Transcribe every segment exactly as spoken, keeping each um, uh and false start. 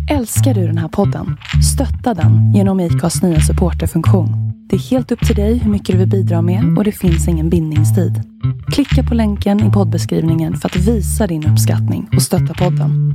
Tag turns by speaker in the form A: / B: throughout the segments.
A: Älskar du den här podden? Stötta den genom I C A:s nya supporterfunktion. Det är helt upp till dig hur mycket du vill bidra med och det finns ingen bindningstid. Klicka på länken i poddbeskrivningen för att visa din uppskattning och stötta podden.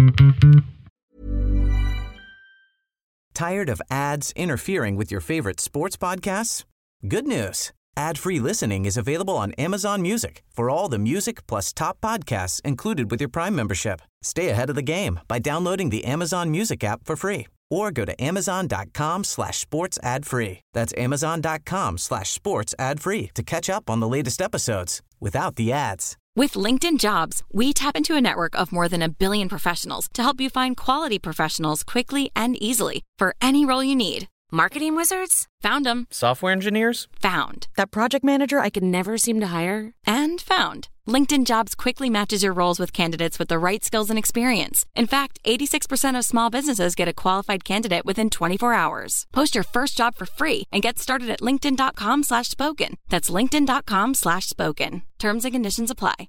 B: Tired of ads interfering with your favorite sports podcasts? Good news. Ad-free listening is available on Amazon Music for all the music plus top podcasts included with your Prime membership. Stay ahead of the game by downloading the Amazon Music app for free or go to amazon.com slash sports ad free. That's amazon.com slash sports ad free to catch up on the latest episodes without the ads.
C: With LinkedIn Jobs, we tap into a network of more than a billion professionals to help you find quality professionals quickly and easily for any role you need. Marketing wizards? Found them.
D: Software engineers?
C: Found. That project manager I could never seem to hire? And found. LinkedIn Jobs quickly matches your roles with candidates with the right skills and experience. In fact, eighty-six percent of small businesses get a qualified candidate within twenty-four hours. Post your first job for free and get started at linkedin.com slash spoken. That's linkedin.com slash spoken. Terms and conditions apply.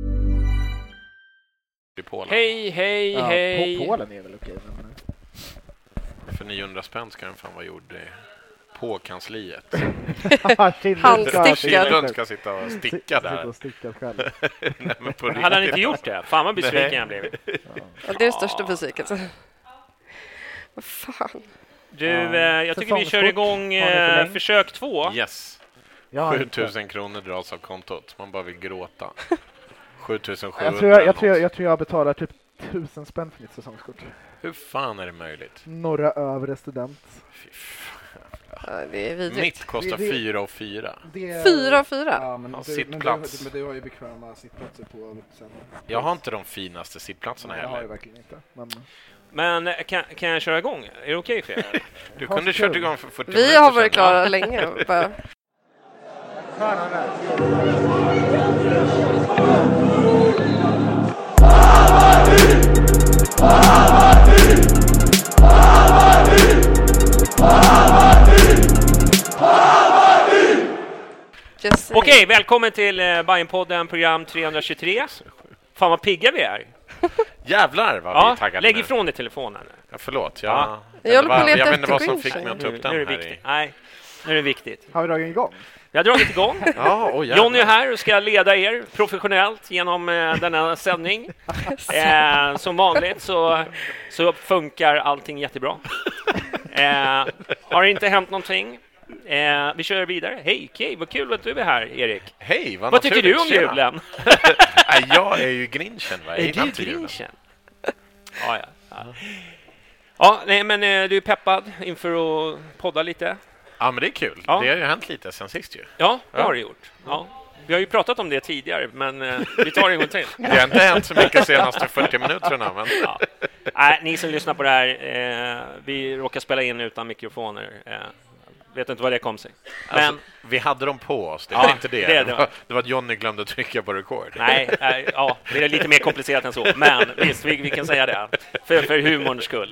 E: Hej, hej,
F: ja,
E: hej.
F: På Polen är väl okej, men...
E: För niohundrade spänn ska den fan vara gjord på kansliet.
G: Handstickad.
E: ska sitta och sticka där.
F: Och sticka själv.
E: Nej, men på
H: hade han inte gjort det? Fan vad besviken jag blev.
G: Ja, det är den största besvikelsen. Vad fan.
H: Du, ja. eh, jag tycker vi kör igång eh, försök två.
E: Yes.
F: Ja,
E: sjutusen kronor dras av kontot. Man bara vill gråta. sjutusen sjuhundra.
F: Jag tror jag, jag, tror jag, jag tror jag betalar typ tusen spänn för mitt säsongskort.
E: Hur fan är det möjligt?
F: Norra övre student.
G: Ja, det är vidrigt.
E: Mitt kostar
F: det, det,
E: fyra och fyra.
G: Det, fyra och fyra?
F: Ja, men,
E: ja,
F: du,
E: sittplats.
F: men, du, men du har ju bekväma sittplatser på sen.
E: Jag har inte de finaste sittplatserna heller.
F: Jag har ju verkligen inte. Men,
H: men kan, kan jag köra igång? Är det okej okay för er?
E: Du kunde kört igång för fyrtio
G: Vi
E: minuter
G: har varit
E: sedan.
G: klara länge. Bara.
H: Okej, okay, välkommen till eh, Bajenpodden, program trehundratjugotre. Fan vad pigga vi är.
E: Jävlar vad
H: ja,
E: vi taggade.
H: lägg ifrån dig telefonen.
E: Ja, förlåt. Jag,
H: ja.
G: jag,
E: var,
G: jag
E: vet inte vad som fick mig att ta upp den
H: nu är det
E: här
H: viktigt.
E: i.
H: Nej, nu är det viktigt.
F: Har vi dragit igång?
H: Jag har dragit igång.
E: Ja, oh,
H: Johnny är här och ska leda er professionellt genom eh, denna sändning. Eh, som vanligt så, så funkar allting jättebra. Eh, har det inte hänt någonting? Eh, vi kör vidare. Hej, Kej, vad kul att du är här, Erik.
E: Hej, vad,
H: vad tycker du om julen?
E: Nej, jag är ju grinchen, va?
H: Är du grinchen? Ja, ja. Ja, ja nej, men eh, du är peppad inför att podda lite.
E: Ja, men det är kul.
H: Ja.
E: Det har ju hänt lite sen sist ju.
H: Ja, det ja. har det gjort. Ja. Vi har ju pratat om det tidigare, men eh, vi tar det en gång till.
E: Det har inte hänt så mycket senaste fyrtio minuterna. Men...
H: Ja. Nej, ni som lyssnar på det här, eh, vi råkar spela in utan mikrofoner. Eh, vet inte vad det kom sig. Men
E: alltså, vi hade dem på oss, det var
H: ja,
E: inte det.
H: Det,
E: det, var, det var att Johnny glömde trycka på rekord.
H: Nej, nej, ja, det är lite mer komplicerat än så. Men visst, vi, vi kan säga det. För, för humorns skull.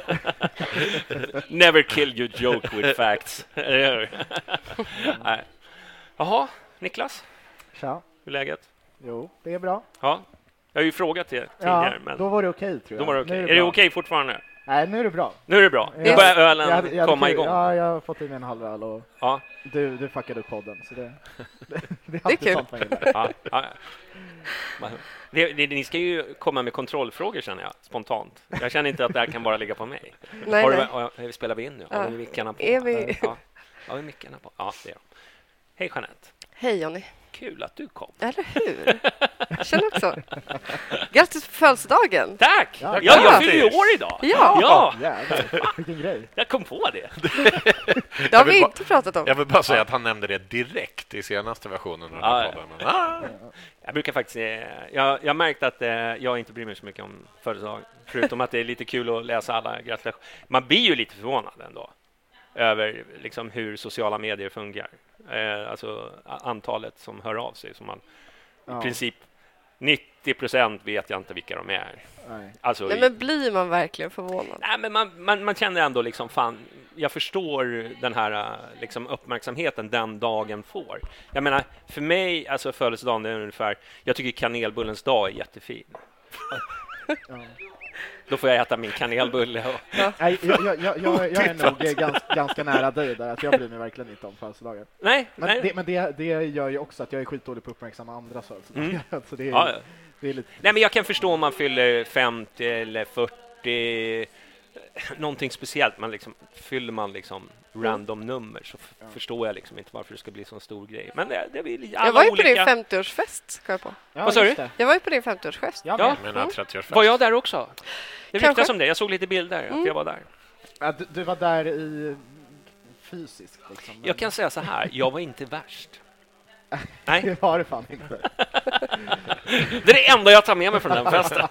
H: Never kill your joke with facts. Nej. Jaha, Niklas?
F: Tja.
H: Hur är läget?
F: Jo, det är bra.
H: Ja, jag har ju frågat det tidigare.
F: Ja,
H: men
F: då var det okej, tror jag.
H: Då var det okej.
F: Är
H: Är
F: det,
H: det okej fortfarande?
F: Nej, nu är det bra.
H: Nu är det bra. Nu
F: jag,
H: börjar ölen
F: jag hade, jag hade
H: komma
F: kul.
H: igång.
F: Ja, jag har fått in en halv öl och
H: ja.
F: du, du fuckade upp podden. Så det, det, det,
G: det är kul.
H: Ja, ja. Det, det, ni ska ju komma med kontrollfrågor, känner jag, spontant. Jag känner inte att det här kan bara ligga på mig.
G: Nej,
H: har
G: nej.
H: Du, har, spelar vi in nu? Ja. Har vi mickarna på?
G: Är vi...
H: Ja, har vi mickarna på? Ja, det är de. Hej, Jeanette.
G: Hej, Johnny.
H: Kul att du kom.
G: Eller hur? Jag känner också. Grattis på födelsedagen.
H: Tack!
F: Ja,
H: ja, jag fyller ju år idag.
G: Ja.
H: ja.
F: Jävlar, vilken grej.
H: Jag kom på det.
G: Det har vi inte pratat om.
E: Jag vill bara säga att han nämnde det direkt i senaste versionen av
H: ja,
E: podden. Men, ah.
H: Jag brukar faktiskt... Jag, jag märkt att eh, jag inte bryr mig så mycket om födelsedag. Förutom att det är lite kul att läsa alla gratulationer. Man blir ju lite förvånad ändå över liksom, hur sociala medier fungerar. Eh, alltså antalet som hör av sig. Som man, ja. I princip nittio procent vet jag inte vilka de är.
F: Nej.
H: Alltså,
G: nej, men blir man verkligen förvånad?
H: Nej, men man, man, man känner ändå liksom, fan, jag förstår den här liksom, uppmärksamheten den dagen får. Jag menar, för mig, alltså födelsedagen är ungefär, jag tycker kanelbullens dag är jättefin.
F: Ja.
H: Då får jag äta min kanelbulle. Och...
G: Ja.
F: Nej, jag, jag, jag, jag, jag är nog eh, ganska, ganska nära dig där, att jag bryr mig verkligen inte om födelsedagar.
H: Nej,
F: Men,
H: nej.
F: det, men det, det gör ju också att jag är skitdålig på att uppmärksamma andra födelsedagar.
H: Mm.
F: Så det är,
H: Ja, ja.
F: det är lite...
H: Nej, men jag kan förstå om man fyller femtio eller fyrtio, någonting speciellt. Man liksom, fyller man liksom random nummer så f-
F: Ja.
H: förstår jag liksom inte varför det ska bli så en stor grej. Men det, det blir alla
G: Jag var ju
H: olika...
G: på din femtioårsfest, kom jag på.
F: Ja,
H: Vad sa
F: just
H: du?
F: det.
G: Jag var ju på din femtioårsfest.
F: Jag
H: Ja.
F: med.
E: Jag menar trettioårsfest.
H: Var jag där också? Det
G: Kanske.
H: ryktas om det. Jag såg lite bilder
G: Mm.
H: att jag var där.
F: Ja, du, du var där i fysiskt liksom. men-
H: Jag kan säga så här, jag var inte värst. Nej,
F: Det var det fan inte.
H: det är det enda jag tar med mig från den festen.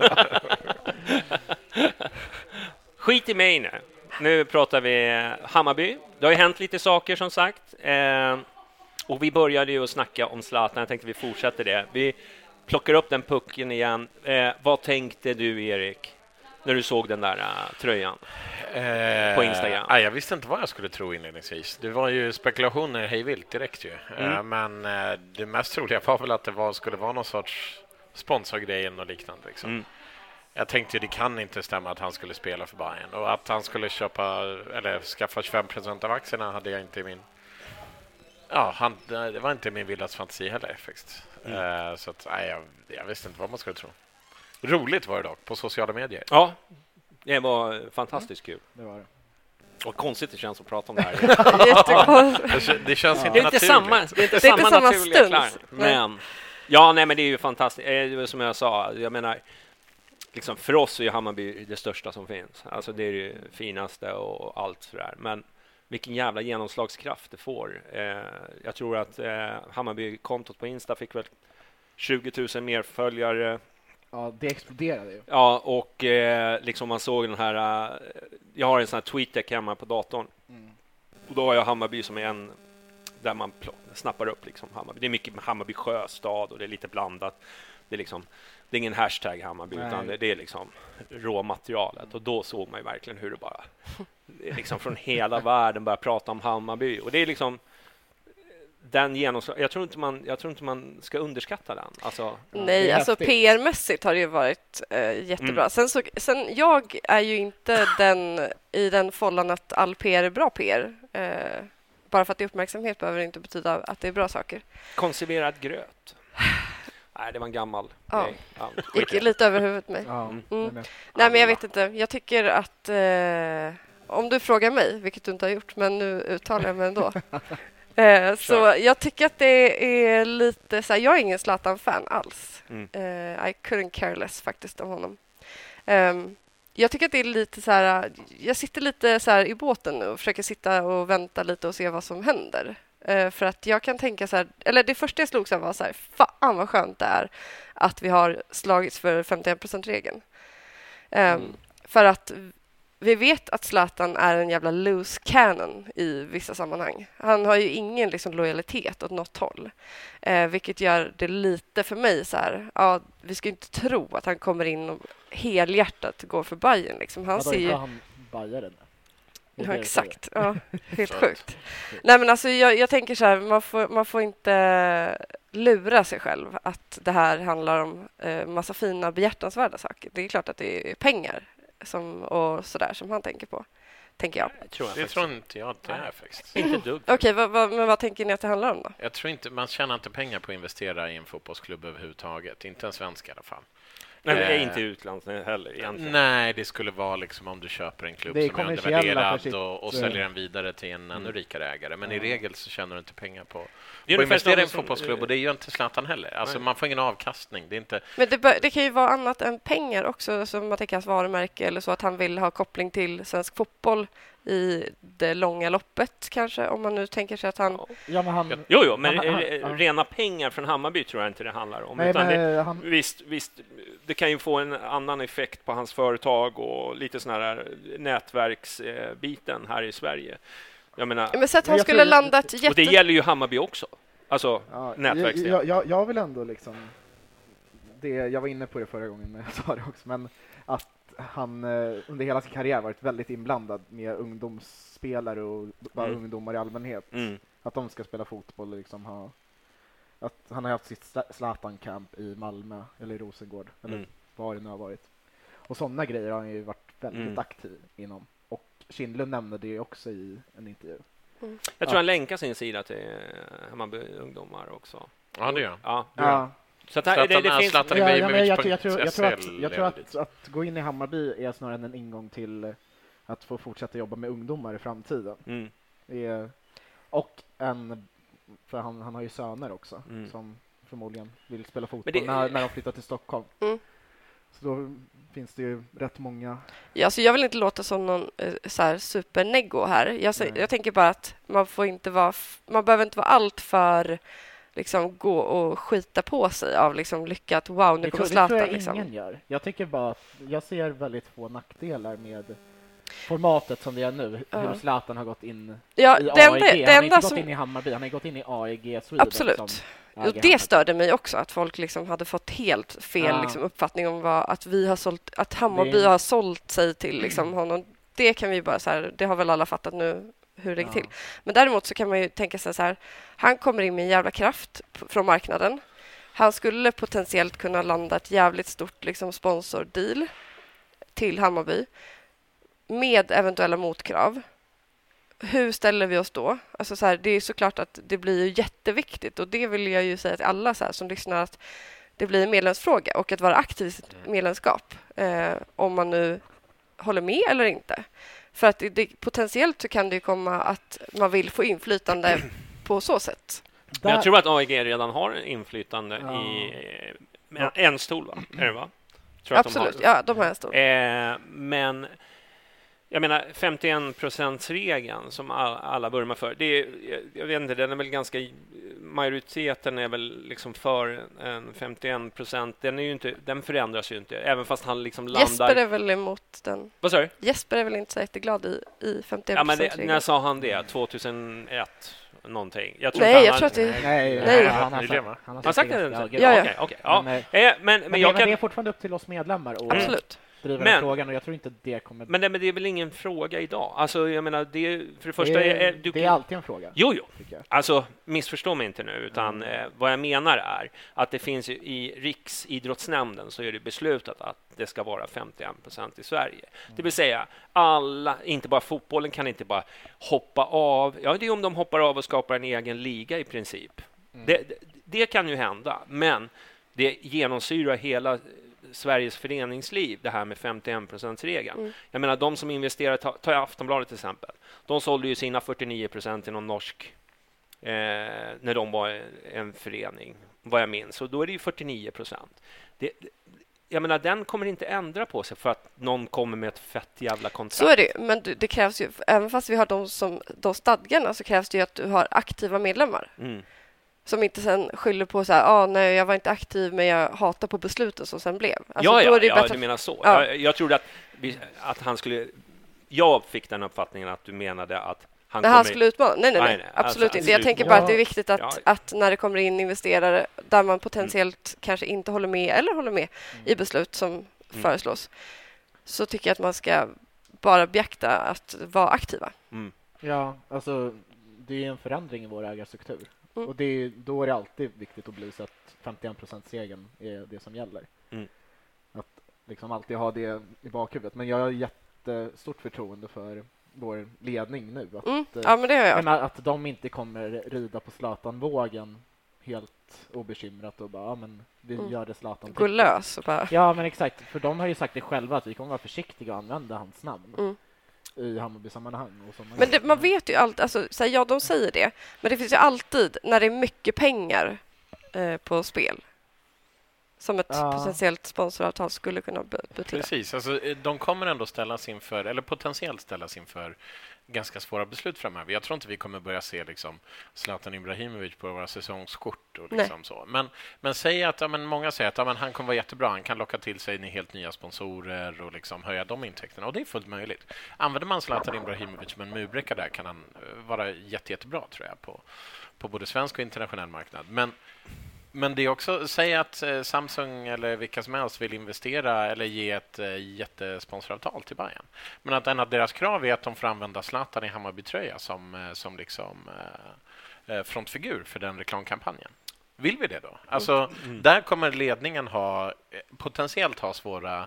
H: Skit i mig nu. Nu pratar vi Hammarby. Det har ju hänt lite saker som sagt. Eh, och vi började ju att snacka om Zlatan. Jag tänkte vi fortsätter det. Vi plockar upp den pucken igen. Eh, vad tänkte du, Erik, när du såg den där uh, tröjan?
E: Eh,
H: På Instagram.
E: Nej, jag visste inte vad jag skulle tro inledningsvis. Det var ju spekulationer hejvilt direkt ju.
H: Mm.
E: Eh, men eh, det mest troliga var väl att det var, skulle vara någon sorts sponsorgrej och liknande. Liksom.
H: Mm.
E: Jag tänkte ju det kan inte stämma att han skulle spela för Bayern. Och att han skulle köpa eller skaffa tjugofem procent av aktierna hade jag inte i min... Ja, han, det var inte min vildas fantasi heller faktiskt.
H: Mm.
E: Eh, så att, nej, jag, jag visste inte vad man skulle tro. Roligt var det dock på sociala medier.
H: Ja, det var fantastiskt kul.
F: Det var det.
H: Och konstigt det känns att prata om det här.
G: Jättekonstigt.
E: Det, det känns
F: Ja.
E: inte
H: Det är inte
E: naturligt.
H: samma, det är inte
G: Det är inte
H: samma
G: samma
H: naturliga
G: stund.
H: klang. Men, ja, nej, men det är ju fantastiskt. Eh, Som jag sa, jag menar, liksom för oss är ju Hammarby det största som finns. Alltså det är det finaste och allt sådär. Men vilken jävla genomslagskraft det får. Eh, jag tror att eh, Hammarby-kontot på Insta fick väl tjugo tusen mer följare.
F: Ja, det exploderade ju.
H: Ja, och eh, liksom man såg den här... Eh, jag har en sån här tweet hemma på datorn.
F: Mm.
H: Och då har jag Hammarby som är en där man pl- snappar upp liksom Hammarby. Det är mycket Hammarby sjöstad och det är lite blandat. Det är liksom det är ingen hashtag Hammarby
F: Nej.
H: utan det, det är liksom råmaterialet. Och då såg man ju verkligen hur det bara det är liksom från hela världen börjar prata om Hammarby. Och det är liksom den genomslag. Jag tror inte man jag tror inte man ska underskatta den. Alltså
F: Ja, det
G: Nej,
F: är
G: alltså
F: häftigt.
G: P R-mässigt har det ju varit eh, jättebra.
H: Mm.
G: Sen, så, sen jag är ju inte den i den follan att all P R är bra P R. Eh, bara för att det är uppmärksamhet behöver det inte betyda att det är bra saker.
H: konserverad gröt. Nej, det var en gammal
G: Ja.
H: grej. Ja, skit
G: Gick
H: i det.
G: lite över huvudet mig.
F: Ja,
H: Mm.
F: men det-
G: Nej, men jag vet inte. Jag tycker att eh, om du frågar mig, vilket du inte har gjort, men nu uttalar jag mig ändå. eh, så jag tycker att det är lite så här, jag är ingen Zlatan-fan alls.
H: Mm.
G: Eh, I couldn't care less faktiskt om honom. Ehm, jag tycker att det är lite så här, jag sitter lite så här i båten nu och försöker sitta och vänta lite och se vad som händer. Eh, för att jag kan tänka så här, eller det första jag slogs av var så här, fan vad skönt det är att vi har slagits för femtioen procent-regeln. Ehm,
H: Mm.
G: För att vi vet att Zlatan är en jävla loose cannon i vissa sammanhang. Han har ju ingen liksom lojalitet åt något håll. Eh, vilket gör det lite för mig så här, ja, vi ska inte tro att han kommer in och helhjärtat går för Bayern. Liksom. Han
F: Vadå,
G: ser
F: inte
G: ju...
F: han bajaren?
G: Ja, exakt. Ja, helt sjukt. Nej, men alltså, jag, jag tänker så här, man får, man får inte lura sig själv att det här handlar om eh, massa fina behjärtansvärda saker. Det är klart att det är pengar som, och sådär som han tänker på, tänker jag.
H: Det tror jag
E: Det
H: faktiskt.
E: tror inte jag att det är faktiskt.
H: Inte ett dugg.
G: Okej, vad, vad, men vad tänker ni att det handlar om då?
E: Jag tror inte, man tjänar inte pengar på att investera i en fotbollsklubb överhuvudtaget. Inte en svensk i alla fall.
H: Nej, men det är
E: Eh,
H: inte utlands heller egentligen.
E: Nej, det skulle vara liksom om du köper en klubb
F: Det är
E: som är
F: kommersiella för
E: undervärderad
F: sitt-
E: och, och
F: eh,
E: säljer den vidare till en ännu
H: Mm.
E: rikare ägare. Men i
F: Ja.
E: regel så tjänar du inte pengar på,
H: Det är
E: på att
H: ungefär
E: investera i en
H: som-
E: fotbollsklubb och det är ju inte Zlatan heller. Alltså
H: Nej.
E: man får ingen avkastning. Det är inte...
G: Men det, bör, det kan ju vara annat än pengar också, som man tänker hans varumärke eller så, att han vill ha koppling till svensk fotboll i det långa loppet kanske, om man nu tänker sig att han...
F: Ja, men han...
H: Jo, jo, men
F: han- han-
H: eh,
F: han-
H: rena pengar från Hammarby tror jag inte det handlar om.
F: Nej,
H: utan det,
F: men han...
H: visst, visst, det kan ju få en annan effekt på hans företag och lite sån här nätverksbiten här i Sverige. Jag menar,
G: Men så att
F: Men
G: han
F: jag
G: skulle
F: tror-
G: landat
H: och det
G: jätte...
H: gäller ju Hammarby också. Alltså,
F: Ja,
H: nätverksdel.
F: jag, jag, jag vill ändå liksom... Det, jag var inne på det förra gången när jag sa det också, men att han eh, under hela sin karriär varit väldigt inblandad med ungdomsspelare och bara
H: Mm.
F: ungdomar i allmänhet.
H: mm,
F: Att de ska spela fotboll och liksom ha... Att han har haft sitt Zlatan-camp i Malmö eller i Rosengård, eller
H: mm.
F: var det nu har varit. Och sådana grejer har han ju varit väldigt
H: Mm.
F: aktiv inom. Och Kindlund nämnde det också i en intervju.
G: Mm.
H: Jag tror
F: Ja.
H: han länkar sin sida till Hammarby ungdomar också.
E: Ja, det gör han.
H: Ja,
F: Ja,
H: så att det,
E: Zlatan
H: det, det
E: är
H: finns...
E: Zlatan
F: ja, ja,
E: Ibrahimovic
F: men jag,
E: punkt
F: jag, tror, jag tror att,
E: S L
F: jag tror att,
E: leder
F: att gå in i Hammarby är snarare en ingång till eh, att få fortsätta jobba med ungdomar i framtiden.
H: Mm.
F: Det är, och en, för han, han har ju söner också
H: Mm.
F: som förmodligen vill spela fotboll
H: Men det-
F: när, när de flyttar till Stockholm.
G: Mm.
F: Så då finns det ju rätt många.
G: Ja, så jag vill inte låta som någon eh, så här supernego här. Jag, sä-
F: Nej.
G: jag tänker bara att man får inte vara, f- man behöver inte vara allt för liksom gå och skita på sig av liksom lycka att wow, nu
F: Det
G: kommer
F: tror, det tror
G: Zlatan
F: jag
G: liksom.
F: ingen gör. Jag tycker bara att jag ser väldigt få nackdelar med formatet som det är nu.
G: Ja.
F: Hur Zlatan har gått in
G: Ja,
F: i
G: det
F: A E G.
G: enda, det
F: han har
G: enda
F: inte
G: som
F: gått in i Hammarby, han har gått in i A E G Sweden.
G: Absolut.
F: som
G: och
F: äger
G: det
F: Hammarby.
G: störde mig också, att folk liksom hade fått helt fel
F: Ja.
G: liksom, uppfattning om vad, att vi har sålt, att Hammarby
F: Det är-
G: har sålt sig till liksom, honom. Det kan vi bara så här, det har väl alla fattat nu hur det gick
F: Ja.
G: till. Men däremot så kan man ju tänka sig så här, han kommer in med en jävla kraft p- från marknaden. Han skulle potentiellt kunna landa ett jävligt stort liksom, sponsordeal till Hammarby med eventuella motkrav. Hur ställer vi oss då? Alltså så här, det är såklart att det blir ju jätteviktigt och det vill jag ju säga till alla så här, som lyssnar att det blir en medlemsfråga och att vara aktiv i sitt medlemskap eh, om man nu håller med eller inte. För att det, det, potentiellt så kan det ju komma att man vill få inflytande på så sätt.
H: Men jag
F: Där-
H: tror att A E G redan har inflytande
F: Ja.
H: i eh, en stol, va? Är det, va? Tror att de har.
G: Absolut, ja, de har en stor.
H: Eh, men jag menar femtioen procent-regeln som all, alla vurmar för, det är, jag, jag vet inte, den är väl ganska, majoriteten är väl liksom för en femtioen procent, den är ju inte, den förändras ju inte, även fast han liksom landar...
G: Jesper är väl emot den.
H: Vad sa du?
G: Jesper är väl inte så jätteglad i, i femtioen
H: Ja, men det,
G: procent.
H: när sa han det? tjugohundraett någonting? Jag tror
G: Nej,
H: inte
G: jag
H: han
G: tror
H: har-
G: att det
F: Nej,
G: Nej.
F: han har
E: Nyligen,
F: sagt,
E: va?
F: han
H: Har han sagt det?
F: ganska-
H: Ja,
G: Ja, ja.
H: okej, okej. Ja.
F: Men, eh,
H: Eh, men, men,
F: Men, det,
H: jag
F: men det är
H: kan...
F: fortfarande upp till oss medlemmar att
G: Absolut.
F: driva
H: Men-
F: den frågan och jag tror inte det kommer...
H: Men, det, men det är väl ingen fråga idag? Alltså, jag menar, det är, för det första...
F: det,
H: är,
F: är,
H: är, du,
F: det är alltid en fråga,
H: Jo, jo.
F: tycker jag.
H: Alltså, missförstå mig inte nu, utan eh, vad jag menar är att det finns ju i Riksidrottsnämnden så är det beslutat att det ska vara femtioen procent i Sverige. Det vill säga, alla, inte bara fotbollen kan inte bara hoppa av. Ja, det är om de hoppar av och skapar en egen liga i princip.
F: Mm.
H: Det, det, det kan ju hända, men det genomsyrar hela Sveriges föreningsliv, det här med femtioen procent-regeln.
G: Mm.
H: Jag menar, de som investerar, ta, ta Aftonbladet till exempel, de sålde ju sina fyrtionio procent till någon norsk eh, när de var en förening, vad jag minns. Och då är det ju fyrtionio procent. Det, jag menar, den kommer inte ändra på sig för att någon kommer med ett fett jävla kontrakt.
G: Så är det ju, men det, det krävs ju, även fast vi har de, som, de stadgarna så krävs det ju att du har aktiva medlemmar.
H: Mm.
G: Som inte sen skyller på så här, ah, nej, jag var inte aktiv men jag hatar på besluten som sen blev. Alltså,
H: ja,
G: då
H: ja,
G: är det ju
H: ja
G: bättre-
H: du menar så.
G: Ja.
H: Jag, jag trodde att, vi, att han skulle... Jag fick den uppfattningen att du menade att han
G: När
H: kommer...
G: han skulle utmana? Nej, nej, nej,
H: Nej, nej,
G: absolut
H: alltså,
G: inte. Jag
H: absolut.
G: tänker bara
F: Ja.
G: att det är viktigt att,
H: Ja.
G: att när det kommer in investerare där man potentiellt kanske inte håller med eller håller med i beslut som
H: Mm.
G: föreslås, så tycker jag att man ska bara beakta att vara aktiva.
H: Mm.
F: Ja, alltså det är en förändring i vår ägarstruktur.
G: Mm.
F: Och det är, då är det alltid viktigt att bli så att femtioen procent-regeln är det som gäller.
H: Mm.
F: Att liksom alltid ha det i bakhuvudet. Men jag har jättestort förtroende för vår ledning nu. Att,
G: Mm.
F: eh,
G: Ja, men det har
F: jag
G: jag.
F: menar, att de inte kommer rida på Zlatan-vågen helt obekymrat och bara, ja men vi
G: Mm.
F: gör det Zlatan.
G: Gå lös och bara...
F: Ja, men exakt. För de har ju sagt det själva att vi kommer vara försiktiga och använda hans namn
G: Mm.
F: i Hammarby-sammanhang. Och sådana
G: Men det,
F: grejer.
G: man vet ju alltid, alltså, så här, ja, de säger det, men det finns ju alltid när det är mycket pengar eh, på spel som ett
F: Ja.
G: potentiellt sponsoravtal skulle kunna be- betyda.
E: Precis, alltså, eh, de kommer ändå ställas inför, eller potentiellt ställas inför ganska svåra beslut framöver. Jag tror inte vi kommer börja se liksom Zlatan Ibrahimovic på våra säsongskort och liksom så. Men, men säg att, ja, men många säger att ja, men han kommer vara jättebra, han kan locka till sig helt nya sponsorer och liksom höja de intäkterna, och det är fullt möjligt. Använder man Zlatan Ibrahimovic som en murbräcka där kan han eh, vara jätte, jättebra tror jag på, på både svensk och internationell marknad. Men Men det är också, säg att eh, Samsung eller vilka som helst vill investera eller ge ett eh, jättesponsoravtal till Bayern. Men att en av deras krav är att de får använda Zlatan i Hammarby-tröja som, eh, som liksom, eh, eh, frontfigur för den reklamkampanjen. Vill vi det då? Alltså,
H: Mm.
E: där kommer ledningen ha, eh, potentiellt ha svåra,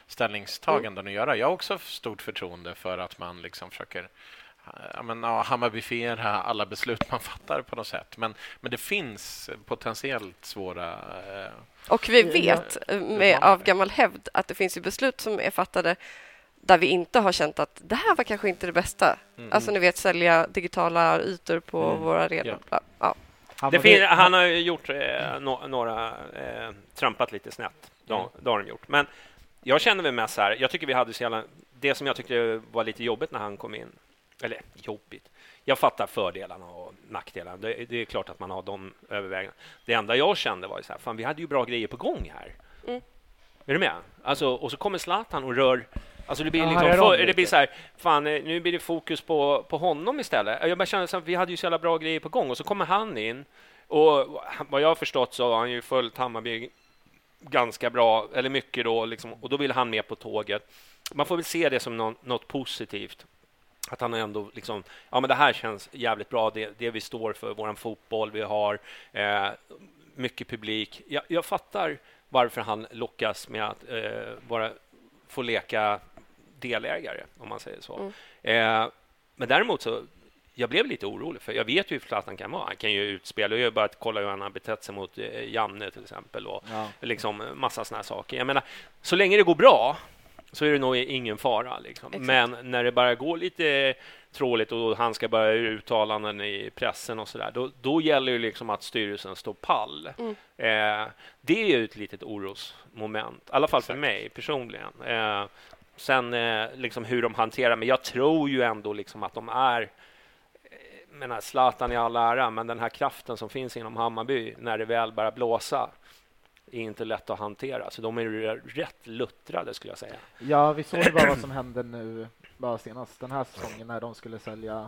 E: ställningstaganden mm. att göra. Jag har också stort förtroende för att man liksom försöker ja, men, ja, Hammarbyfiera alla beslut man fattar på något sätt. Men, men det finns potentiellt svåra... Eh,
G: och vi vet med, av gammal hävd att det finns ju beslut som är fattade där vi inte har känt att det här var kanske inte det bästa. Mm. Alltså ni vet, sälja digitala ytor på mm. våra arenor. Ja. Ja.
H: Det fin- han har gjort eh, no- några eh, trampat lite snett. Det mm. har de gjort. Men jag känner mig mest så här. Jag tycker vi hade så jävla, det som jag tyckte var lite jobbigt när han kom in. Eller jobbigt. Jag fattar fördelarna och nackdelarna. Det, det är klart att man har de överväganden. Det enda jag kände var så här, fan vi hade ju bra grejer på gång här. Mm. Är du med? Alltså, och så kommer Zlatan och rör. Alltså det blir ja, liksom för, det blir så här, fan nu blir det fokus på på honom istället. Jag bara känner att vi hade ju så jävla bra grejer på gång och så kommer han in och vad jag har förstått så har han ju följt Hammarby ganska bra eller mycket då liksom, och då vill han med på tåget. Man får väl se det som någon, något positivt. Att han ändå liksom, ja men det här känns jävligt bra, det, det vi står för, våran fotboll, vi har eh, mycket publik. Jag, jag fattar varför han lockas med att eh, bara få leka delägare, om man säger så. Mm. Eh, men däremot så, jag blev lite orolig, för jag vet ju hur Zlatan kan vara. Han kan ju utspela, och jag bara att kolla hur han har betett sig mot eh, Janne till exempel, och ja. liksom massa såna här saker. Jag menar, så länge det går bra så är det nog ingen fara. Liksom. Men när det bara går lite tråligt och han ska börja uttalanden i pressen och sådär, då, då gäller det liksom att styrelsen står pall. Mm. Eh, det är ju ett litet orosmoment, i alla fall för mig personligen. Eh, sen eh, liksom hur de hanterar, men jag tror ju ändå liksom att de är, eh, menar Zlatan i all ära, men den här kraften som finns inom Hammarby när det väl bara blåsa är inte lätt att hantera. Så de är rätt luttrade skulle jag säga.
F: Ja, vi såg bara vad som hände nu bara senast den här säsongen när de skulle sälja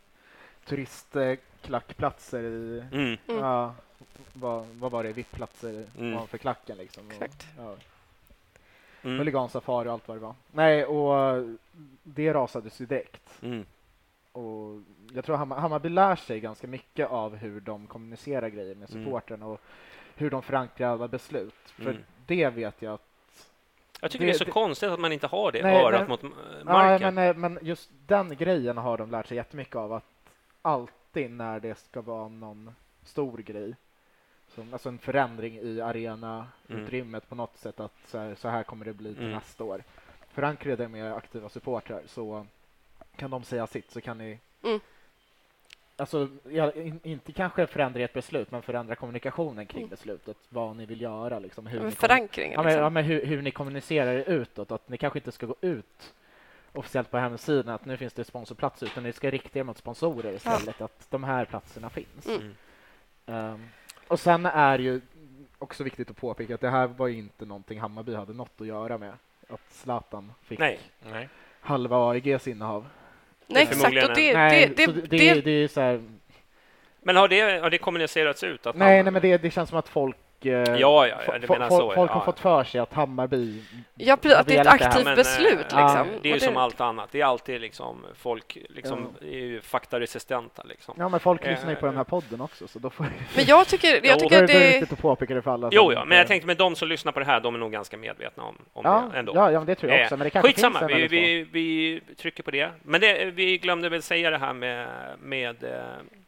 F: turistklackplatser i mm. ja, vad, vad var det, V I P-platser mm. för klacken liksom.
G: Exakt.
F: Och, ja. mm. Huligansafari och allt vad det var. Nej, och det rasades ju direkt. Mm. Och jag tror Hammar, Hammarby lär sig ganska mycket av hur de kommunicerar grejer med supporten mm. och hur de förankrar alla beslut. För mm. det vet jag att...
H: Jag tycker det, det är så det, konstigt att man inte har det nej, örat
F: men,
H: mot marken.
F: Nej, men, men just den grejen har de lärt sig jättemycket av. Att alltid när det ska vara någon stor grej, som, alltså en förändring i arenautrymmet mm. på något sätt, att så här, så här kommer det bli till mm. nästa år. Förankra det med aktiva supportrar, så kan de säga sitt, så kan ni... Mm. Alltså, inte kanske förändra ett beslut, men förändra kommunikationen kring beslutet. Vad ni vill göra. Liksom, hur
G: men förankringen.
F: Kom- ja, men, ja, men hur, hur ni kommunicerar utåt. Att ni kanske inte ska gå ut officiellt på hemsidan att nu finns det sponsorplats, utan ni ska rikta er mot sponsorer istället. Ja. Att de här platserna finns. Mm. Um, och sen är ju också viktigt att påpeka att det här var inte någonting Hammarby hade något att göra med. Att Zlatan fick
H: Nej. Nej.
F: halva A I G:s innehav.
G: Nej, exakt. Och det,
F: nej,
G: det, det,
F: det, det, det är så här...
H: Men har det, har det kommunicerats ut? Att
F: nej, nej, men det, det känns som att folk... Eh,
H: ja, ja, ja det menar
F: f-
H: så.
F: Folk
H: ja.
F: har fått för sig att Hammarby...
G: Ja, precis, att det är ett aktivt men, beslut. Liksom. Ja.
H: Det är ju som allt annat. Det är alltid liksom, folk liksom, ja. är ju faktaresistenta. Liksom.
F: Ja, men folk lyssnar ju på den här podden också. Så då får...
G: Men jag tycker, jag tycker
F: jo,
G: att det...
F: det är viktigt att påpeka det för alla.
H: Jo, ja, men jag tänkte med de som lyssnar på det här, de är nog ganska medvetna om, om
F: ja,
H: det ändå.
F: Ja, ja, men det tror jag också. Men det kanske
H: skitsamma,
F: finns
H: vi, vi, vi trycker på det. Men det, vi glömde väl säga det här med... med eh,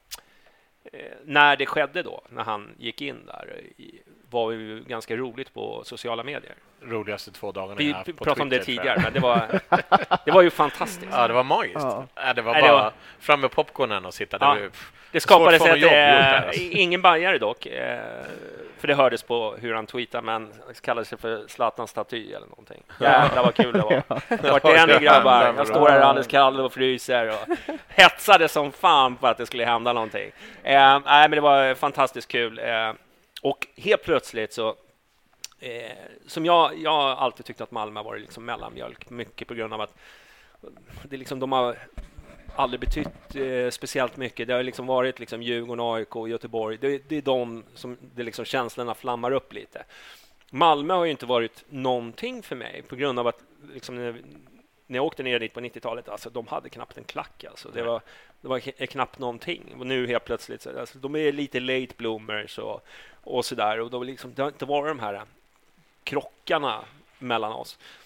H: när det skedde då, när han gick in där, var ju ganska roligt på sociala medier.
E: Roligaste två dagarna
H: vi
E: jag
H: pratade om det tidigare, men det var, det var ju fantastiskt.
E: Ja, det var magiskt. Ja. Ja, det var
H: Nej,
E: bara
H: det var...
E: fram med popcornen och sitta
H: ja.
E: där.
H: Det skapades ett,
E: jobb,
H: äh, alltså. ingen bajare dock, äh, för det hördes på hur han tweetade, men kallade sig för Zlatans staty eller någonting. Jävlar vad kul det var. Det var en grabbar, jag står här alldeles kall och fryser och hetsade som fan på att det skulle hända någonting. Äh, nej, men det var fantastiskt kul. Äh, och helt plötsligt så Eh, som jag, jag har alltid tyckt att Malmö har varit liksom mellanmjölk, mycket på grund av att det liksom, de har aldrig betytt eh, speciellt mycket. Det har liksom varit liksom Djurgården, A I K och Göteborg. Det, det är de som det liksom känslorna flammar upp lite. Malmö har ju inte varit någonting för mig på grund av att liksom, när, när jag åkte ner dit på nittiotalet, alltså, de hade knappt en klack. Alltså. Det var, det var k- knappt någonting. Och nu helt plötsligt, så, alltså, de är lite late bloomers och, och sådär. Och då liksom, det har inte varit de här krockarna mellan oss.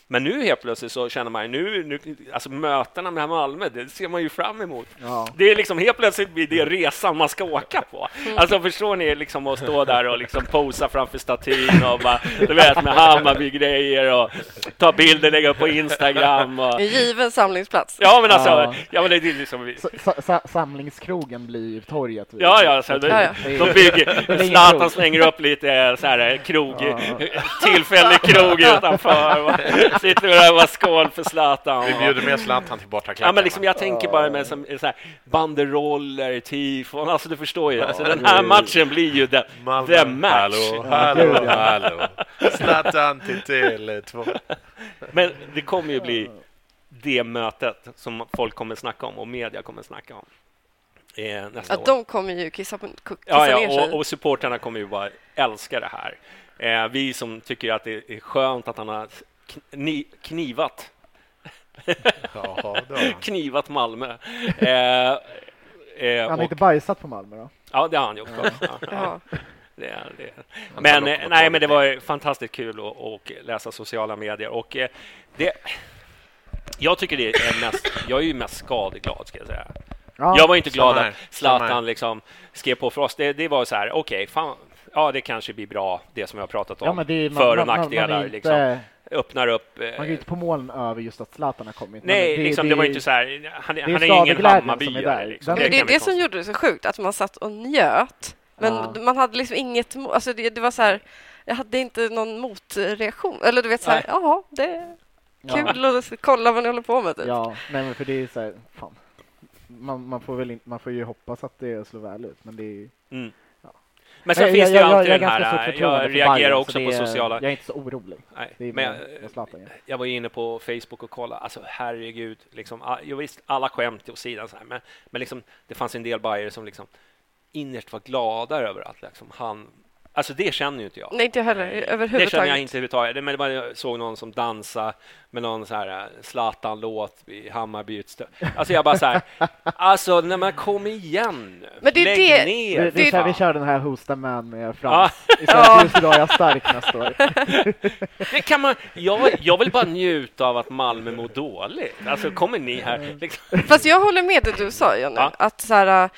H: Men nu helt plötsligt så känner man nu, nu alltså mötena med Malmö, det ser man ju fram emot. Ja. Det är liksom helt plötsligt blir det resan man ska åka på. Alltså förstår ni liksom att stå där och liksom posa framför statyn och bara, du vet, med Hammarby-grejer och ta bilder, lägga upp på Instagram. Och...
G: En given samlingsplats.
H: Ja, men alltså, ja. Ja, men det är liksom...
F: S- s- samlingskrogen blir torget.
H: Ja, ja, så det, ja, ja. De bygger, Zlatan slänger upp lite så här krog, ja. Tillfällig krog utanför. Sitter där och var skål för Zlatan.
E: Vi bjuder med Zlatan till borta
H: ja, men liksom jag tänker bara med som, så här, banderoller, tifon, alltså du förstår ju. Alltså, den här matchen blir ju den, den match.
E: Hallå, hallå, hallå. Zlatan till Tele två.
H: Men det kommer ju bli det mötet som folk kommer snacka om och media kommer snacka om. Eh, nästa
G: ja,
H: år.
G: De kommer ju kissa, kissa
H: ja, ja,
G: ner sig.
H: och, och supporterna kommer ju bara älska det här. Eh, vi som tycker att det är skönt att han har kni, knivat
E: Jaha,
H: knivat Malmö. Eh, eh,
F: han har
H: och,
F: inte bajsat på Malmö då?
H: Ja, det har han gjort. Ja. Ja.
G: Ja.
H: Det, det. Men nej, men det var fantastiskt kul att, att läsa sociala medier och eh, det jag tycker det är mest jag är ju mest skadeglad ska jag säga. Ja, jag var inte glad att Zlatan liksom skrev på för oss. Det, det var så här, okej, okay, fan, ja, det kanske blir bra det som jag har pratat om. Ja, det, för- och nackdelar inte, liksom. Öppnar upp.
F: Man går inte på moln över just att Zlatan har kommit.
H: Nej,
F: det,
H: liksom,
F: det,
H: det var inte så här, han,
F: det
H: han är ingen Hammarbyare. Liksom.
G: Det, det är det som gjorde det så sjukt, att man satt och njöt. Men ja. man hade liksom inget, alltså det, det var så här, jag hade inte någon motreaktion. Eller du vet så här, jaha, det är kul ja. att kolla vad ni håller på med. Typ.
F: Ja, nej men för det är så här, fan. Man, man får väl inte, man får ju hoppas att det slår väl ut, men det är
H: mm. ja. Men sen jag, finns det ju alltid jag, jag, den här, jag reagerar
F: Bayern,
H: också på
F: är,
H: sociala...
F: Jag är inte så orolig.
H: Nej, men jag, jag, jag var inne på Facebook och kollade, alltså herregud, liksom, jag visst, alla skämt åt sidan så här, men, men liksom, det fanns en del Bayern som liksom innerst var glada över att liksom, han... Alltså det känner ju inte jag.
G: Nej, inte jag heller, överhuvudtaget.
H: Det känner jag inte överhuvudtaget. Men bara jag såg någon som dansa med någon så här Zlatan-låt i Hammarby. Alltså jag bara så här, alltså när man kommer igen,
G: men det är
H: lägg
G: det,
H: ner.
F: Det, det är så här, vi kör den här Hosta Man med Frans.
H: Ja.
F: Just idag är jag stark nästa år.
H: Det kan man, jag, jag vill bara njuta av att Malmö mår dåligt. Alltså kommer ni här. Liksom.
G: Fast jag håller med det du sa, Jonny. Ja. Att så här...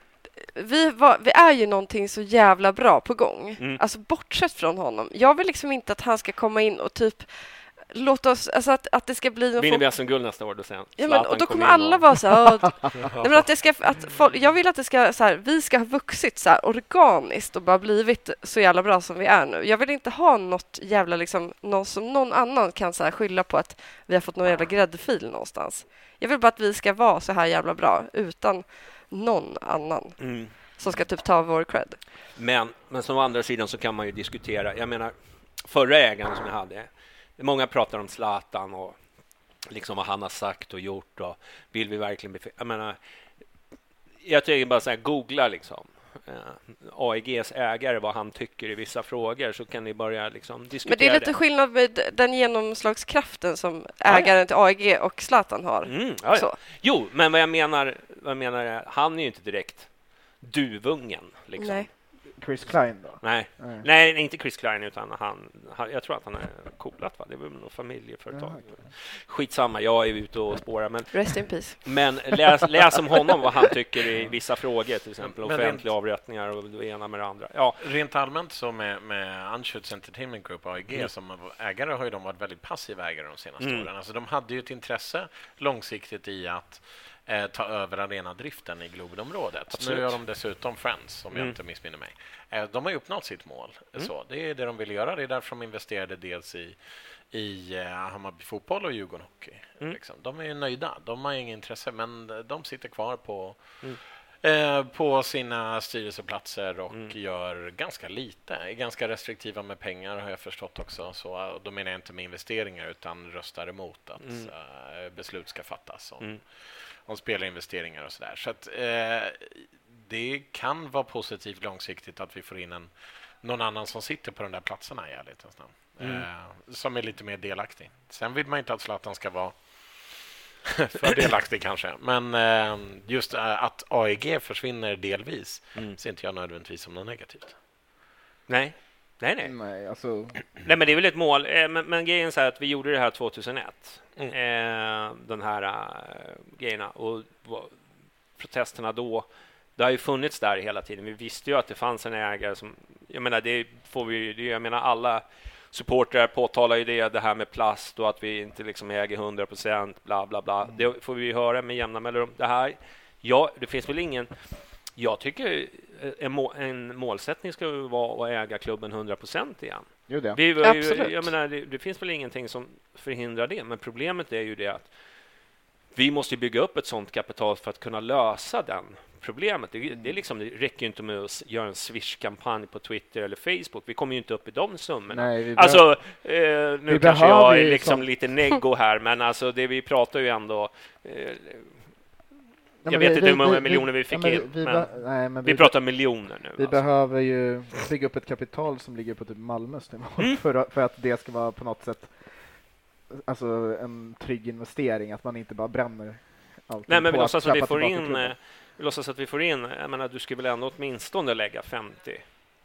G: Vi, var, vi är ju någonting så jävla bra på gång. Mm. Alltså bortsett från honom. Jag vill liksom inte att han ska komma in och typ låt oss, alltså att, att det ska bli...
H: Vinner vi som guld nästa år då sen.
G: Ja, men, och då kommer alla och... vara så här... Och, nej, men att det ska, att folk, jag vill att det ska så här, vi ska ha vuxit så här organiskt och bara blivit så jävla bra som vi är nu. Jag vill inte ha något jävla liksom, någon som någon annan kan så här, skylla på att vi har fått någon jävla gräddfil någonstans. Jag vill bara att vi ska vara så här jävla bra utan någon annan mm. som ska typ ta vår cred.
H: Men, men som å andra sidan så kan man ju diskutera, jag menar, förra ägaren som jag hade, många pratar om Zlatan och liksom vad han har sagt och gjort och vill vi verkligen befä- jag menar, jag tycker bara så här, googla liksom uh, A E G:s ägare vad han tycker i vissa frågor så kan ni börja liksom diskutera. Men
G: det är lite det. Skillnad med den genomslagskraften som ägaren ja. till A E G och Zlatan har.
H: Mm, ja, ja. Jo, men vad jag menar, vad jag menar är, han är ju inte direkt duvungen liksom.
G: Nej.
F: Chris Klein då?
H: Nej. Nej, nej, inte Chris Klein utan han, han jag tror att han är coolat va? Det är väl något familjeföretag. Ja, okay. Skitsamma, jag är ute och spårar men
G: rest in peace.
H: Men läs, läs om honom vad han tycker i vissa frågor till exempel men offentliga rent, avrättningar och det ena med det andra. Ja,
E: rent allmänt så med med Anschutz Entertainment Group A E G mm. som ägare har ju de varit väldigt passiva ägare de senaste mm. åren. Alltså de hade ju ett intresse långsiktigt i att Eh, ta över arenadriften i Globenområdet. Absolut. Nu gör de dessutom Friends, om mm. jag inte missminner mig. Eh, de har ju uppnått sitt mål. Mm. Så, det är det de vill göra. Det är därför de investerade dels i, i eh, Hammarby fotboll och Djurgården hockey. Mm. Liksom. De är ju nöjda. De har ingen intresse, men de sitter kvar på, mm. eh, på sina styrelseplatser och mm. gör ganska lite. Är ganska restriktiva med pengar har jag förstått också. Så, då menar jag inte med investeringar utan röstar emot att mm. eh, beslut ska fattas om mm. om spelinvesteringar och sådär. Så att eh, det kan vara positivt långsiktigt att vi får in en, någon annan som sitter på de där platserna i ärlighetens namn. Mm. Eh, som är lite mer delaktig. Sen vill man inte att Zlatan ska vara för delaktig kanske. Men eh, just eh, att A E G försvinner delvis mm. ser inte jag nödvändigtvis som något negativt.
H: Nej. Nej, nej.
F: Nej, alltså...
H: Nej, men det är väl ett mål. Eh, men, men grejen är så här att vi gjorde det här tjugohundraett.
E: Mm.
H: Eh, den här uh, grejerna. Och va, protesterna då, det har ju funnits där hela tiden. Vi visste ju att det fanns en ägare som... Jag menar, det får vi det, jag menar alla supportrar påtalar ju det, det här med plast och att vi inte liksom äger hundra procent, bla bla bla. Mm. Det får vi ju höra med jämna mellanrum. Det här, ja, det finns väl ingen... Jag tycker en, må, en målsättning ska vara att äga klubben hundra procent igen.
F: Jo, det.
H: Vi, vi,
G: Absolut.
H: jag menar, det, det finns väl ingenting som förhindrar det, men problemet är ju det att vi måste bygga upp ett sånt kapital för att kunna lösa den problemet. Det, det, är liksom, det räcker ju inte med att göra en Swish-kampanj på Twitter eller Facebook. Vi kommer ju inte upp i de summorna.
F: Nej, vi
H: alltså, eh, nu kanske jag är liksom
F: sånt.
H: lite neggo här, men alltså det vi pratar ju ändå... Eh,
F: Ja,
H: jag vet
F: vi,
H: inte hur många
F: vi,
H: miljoner vi fick
F: ja,
H: in,
F: vi,
H: men,
F: vi, nej, men
H: vi, vi pratar miljoner nu.
F: Vi
H: alltså.
F: behöver ju bygga upp ett kapital som ligger på typ Malmös nivå
H: Mm.
F: för, att, för att det ska vara på något sätt alltså en trygg investering, att man inte bara bränner allt.
H: Nej, men vi
F: på
H: låtsas
F: att
H: att vi
F: köpa
H: får
F: tillbaka
H: in,
F: klubben.
H: eh, vi låtsas att vi får in, jag menar, du skulle väl ändå åtminstone lägga femtio.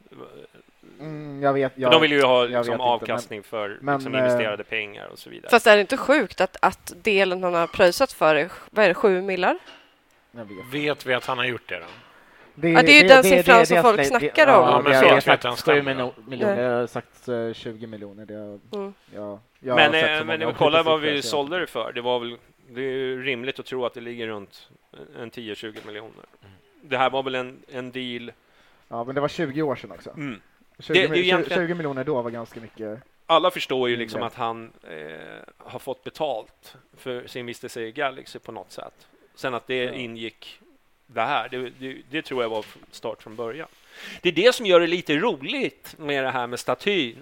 F: Mm, jag vet,
H: För
F: jag,
H: de vill ju ha
F: jag
H: liksom
F: vet
H: avkastning
F: inte,
H: för
F: men,
H: liksom
F: men,
H: investerade pengar och så vidare.
G: Fast är det inte sjukt att, att delen han har pröjsat för är, vad är det, sju millar?
F: men, jag vet.
E: Vet vi att han har gjort det då?
F: Det,
G: Ja, det är ju den siffran som folk
F: det-
G: snackar
F: det,
G: om.
F: Ja,
E: Ja, men
F: men
E: så
F: jag har
E: vet vi att den
F: sagt sju
E: stämmer,
F: mino- miljoner, jag har sagt uh, tjugo miljoner. Det,
G: Mm.
F: ja, jag har
H: Men,
F: sett så
H: eh,
F: många
H: men
F: olika
H: kolla vad
F: siffror,
H: vi
F: så jag-
H: sålde det för. Det var väl, det är ju rimligt att tro att det ligger runt en tio till tjugo miljoner. Det här var väl en, en deal.
F: Ja, men det var tjugo år sedan också.
H: Mm.
F: tjugo,
H: Det- det är
F: mil-
H: egentligen-
F: tjugo miljoner då var ganska mycket.
H: Alla förstår ju liksom
F: Mm.
H: att han eh, har fått betalt för sin vistelse i Galaxy på något sätt. Sen att det
F: Ja.
H: ingick det här, det, det, det tror jag var start från början. Det är det som gör det lite roligt med det här med statyn.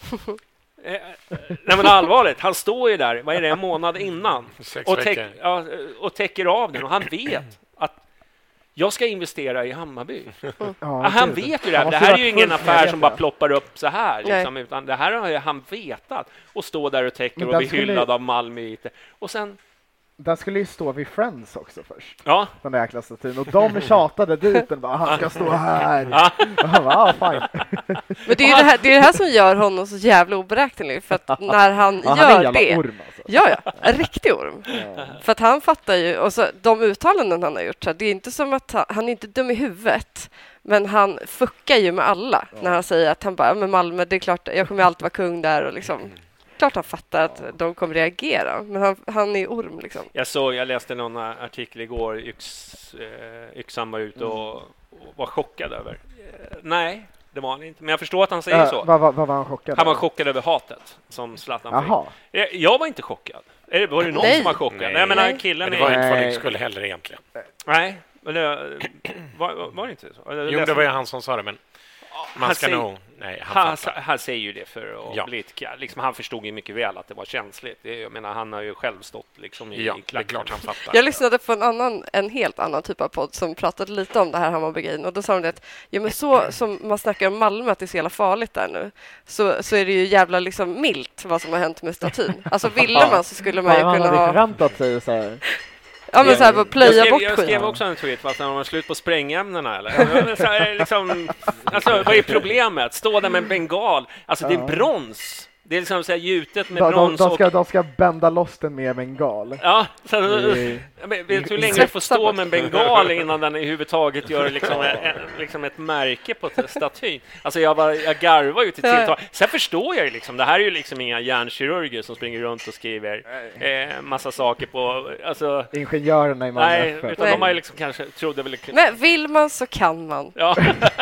H: eh, nej men allvarligt, han står ju där, vad är det, en månad innan
E: Sex
H: och, täck,
E: veckor.
H: ja, och täcker av den och han vet att jag ska investera i Hammarby.
F: Ja,
H: Ja, han
F: gud.
H: vet ju det.
F: Han
H: Det
F: måste
H: här är
F: varit
H: ju ingen
F: fullt
H: affär som
F: medveten.
H: bara ploppar upp så här. Liksom,
G: Nej.
H: utan det här har ju han vetat. Och stå där och täcker
F: Men
H: och
F: den
H: bli
F: skulle-
H: hyllad av Malmö. Och sen,
F: Den skulle ju stå vid Friends också först,
H: ja.
F: den där jäkla statyn. Och de tjatade dit den bara, han ska stå här.
H: Ja.
F: Och han bara, ah, fine.
G: Men det är ju det här, det är det här som gör honom så jävla oberäknelig. För att när han
F: Ja, han är en
G: gör
F: jävla
G: det...
F: orm alltså.
G: Ja, ja, en riktig orm.
F: Ja.
G: För att han fattar ju, och så, de uttalanden han har gjort, så här, det är inte som att han, han är inte dum i huvudet, men han fuckar ju med alla
F: Ja.
G: när han säger att han bara, men Malmö, det är klart, jag kommer alltid vara kung där och liksom, klart han fattar att de kommer reagera, men han, han är orm liksom.
H: Jag, såg, jag läste någon artikel igår. Yx, eh, Yxan var ute och, och var chockad över. Eh, nej, det var han inte. Men jag förstår att han säger
F: Äh,
H: så.
F: vad, vad, vad var han chockad
H: Han var
F: över?
H: chockad över hatet som Zlatan fick.
F: Jaha.
H: Eh, Jag var inte chockad. Eller var det någon
G: Nej.
H: som var chockad?
E: Nej.
H: Nej, men
G: Nej.
H: killen
E: Men det var
H: är...
E: inte vad
F: Nej.
E: det skulle heller egentligen.
H: Nej, men det, var, var, var det inte så? Jag
E: Jo,
H: läste-
E: det var ju han som sa det, men man
H: han
E: ska
H: säger-
E: nog... Nej, han
H: Han,
E: fattar.
H: han säger ju det för att
E: Ja.
H: blidka. Liksom, han förstod ju mycket väl att det var känsligt. Det, jag menar, han har ju själv stått liksom i,
E: Ja,
H: i
E: det är
H: klacken.
E: klart han fattar.
G: Jag lyssnade på en annan, en helt annan typ av podd som pratade lite om det här Hammarby-grejen, och då sa de det att ja, men så som man snackar om Malmö, att det är så jävla farligt där nu, så, så är det ju jävla liksom milt vad som har hänt med statyn. Alltså ville man så skulle man ju
F: Han
G: kunna
F: hade
G: ha,
F: förväntat sig så här.
G: ja men så här, bara
H: Jag
G: plöja
H: skrev,
G: bort
H: jag skrev
G: skiten.
H: också en tweet, fast när de var slut på sprängämnena eller? Så här, liksom, alltså, vad är problemet? Stå där med en bengal. Alltså det är
F: Ja.
H: brons. Det är liksom så här gjutet med
F: De, de,
H: brons
F: de, ska,
H: och...
F: de ska bända loss den med bengal.
H: Ja, så,
F: I-
H: Ja, men vet du hur länge du får stå med en bengal innan den överhuvudtaget gör liksom, en, liksom ett märke på statyn? Alltså jag, bara, jag garvar ju till tilltal. Sen förstår jag ju liksom, det här är ju liksom inga hjärnkirurger som springer runt och skriver eh, massa saker på, alltså,
F: Ingenjörerna i Malmö
H: nej,
F: F F.
H: utan de har ju liksom kanske, trodde väl...
G: Men vill man så kan man.
H: Ja.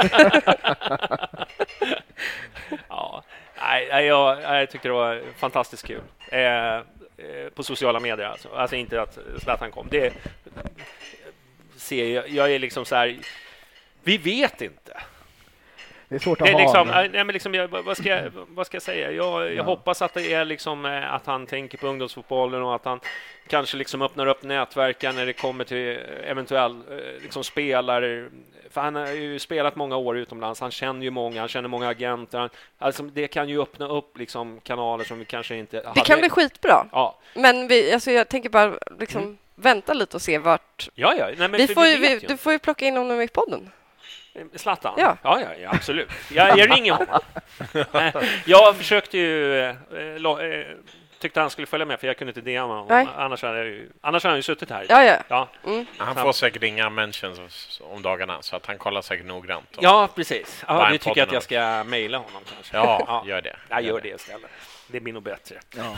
H: Ja. Nej, nej, jag, jag tyckte det var fantastiskt kul. Eh, eh, på sociala medier alltså. Alltså inte att Zlatan kom. Det ser jag, jag är liksom så här, vi vet inte.
F: Det är svårt att
H: Det är
F: ha.
H: liksom,
F: men-
H: nej, men liksom jag, vad, ska jag, vad ska jag säga? Jag, jag
F: Ja.
H: hoppas att det är liksom eh, att han tänker på ungdomsfotbollen och att han kanske liksom öppnar upp nätverken när det kommer till eventuell eh, liksom spelare. För han har ju spelat många år utomlands. Han känner ju många, han känner många agenter. Han, alltså det kan ju öppna upp liksom kanaler som vi kanske inte
G: Det
H: hade.
G: kan bli skitbra.
H: Ja,
G: Men vi, alltså jag tänker bara liksom
H: Mm.
G: vänta lite och se vart...
H: ja, ja. Nej, men
G: Vi
H: för
G: får ju,
H: vet
G: vi,
H: ju
G: du får ju plocka in honom i podden.
H: Zlatan?
G: Ja.
H: Ja, ja, ja, absolut. Jag, jag ringer honom. Jag försökte ju... Eh, lo, eh, tyckte han skulle följa med, för jag kunde inte D M honom.
G: Nej.
H: Annars hade, jag ju, annars hade han ju suttit här.
G: Ja, ja.
H: Ja.
G: Mm.
E: Han får säkert inga mentions om dagarna, så att han kollar säkert noggrant.
H: Ja, precis. Ja,
E: Bayern
H: du tycker att
E: podden
H: jag ska mejla honom kanske?
E: Ja,
H: Ja.
E: gör det.
H: Jag gör det istället. Det blir nog bättre.
F: Ja.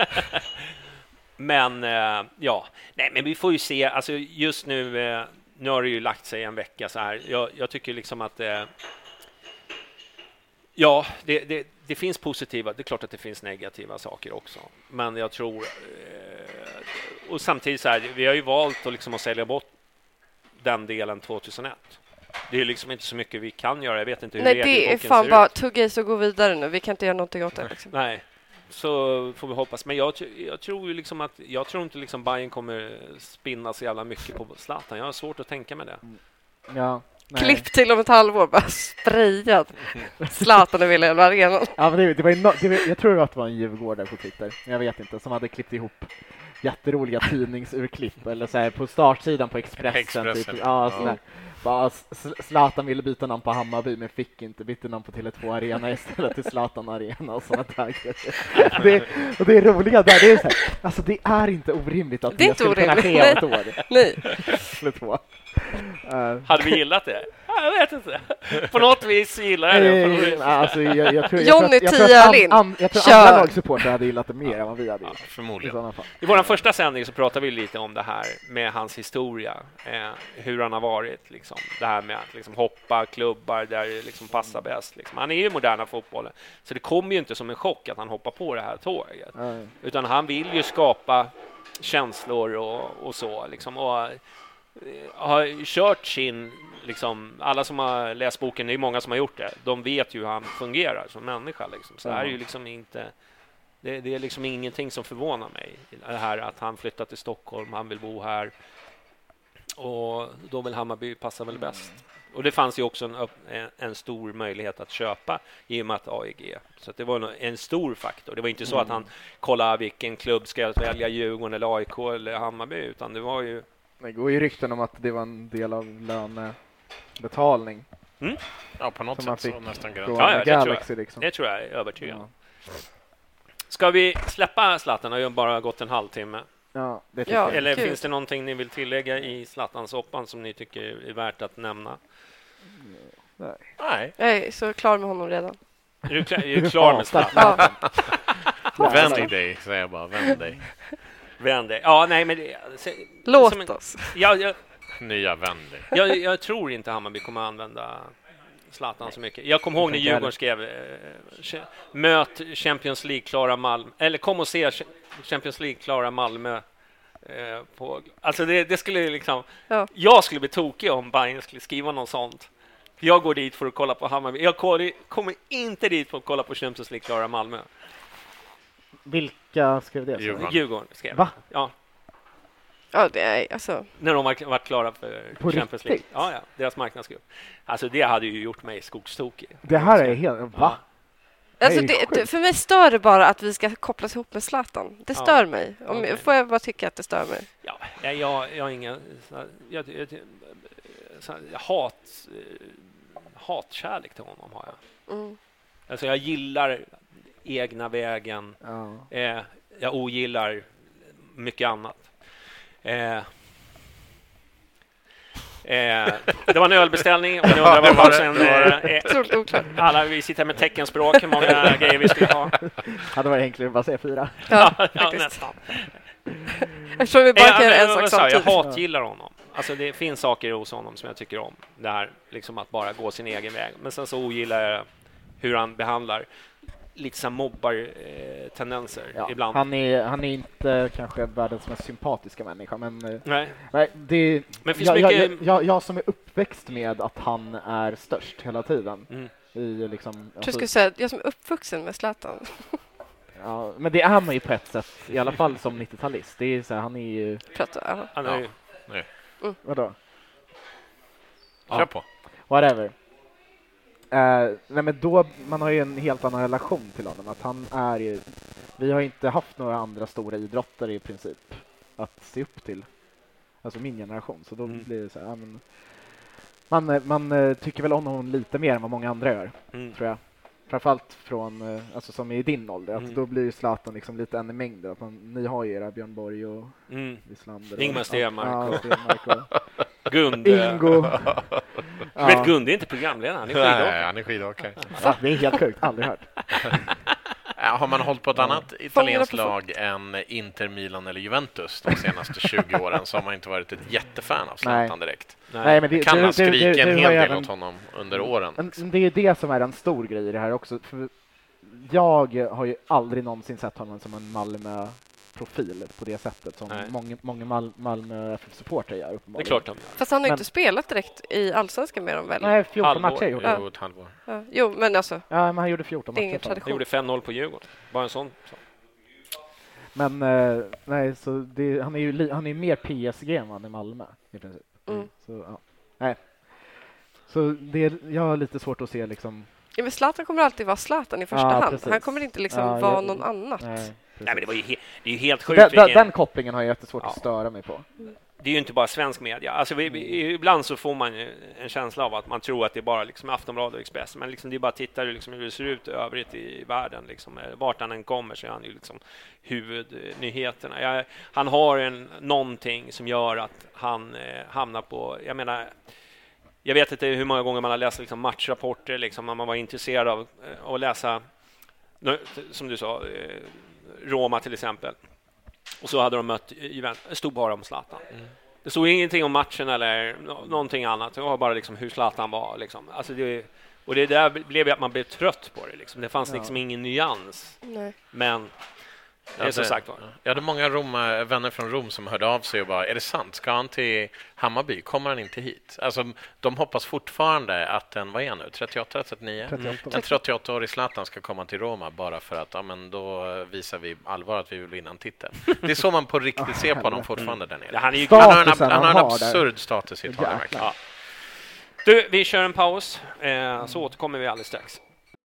H: Men eh, ja, nej, men vi får ju se. Alltså just nu, eh, nu har det ju lagt sig en vecka så här. Jag, jag tycker liksom att eh, ja, det, det, det finns positiva. Det är klart att det finns negativa saker också. Men jag tror eh, och samtidigt så här, vi har ju valt att liksom att sälja bort den delen tjugohundraett. Det är liksom inte så mycket vi kan göra. Jag vet inte hur
G: Nej, det är
H: regelboken
G: fan
H: ser
G: bara
H: ut.
G: tugga i så gå vidare nu. Vi kan inte göra någonting åt det. Liksom.
H: Nej, så får vi hoppas. Men jag, jag tror ju liksom att jag tror inte liksom Bayern kommer spinna så jävla mycket på Zlatan. Jag har svårt att tänka mig det.
F: Ja, nej.
G: Klipp till om ett halvår, bara sprayad. Zlatan och Wilhelm Arenan.
F: Ja, men det, det var ju no, det var, jag tror att det var en djurgårdare på Twitter, jag vet inte, som hade klippt ihop jätteroliga tidningsurklipp eller så här på startsidan på Expressen,
E: Expressen.
F: typ. Ja, så där. Bara Zlatan ville byta namn på Hammarby men fick inte, bytte namn på Tele två Arena istället till Zlatan Arena och sådana där grejer. det, och det är roliga där, det är så här, alltså det är inte orimligt att
G: Det är
F: det
G: inte
F: skulle kunna ske
G: orimligt.
F: om ett år.
G: Nej.
F: Tele två. Uh,
H: Hade vi gillat det? Jag vet inte. På något vis gillar jag det. På något vis.
F: alltså, jag, jag tror, jag
G: Johnny
F: tror, att- jag tror
G: Tia
F: att an,
G: Lind.
F: an, jag tror
G: Kör.
F: andra lagsupportrar hade gillat det mer än vad vi hade
E: Ja,
F: gjort. I
E: förmodligen.
F: sådana fall.
H: I vår första sändning så pratade vi lite om det här med hans historia. Eh, hur han har varit. Liksom. Det här med att liksom, hoppa klubbar där det liksom, passar bäst. Liksom. Han är ju moderna fotbollen. Så det kommer ju inte som en chock att han hoppar på det här tåget.
F: Ja.
H: Utan han vill ju skapa känslor och, och så. Liksom, och eh, har kört sin... Liksom, alla som har läst boken, det är många som har gjort det. De vet ju hur han fungerar som människa. Liksom. Så det här är ju liksom inte... Det, det är liksom ingenting som förvånar mig. Det här att han flyttar till Stockholm, han vill bo här. Och då vill Hammarby passa väl bäst. Och det fanns ju också en, en, en stor möjlighet att köpa i och med att A E G. Så att det var en stor faktor. Det var inte så att han kollade vilken klubb ska jag välja, Djurgården eller A I K eller Hammarby. Utan det var ju...
F: Det går ju rykten om att det var en del av lönebetalning.
H: Mm?
E: Ja, på något
F: Som man
E: sätt så
F: fick
E: nästan
F: från
E: grönt.
H: Ja, ja, det tror jag.
F: Galaxy liksom.
H: Det tror jag är övertygad.
F: Ja.
H: Ska vi släppa Zlatan? Det har ju bara gått en halvtimme.
F: Ja, det tycker
G: Ja.
F: jag.
H: Eller
G: kul.
H: finns det någonting ni vill tillägga i Zlatan-soppan som ni tycker är värt att nämna?
E: Nej,
G: Jag är så klar med honom redan.
H: Är du klar, är du klar med Zlatan?
G: Ja.
E: vänd dig, säger jag bara. Vänd dig.
H: Vänd dig. Ja, nej, men det, se,
G: Låt
H: som en-
G: oss.
H: jag, jag,
E: Nya vänd dig.
H: jag, jag tror inte Hammarby kommer att använda Zlatan så mycket. Jag kommer ihåg när
F: inte heller.
H: Djurgården skrev eh, möt Champions League-klara Malmö. Eller kom och se Champions League-klara Malmö. Eh, på, alltså det, det skulle liksom...
G: Ja.
H: Jag skulle bli tokig om Bayern skulle skriva något sånt. Jag går dit för att kolla på Hammarby. Jag kommer inte dit för att kolla på Champions League-klara Malmö.
F: Vilka skrev det?
E: Djurgården.
H: Djurgården skrev.
F: Va?
H: Ja,
G: Ja, det är alltså.
H: när de var, var klara för
F: På
H: Champions League.
F: riktigt?
H: Ja, ja, deras marknadsgrupp. Alltså det hade ju gjort mig skogstokig.
F: Det här är helt... Va?
H: Ja.
G: Alltså
F: Nej,
G: det,
F: sjukt.
G: det, för mig stör det bara att vi ska kopplas ihop med Zlatan. Det
H: Ja.
G: stör mig. Om,
H: Okej.
G: Får jag bara tycka att det stör mig?
H: Ja, jag, jag, jag har inga... så- Jag, jag, så- jag hat... eh, Hatkärlek till honom har jag.
G: Mm.
H: Alltså jag gillar egna vägen.
F: Ja.
H: Eh, jag ogillar mycket annat. Eh, eh, det var en ölbeställning. Om ni undrar vad
E: det var det,
H: sen,
E: det var det.
H: eh, eh,
G: Otroligt oklart.
H: alla vi sitter här med teckenspråk. Hur många grejer vi skulle ha.
F: Hade varit enklare att bara säga fyra.
G: Ja,
H: Ja,
G: faktiskt.
H: nästan.
G: Eftersom vi bara
H: Eh,
G: kan göra en
H: men,
G: sak
H: vad sa jag? Jag
G: samtidigt.
H: hatgillar honom. Alltså det finns saker hos honom som jag tycker om. Det här liksom att bara gå sin egen väg. Men sen så ogillar jag hur han behandlar lite så här mobbar-tendenser
F: Ja.
H: ibland.
F: Han, är, han är inte kanske världens mest sympatiska människa, men eh,
H: Nej.
F: nej, det,
H: Men finns
F: jag,
H: mycket...
F: jag, jag, jag som är uppväxt med att han är störst hela tiden.
H: Mm.
F: I liksom,
G: Jag tror jag
F: alltså,
G: skulle säga att jag som är uppvuxen med Zlatan.
F: ja, men det är man ju på ett sätt, i alla fall som nittiotalist. Det är så här, han är ju,
G: Pratar, ja.
H: Han är ju...
F: vadå?
H: Ja.
E: Kör på.
F: Whatever. Eh, nej men då, man har ju en helt annan relation till honom. Att han är ju, vi har inte haft några andra stora idrottare i princip att se upp till. Alltså min generation. Så då
H: Mm.
F: blir det så här, ja, men, Man, man tycker väl om honom lite mer än vad många andra gör,
H: Mm.
F: tror jag. Framförallt från, alltså som i din ålder,
H: Mm.
F: att då blir ju Zlatan liksom lite en i mängden. Att man, ni har ju era Björn Borg och
H: Mm.
F: Wislander.
H: Ingmar Stenmark
F: Ja,
H: och-
F: Stenmark och
H: Gunde.
F: Ingo.
H: Du vet, Gunde är inte programledare, han är
E: Nej,
H: skidåkare.
E: han är skidåkare.
F: Ja, det är helt sjukt, aldrig hört.
E: Har man hållit på ett annat italienskt
G: på fot.
E: lag än Inter, Milan eller Juventus de senaste tjugo åren så har man inte varit ett jättefan av Zlatan direkt.
F: Nej, men det,
E: Kan
F: det,
E: ha
F: det,
E: skrikit
F: det,
E: en
F: det
E: hel
F: har
E: del
F: även-
E: åt honom under åren.
F: Men det är ju det som är en stor grej i det här också. För jag har ju aldrig någonsin sett honom som en Malmö-profil på det sättet som
H: Nej.
F: många, många Mal- Malmö F F-supportrar gör
H: Det är
F: uppenbarligen.
H: klart de
G: Fast han har ju
F: Men-
G: inte spelat direkt i Allsvenskan med dem väl?
F: Nej, fjorton
H: Halvår.
F: matcher gjorde han.
E: Jo, ett halvår.
G: Ja, jo, men alltså,
F: Ja, men han gjorde fjorton
G: det är
F: matcher.
G: ingen
F: för dem.
H: Han
G: tradition.
H: gjorde fem noll på Djurgården. Bara en sån. Så.
F: Men eh, nej, så det, han är ju li, han är ju mer P S G än vad han är Malmö i princip.
G: Mm.
F: Så, ja. Nej. Så det, jag har lite svårt att se liksom.
G: Ja, men Zlatan kommer alltid vara Zlatan i första
F: Ja,
G: hand.
F: precis.
G: Han kommer inte liksom
F: Ja,
G: vara
F: jag-
G: någon annat.
F: Nej, precis.
H: Nej, men det, var ju he- det är ju helt
F: Så
H: sjukt.
F: den, den,
H: vilken-
F: den kopplingen har jag jättesvårt
H: Ja.
F: att störa mig på.
H: Det är ju inte bara svensk media. Alltså, vi, vi, ibland så får man ju en känsla av att man tror att det är bara liksom Aftonbladet och Expressen, men liksom det är bara tittar liksom hur det ser ut övrigt i världen. Liksom. Vart han än kommer så är han ju liksom huvudnyheterna. Jag, han har en, någonting som gör att han eh, hamnar på... Jag menar, jag vet inte hur många gånger man har läst liksom matchrapporter, liksom, om man var intresserad av eh, att läsa, nu, som du sa, eh, Roma till exempel. Och så hade de mött Juventus. Det stod bara om Zlatan. Mm. Det stod ingenting om matchen eller no- någonting annat. Det var bara liksom hur Zlatan var. Liksom. Alltså det, och det där blev att man blev trött på det. Liksom. Det fanns
F: Ja.
H: liksom ingen nyans.
G: Nej.
H: Men det är
E: Ja,
H: som
E: det-
H: sagt var.
E: Jag hade många Roma, vänner från Rom som hörde av sig och bara, är det sant? Ska han till Hammarby? Kommer han inte hit? Alltså, de hoppas fortfarande att en, vad är han nu, trettioåtta, trettionio?
F: trettioåtta.
E: En trettioåttaårig Zlatan ska komma till Roma bara för att, ja men då visar vi allvar att vi vill vinna en titel. Det är så man på riktigt ser på honom fortfarande där nere.
H: Ja, han är ju
E: Han har en,
F: Statusen
E: han har en
F: han har
E: absurd status i Italien.
F: Jäklar.
E: verkligen.
H: Ja. Du, vi kör en paus. Eh, så återkommer vi alldeles strax.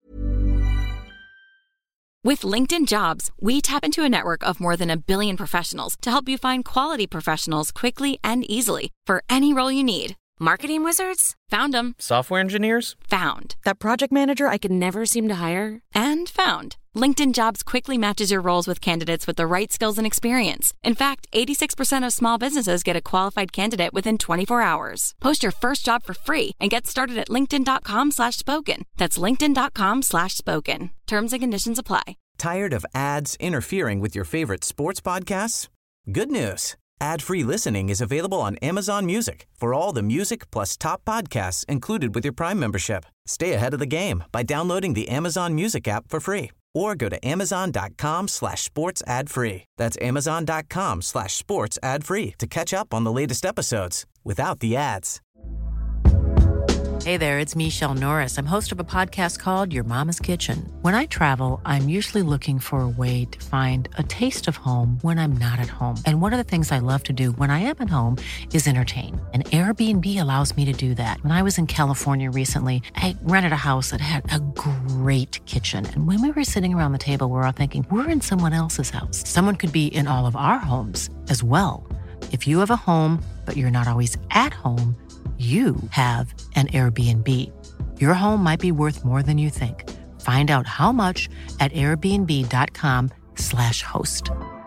C: With LinkedIn Jobs, we tap into a network of more than a billion professionals to help you find quality professionals quickly and easily for any role you need. Marketing wizards? Found them.
B: Software engineers?
C: Found. That project manager I could never seem to hire? And found. LinkedIn Jobs quickly matches your roles with candidates with the right skills and experience. In fact, eighty-six percent of small businesses get a qualified candidate within twenty-four hours. Post your first job for free and get started at linkedin.com slash spoken. That's linkedin.com slash spoken. Terms and conditions apply.
B: Tired of ads interfering with your favorite sports podcasts? Good news. Ad-free listening is available on Amazon Music for all the music plus top podcasts included with your Prime membership. Stay ahead of the game by downloading the Amazon Music app for free or go to amazon.com slash sports ad free. That's amazon.com slash sports ad free to catch up on the latest episodes without the ads.
D: Hey there, it's Michelle Norris. I'm host of a podcast called Your Mama's Kitchen. When I travel, I'm usually looking for a way to find a taste of home when I'm not at home. And one of the things I love to do when I am at home is entertain. And Airbnb allows me to do that. When I was in California recently, I rented a house that had a great kitchen. And when we were sitting around the table, we're all thinking, we're in someone else's house. Someone could be in all of our homes as well. If you have a home, but you're not always at home, you have an Airbnb. Your home might be worth more than you think. Find out how much at airbnb.com slash host.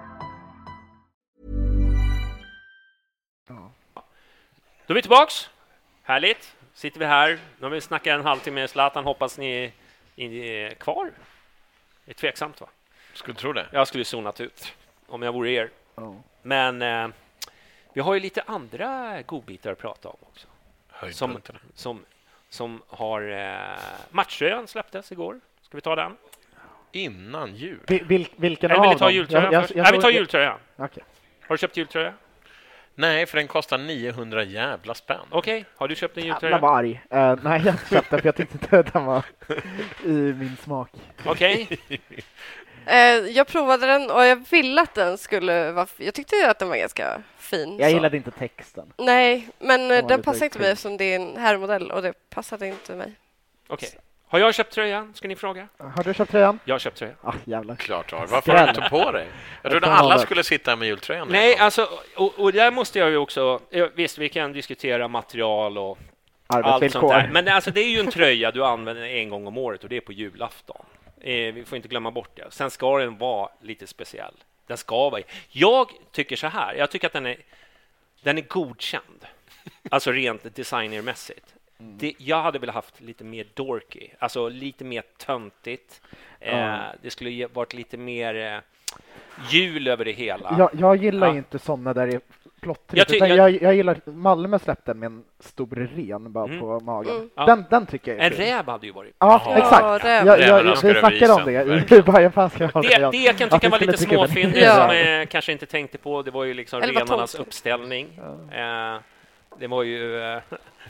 H: Då är vi tillbaks. Härligt. Sitter vi här. Nu har vi snackat en halvtimme med Zlatan. Hoppas ni är kvar. Det är tveksamt, va?
E: Skulle tro det.
H: Jag skulle zonat ut om jag vore er.
F: Ja.
H: Men eh, vi har ju lite andra godbitar att prata om också. Som,
E: Höjdpunkterna.
H: som, som har... Eh, matchtröjan släpptes igår. Ska vi ta den?
E: Innan jul.
F: Vil, vil, vilken
H: Eller vill
F: av
H: ni ta
F: dem?
H: jultröjan
F: Jag- jag-
H: först?
F: jag
H: Nej, vi
F: tror-
H: tar
F: jag-
H: jultröjan.
F: Okej.
H: Har du köpt jultröja?
E: Nej, för den kostar niohundra jävla spänn.
H: Okej, har du köpt en
F: Jävlar
H: jultröja?
F: vad arg. Uh, nej, jag köpte den för jag tyckte inte att den var i min smak.
H: Okej.
G: Eh, jag provade den och jag ville att den skulle vara... Jag tyckte att den var ganska fin.
F: Jag
G: så.
F: gillade inte texten.
G: Nej, men eh,
F: var
G: den
F: lite
G: passar inte
F: kul.
G: mig eftersom det är en herrmodell och det passade inte mig.
H: Okej. Har jag köpt tröjan? Ska ni fråga?
F: Har du köpt tröjan?
H: Jag har köpt tröja.
F: Ah, jävlar.
E: Klart du har. Varför har du inte på dig? Jag trodde
F: kan
E: alla
F: ha det.
E: skulle sitta med jultröjan.
H: Nej, alltså, och, och där måste jag ju också... eh, Visst, vi kan diskutera material och
F: arbetsvillkor.
H: Allt sånt där. Men alltså, det är ju en tröja du använder en gång om året och det är på julafton. Eh, vi får inte glömma bort det. Sen ska den vara lite speciell. Den ska vara. Jag tycker så här. Jag tycker att den är, den är godkänd. Alltså rent designermässigt. Mm. Det, jag hade velat haft lite mer dorky. Alltså lite mer töntigt. Eh, mm. Det skulle ge, varit lite mer eh, jul över det hela.
F: Jag, jag gillar ja. inte sådana där det är plottrigt. Jag, ty- jag, jag, jag gillar Malmö släppte med en stor ren bara mm. på magen. Mm. Den, ja. den tycker jag är
H: en räv hade ju varit.
F: Ja, ja exakt. Ja, jag, jag, vi snackade om det.
H: det. Det jag kan tycka var lite småfyndigt ja. som jag kanske inte tänkte på. Det var ju liksom renarnas uppställning. Ja. Eh, det var ju eh,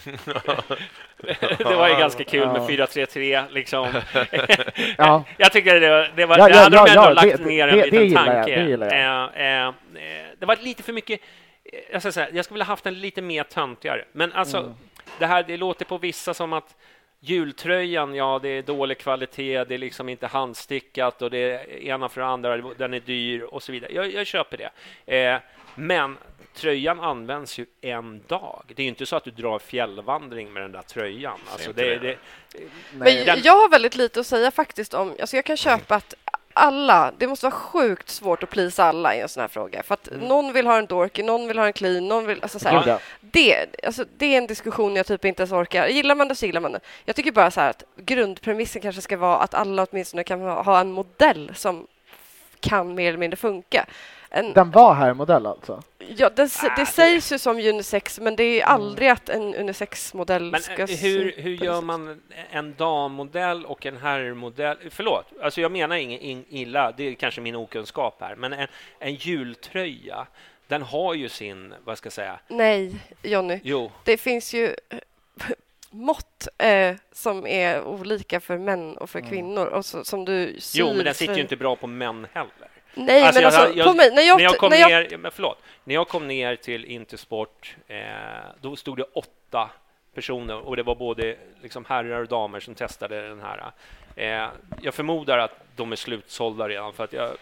H: det var ju ganska kul med fyra tre tre liksom. Ja. Jag tycker det, det var ja, det hade ja, de ändå ja, lagt det, ner en det, liten det tanke. Jag, det, gillar jag. Eh, eh, det var lite för mycket. Jag ska säga, jag skulle vilja haft en lite mer töntigare. Men alltså mm. det här det låter på vissa som att jultröjan, ja, det är dålig kvalitet, det är liksom inte handstickat och det är ena för andra, den är dyr och så vidare. Jag, jag köper det. Eh, men tröjan används ju en dag. Det är ju inte så att du drar fjällvandring med den där tröjan. Alltså det, det,
G: men den... jag har väldigt lite att säga faktiskt om, alltså jag kan köpa att alla, det måste vara sjukt svårt att plisa alla i en sån här fråga. För att mm. någon vill ha en dorky, någon vill ha en clean, någon vill, alltså så här, ja. det, alltså det är en diskussion jag typ inte ens orkar. Gillar man det så gillar man det. Jag tycker bara så här att grundpremissen kanske ska vara att alla åtminstone kan ha en modell som kan mer eller mindre funka. En,
F: den var här modell alltså?
G: Ja, det, det sägs ju som unisex, men det är aldrig mm. att en unisex-modell
H: men
G: ska...
H: hur, hur gör man en dammodell och en herrmodell? Förlåt, alltså jag menar ingen illa, det är kanske min okunskap här, men en, en jultröja, den har ju sin, vad ska jag säga?
G: Nej, Jonny.
H: Jo.
G: Det finns ju mått eh, som är olika för män och för mm. kvinnor. Och så, som du syr,
H: jo, men den sitter ju inte bra på män heller.
G: Nej, alltså, men alltså, jag, jag, på mig, när jag,
H: när jag kom
G: när jag...
H: ner, men förlåt, när jag kom ner till Intersport, eh, då stod det åtta personer och det var både liksom herrar och damer som testade den här. Eh, jag förmodar att de är slutsålda redan för att jag,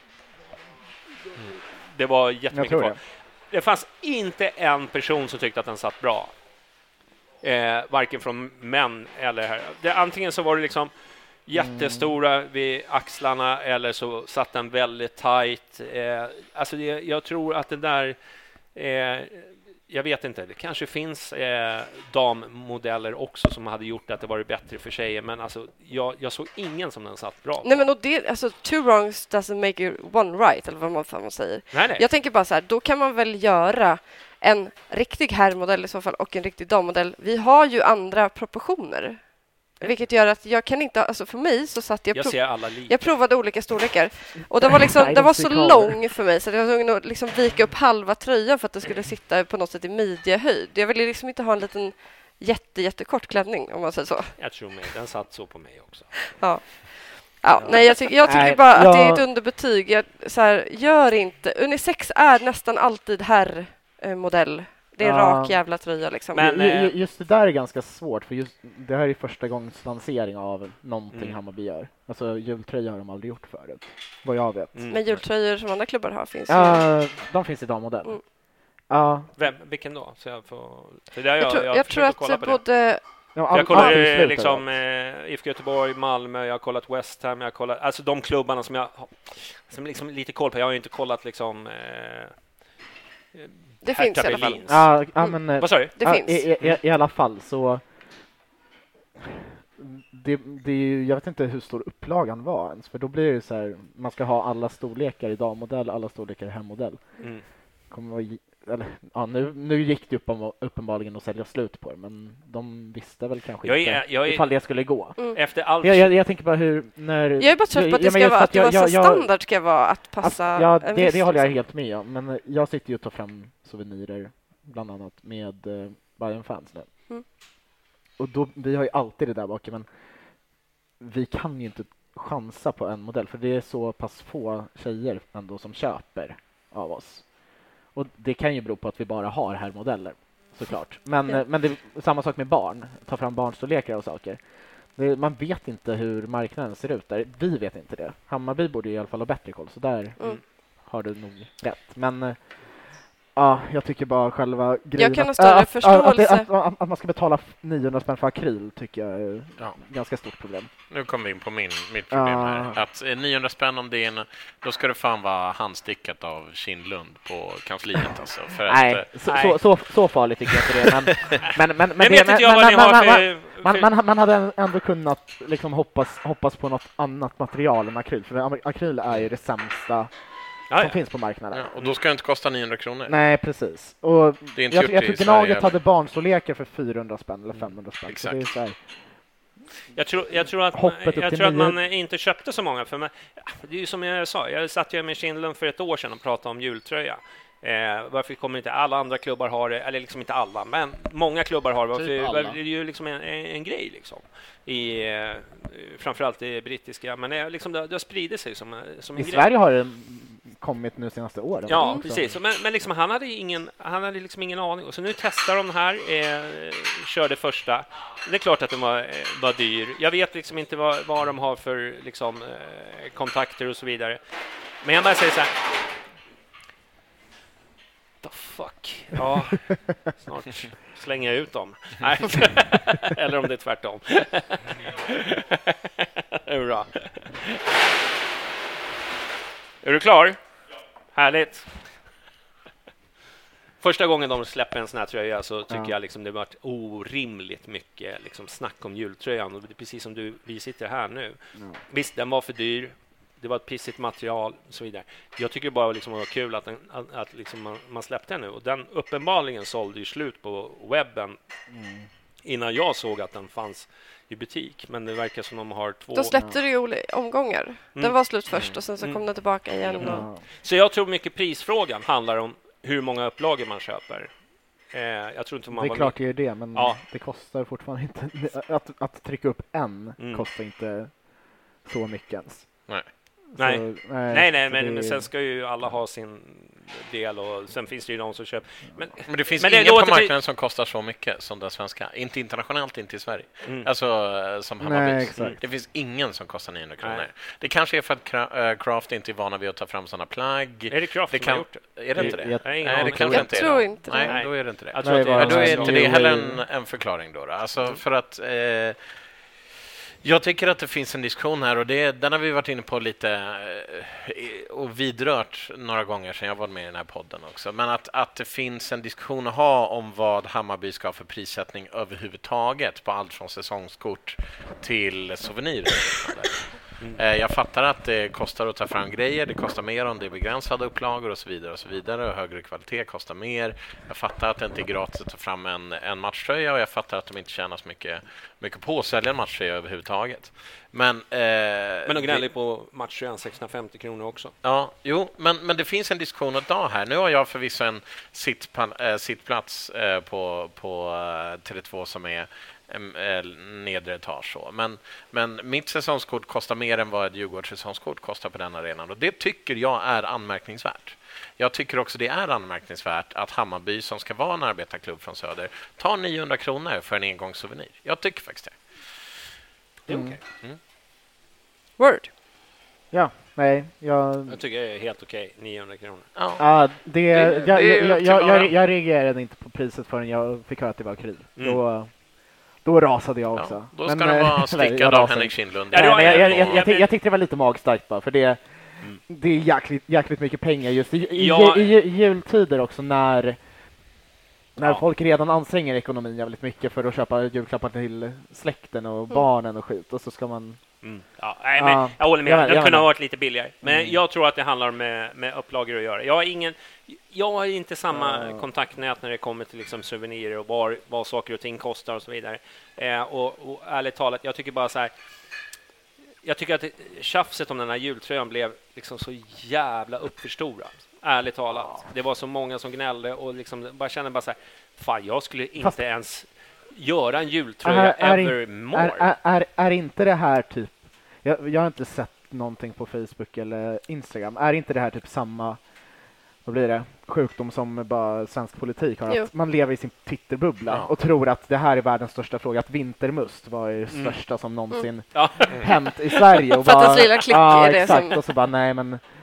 H: det var jättemycket kvar. Det. det fanns inte en person som tyckte att den satt bra. Eh, varken från män eller herrar. Det, antingen så var det liksom jättestora vid axlarna eller så satt den väldigt tajt. Eh, alltså det, jag tror att det där eh, jag vet inte, det kanske finns eh, dammodeller också som hade gjort att det var bättre för tjejer, men alltså jag, jag såg ingen som den satt bra på.
G: Nej, men och det, alltså two wrongs doesn't make you one right, eller vad man, vad man säger.
H: Nej, nej.
G: Jag tänker bara så här, då kan man väl göra en riktig herrmodell i så fall och en riktig dammodell. Vi har ju andra proportioner. Vilket gör att jag kan inte, alltså för mig så satt jag,
H: jag,
G: prov,
H: ser alla lika.
G: jag provade olika storlekar och den var liksom, den var så lång för mig så jag var tvungen att liksom vika upp halva tröjan för att det skulle sitta på något sätt i midjehöjd. Jag ville liksom inte ha en liten jätte, jättekort klänning om man säger så.
H: Jag tror mig, den satt så på mig också.
G: Ja. Ja, nej, jag, ty- jag tycker nej, bara att jag... det är ett underbetyg. Jag, så här, gör inte. Unisex är nästan alltid herr eh, modell. Det är en ja. rak jävla tröja liksom.
F: Men äh, just det där är ganska svårt för just det här är första gångs lansering av någonting mm. Hammarby gör. Alltså jultröjor har de aldrig gjort förut. Vad jag vet.
G: Mm. Men jultröjor som andra klubbar har finns
F: ja, ju. De finns i dammodell. Mm. Ja.
H: Vem, vilken då? Så jag får... Så där jag,
G: jag tror,
H: jag
G: jag tror att både...
F: Ja, all,
H: jag kollar eh, liksom eh, I F K Göteborg, Malmö, jag har kollat West Ham, jag har kollat... Alltså de klubbarna som jag som liksom lite koll på. Jag har ju inte kollat liksom... Eh,
G: Det finns i alla fall.
F: Ja, ja, men,
H: mm. Vad sa du?
G: Det
F: ja,
G: finns.
F: I, i, I alla fall så... Det, det är ju, jag vet inte hur stor upplagan var ens. För då blir det så här... Man ska ha alla storlekar i dammodell, alla storlekar i herrmodell. Mm. Kommer vara, eller, ja, nu, nu gick det uppen, uppenbarligen att sälja slut på det. Men de visste väl kanske jag är, inte jag är, ifall det skulle gå.
H: Mm. Efter allt...
F: jag, jag, jag tänker bara hur... När,
G: jag är bara trött på att det ska vara, att det var så standard ska vara att passa...
F: Att, ja, det, det, det håller jag helt med om. Men jag sitter ju och tar fram souvenirer bland annat med uh, Bayern-fans nu. Mm. Och då, vi har ju alltid det där bakom, men vi kan ju inte chansa på en modell. För det är så pass få tjejer ändå som köper av oss. Och det kan ju bero på att vi bara har här modeller, såklart. Men, ja. men det är samma sak med barn. Ta fram barnstorlekar och saker. Det, man vet inte hur marknaden ser ut där. Vi vet inte det. Hammarby borde i alla fall ha bättre koll. Så där mm. har du nog rätt. Men Ja, jag tycker bara själva grejen.
G: Jag kan ha större
F: att,
G: förståelse.
F: Att, att, att, att man ska betala niohundra spänn för akryl tycker jag är
E: Ja.
F: ganska stort problem.
E: Nu kommer vi in på min, mitt problem
F: Ja.
E: här. Att eh, niohundra spänn om det är en, då ska det fan vara handstickat av Kindlund på kansliet alltså. För
F: Nej,
E: att, eh,
F: så,
H: nej.
F: Så, så, så farligt tycker jag inte det. Men, men, men, men,
H: Jag
F: det,
H: vet inte jag
F: men,
H: vad ni
F: men,
H: har
F: men,
H: för...
F: man,
H: för-
F: man, man, man hade ändå kunnat liksom hoppas, hoppas på något annat material än akryl. För akryl är ju det sämsta
H: Ja,
F: som
H: ja.
F: finns på marknaden.
E: ja, och då ska det inte kosta niohundra kronor.
F: Nej, precis. Och
E: Det är inte
F: jag,
E: gjort
F: jag
E: i
F: tror
E: Sverige
F: Gnaget
E: heller.
F: hade barnstorlekar för fyrahundra spänn eller femhundra spänn.
E: Exakt.
F: Så det är så här,
H: Jag tror, jag tror att,
F: Hoppet upp
H: jag
F: till
H: tror att
F: nio.
H: man eh, inte köpte så många. För man, det är ju som jag sa, jag satt ju med Kindlund för ett år sedan och pratade om jultröja. Eh, varför kommer inte alla andra klubbar ha det? Eller liksom inte alla, men många klubbar har det. Varför,
I: Typ alla.
H: varför, det är ju liksom en, en, en grej liksom. I, eh, framförallt i brittiska. Men det, liksom, det, det har spridit sig som, som en
F: I
H: grej.
F: Sverige har det kommit nu senaste åren.
H: Ja,
F: också.
H: precis. Men, men liksom, han hade ingen, han hade liksom ingen aning. Och så nu testar de här, eh, körde första. Det är klart att den var, eh, var dyr. Jag vet liksom inte vad, vad de har för liksom, eh, kontakter och så vidare. Men jag bara säger så här. The fuck? Ja, snart slänger jag ut dem. Nej. Eller om det är tvärtom. Hurra. Är du klar? Härligt. Första gången de släpper en sån här tröja så tycker
F: Ja.
H: jag liksom det varit orimligt mycket liksom snack om jultröjan. Och det är precis som du, vi sitter här nu.
F: Ja.
H: Visst, den var för dyr. Det var ett pissigt material och så vidare. Jag tycker bara liksom det var kul att, den, att, att liksom man, man släppte den nu. Och den uppenbarligen sålde ju slut på webben
F: Mm.
H: innan jag såg att den fanns i butik. Men det verkar som de har två...
G: Då släppte det ju oli- omgångar. Den
H: Mm.
G: var slut först och sen så
H: Mm.
G: kom den tillbaka igen. Och...
F: Ja.
H: Så jag tror mycket prisfrågan handlar om hur många upplagor man köper. Eh, jag tror inte man
F: Det är
H: var
F: klart det är det, men
H: Ja.
F: det kostar fortfarande inte. Att, att trycka upp en
H: Mm.
F: kostar inte så mycket ens.
E: Nej.
H: Nej.
F: Så, nej,
H: Nej, nej,
F: så
H: men,
F: det-
H: men sen ska ju alla ha sin del och sen finns det ju de som köper. Men,
E: Men det finns
H: Men det
E: ingen
H: låter
E: på
H: pri-
E: marknaden som kostar så mycket som den svenska. Inte internationellt, inte i Sverige.
H: mm.
E: Alltså eh, som
F: Nej,
E: Hammarbys.
F: exakt.
E: Det finns ingen som kostar niohundra kronor.
H: Nej.
E: Det kanske är för att Cra- eh, Craft inte är vana vid att ta fram sådana plagg.
H: Är det Craft
E: Det
H: som
E: kan-
H: har gjort det?
E: Är det inte det?
F: Jag-
H: Nej, ingen
E: Nej, det
H: aning.
E: kanske
G: Jag
E: inte är
G: tror
E: det.
G: inte
E: Nej,
H: det.
E: då är det inte det.
H: Jag tror
F: Nej,
H: att det
F: vad-
H: är
E: Men då är
F: Ja,
E: inte
F: jo,
E: det heller
F: jo.
E: en, en förklaring då. då. Alltså för att eh, jag tycker att det finns en diskussion här och det, den har vi varit inne på lite eh, och vidrört några gånger sedan jag var med i den här podden också. Men att, att det finns en diskussion att ha om vad Hammarby ska ha för prissättning överhuvudtaget på allt från säsongskort till souvenirer. Eh, Jag fattar att det kostar att ta fram grejer, det kostar mer om det är begränsade upplagor och så vidare och så vidare och högre kvalitet kostar mer. Jag fattar att det inte är gratis att ta fram en, en matchtröja och jag fattar att de inte tjänar så mycket, mycket på att sälja en matchtröja överhuvudtaget. Men, eh,
H: Men de
E: det-
H: gnäller på matchtröjan sexhundrafemtio kronor också.
E: Ja, jo, men, men det finns en diskussion att ta här. Nu har jag förvisso en sittpa- äh, sittplats äh, på, på äh, Tele två som är äh, nedre etage. Så. Men, men mitt säsongskort kostar mer än vad ett Djurgårds säsongskort kostar på den arenan. Och det tycker jag är anmärkningsvärt. Jag tycker också det är anmärkningsvärt att Hammarby, som ska vara en arbetarklubb från Söder, tar niohundra kronor för en engångssouvenir. Jag tycker faktiskt det.
H: Det är
F: Mm.
H: okej.
G: Word.
F: Ja, nej, jag...
H: Jag tycker det är helt okej, niohundra kronor.
E: Ja.
F: Ja, det, jag,
E: det
F: jag,
E: är upp
F: jag,
E: till
F: jag,
E: var och
F: jag,
E: en.
F: jag reagerade inte på priset förrän jag fick höra att det var akryl.
H: Mm.
F: Då, då rasade jag också.
E: Ja, då
F: Men,
E: ska den
F: eh,
E: vara
F: nej,
E: stickad
F: jag
E: av
F: rasade
E: Henrik
F: inte.
E: Kindlund.
H: Ja, det
F: Nej,
H: var-
F: men jag, jag,
H: ja,
F: jag, jag,
H: men-
F: tyck- jag tyckte det var lite magstarkt bara, för det,
H: Mm.
F: det är jäkligt, jäkligt mycket pengar just i, i,
H: Ja.
F: i, i jultider också när, när
H: Ja.
F: folk redan anstränger ekonomin jävligt mycket för att köpa julklappar till släkten och barnen och skit, och så ska man...
H: Mm. Ja, nej, men
F: Ja.
H: jag håller med.
F: Jag-
H: Det
F: jag
H: kunde
F: menar.
H: ha varit lite billigare. Men
F: Mm.
H: jag tror att det handlar med, med upplagor att göra. Jag har, ingen, jag har inte samma
F: Ja.
H: kontaktnät när det kommer till liksom souvenirer och var, vad saker och ting kostar och så vidare. Eh, och, och ärligt talat, jag tycker bara så här... Jag tycker att det- tjafset om den här jultröjan blev liksom så jävla uppförstorat. Ärligt talat. Det var så många som gnällde och liksom bara kände bara så här, fan, jag skulle inte
F: Fast-
H: ens göra en jultröja
F: Är- är
H: ever
F: in-
H: more.
F: Är, är, är, är inte det här typ... Jag, jag har inte sett någonting på Facebook eller Instagram. Är inte det här typ samma... Vad blir det? Sjukdom som bara svensk politik har.
G: Jo.
F: Att man lever i sin Twitterbubbla
E: Ja.
F: och tror att det här är världens största fråga. Att vintermust var det
H: Mm.
F: största som någonsin
H: Ja.
F: hänt i Sverige. Och
G: För att
F: bara,
G: ens lilla klick
F: ja,
G: är det
F: exakt.
G: som-
F: Och så bara, nej men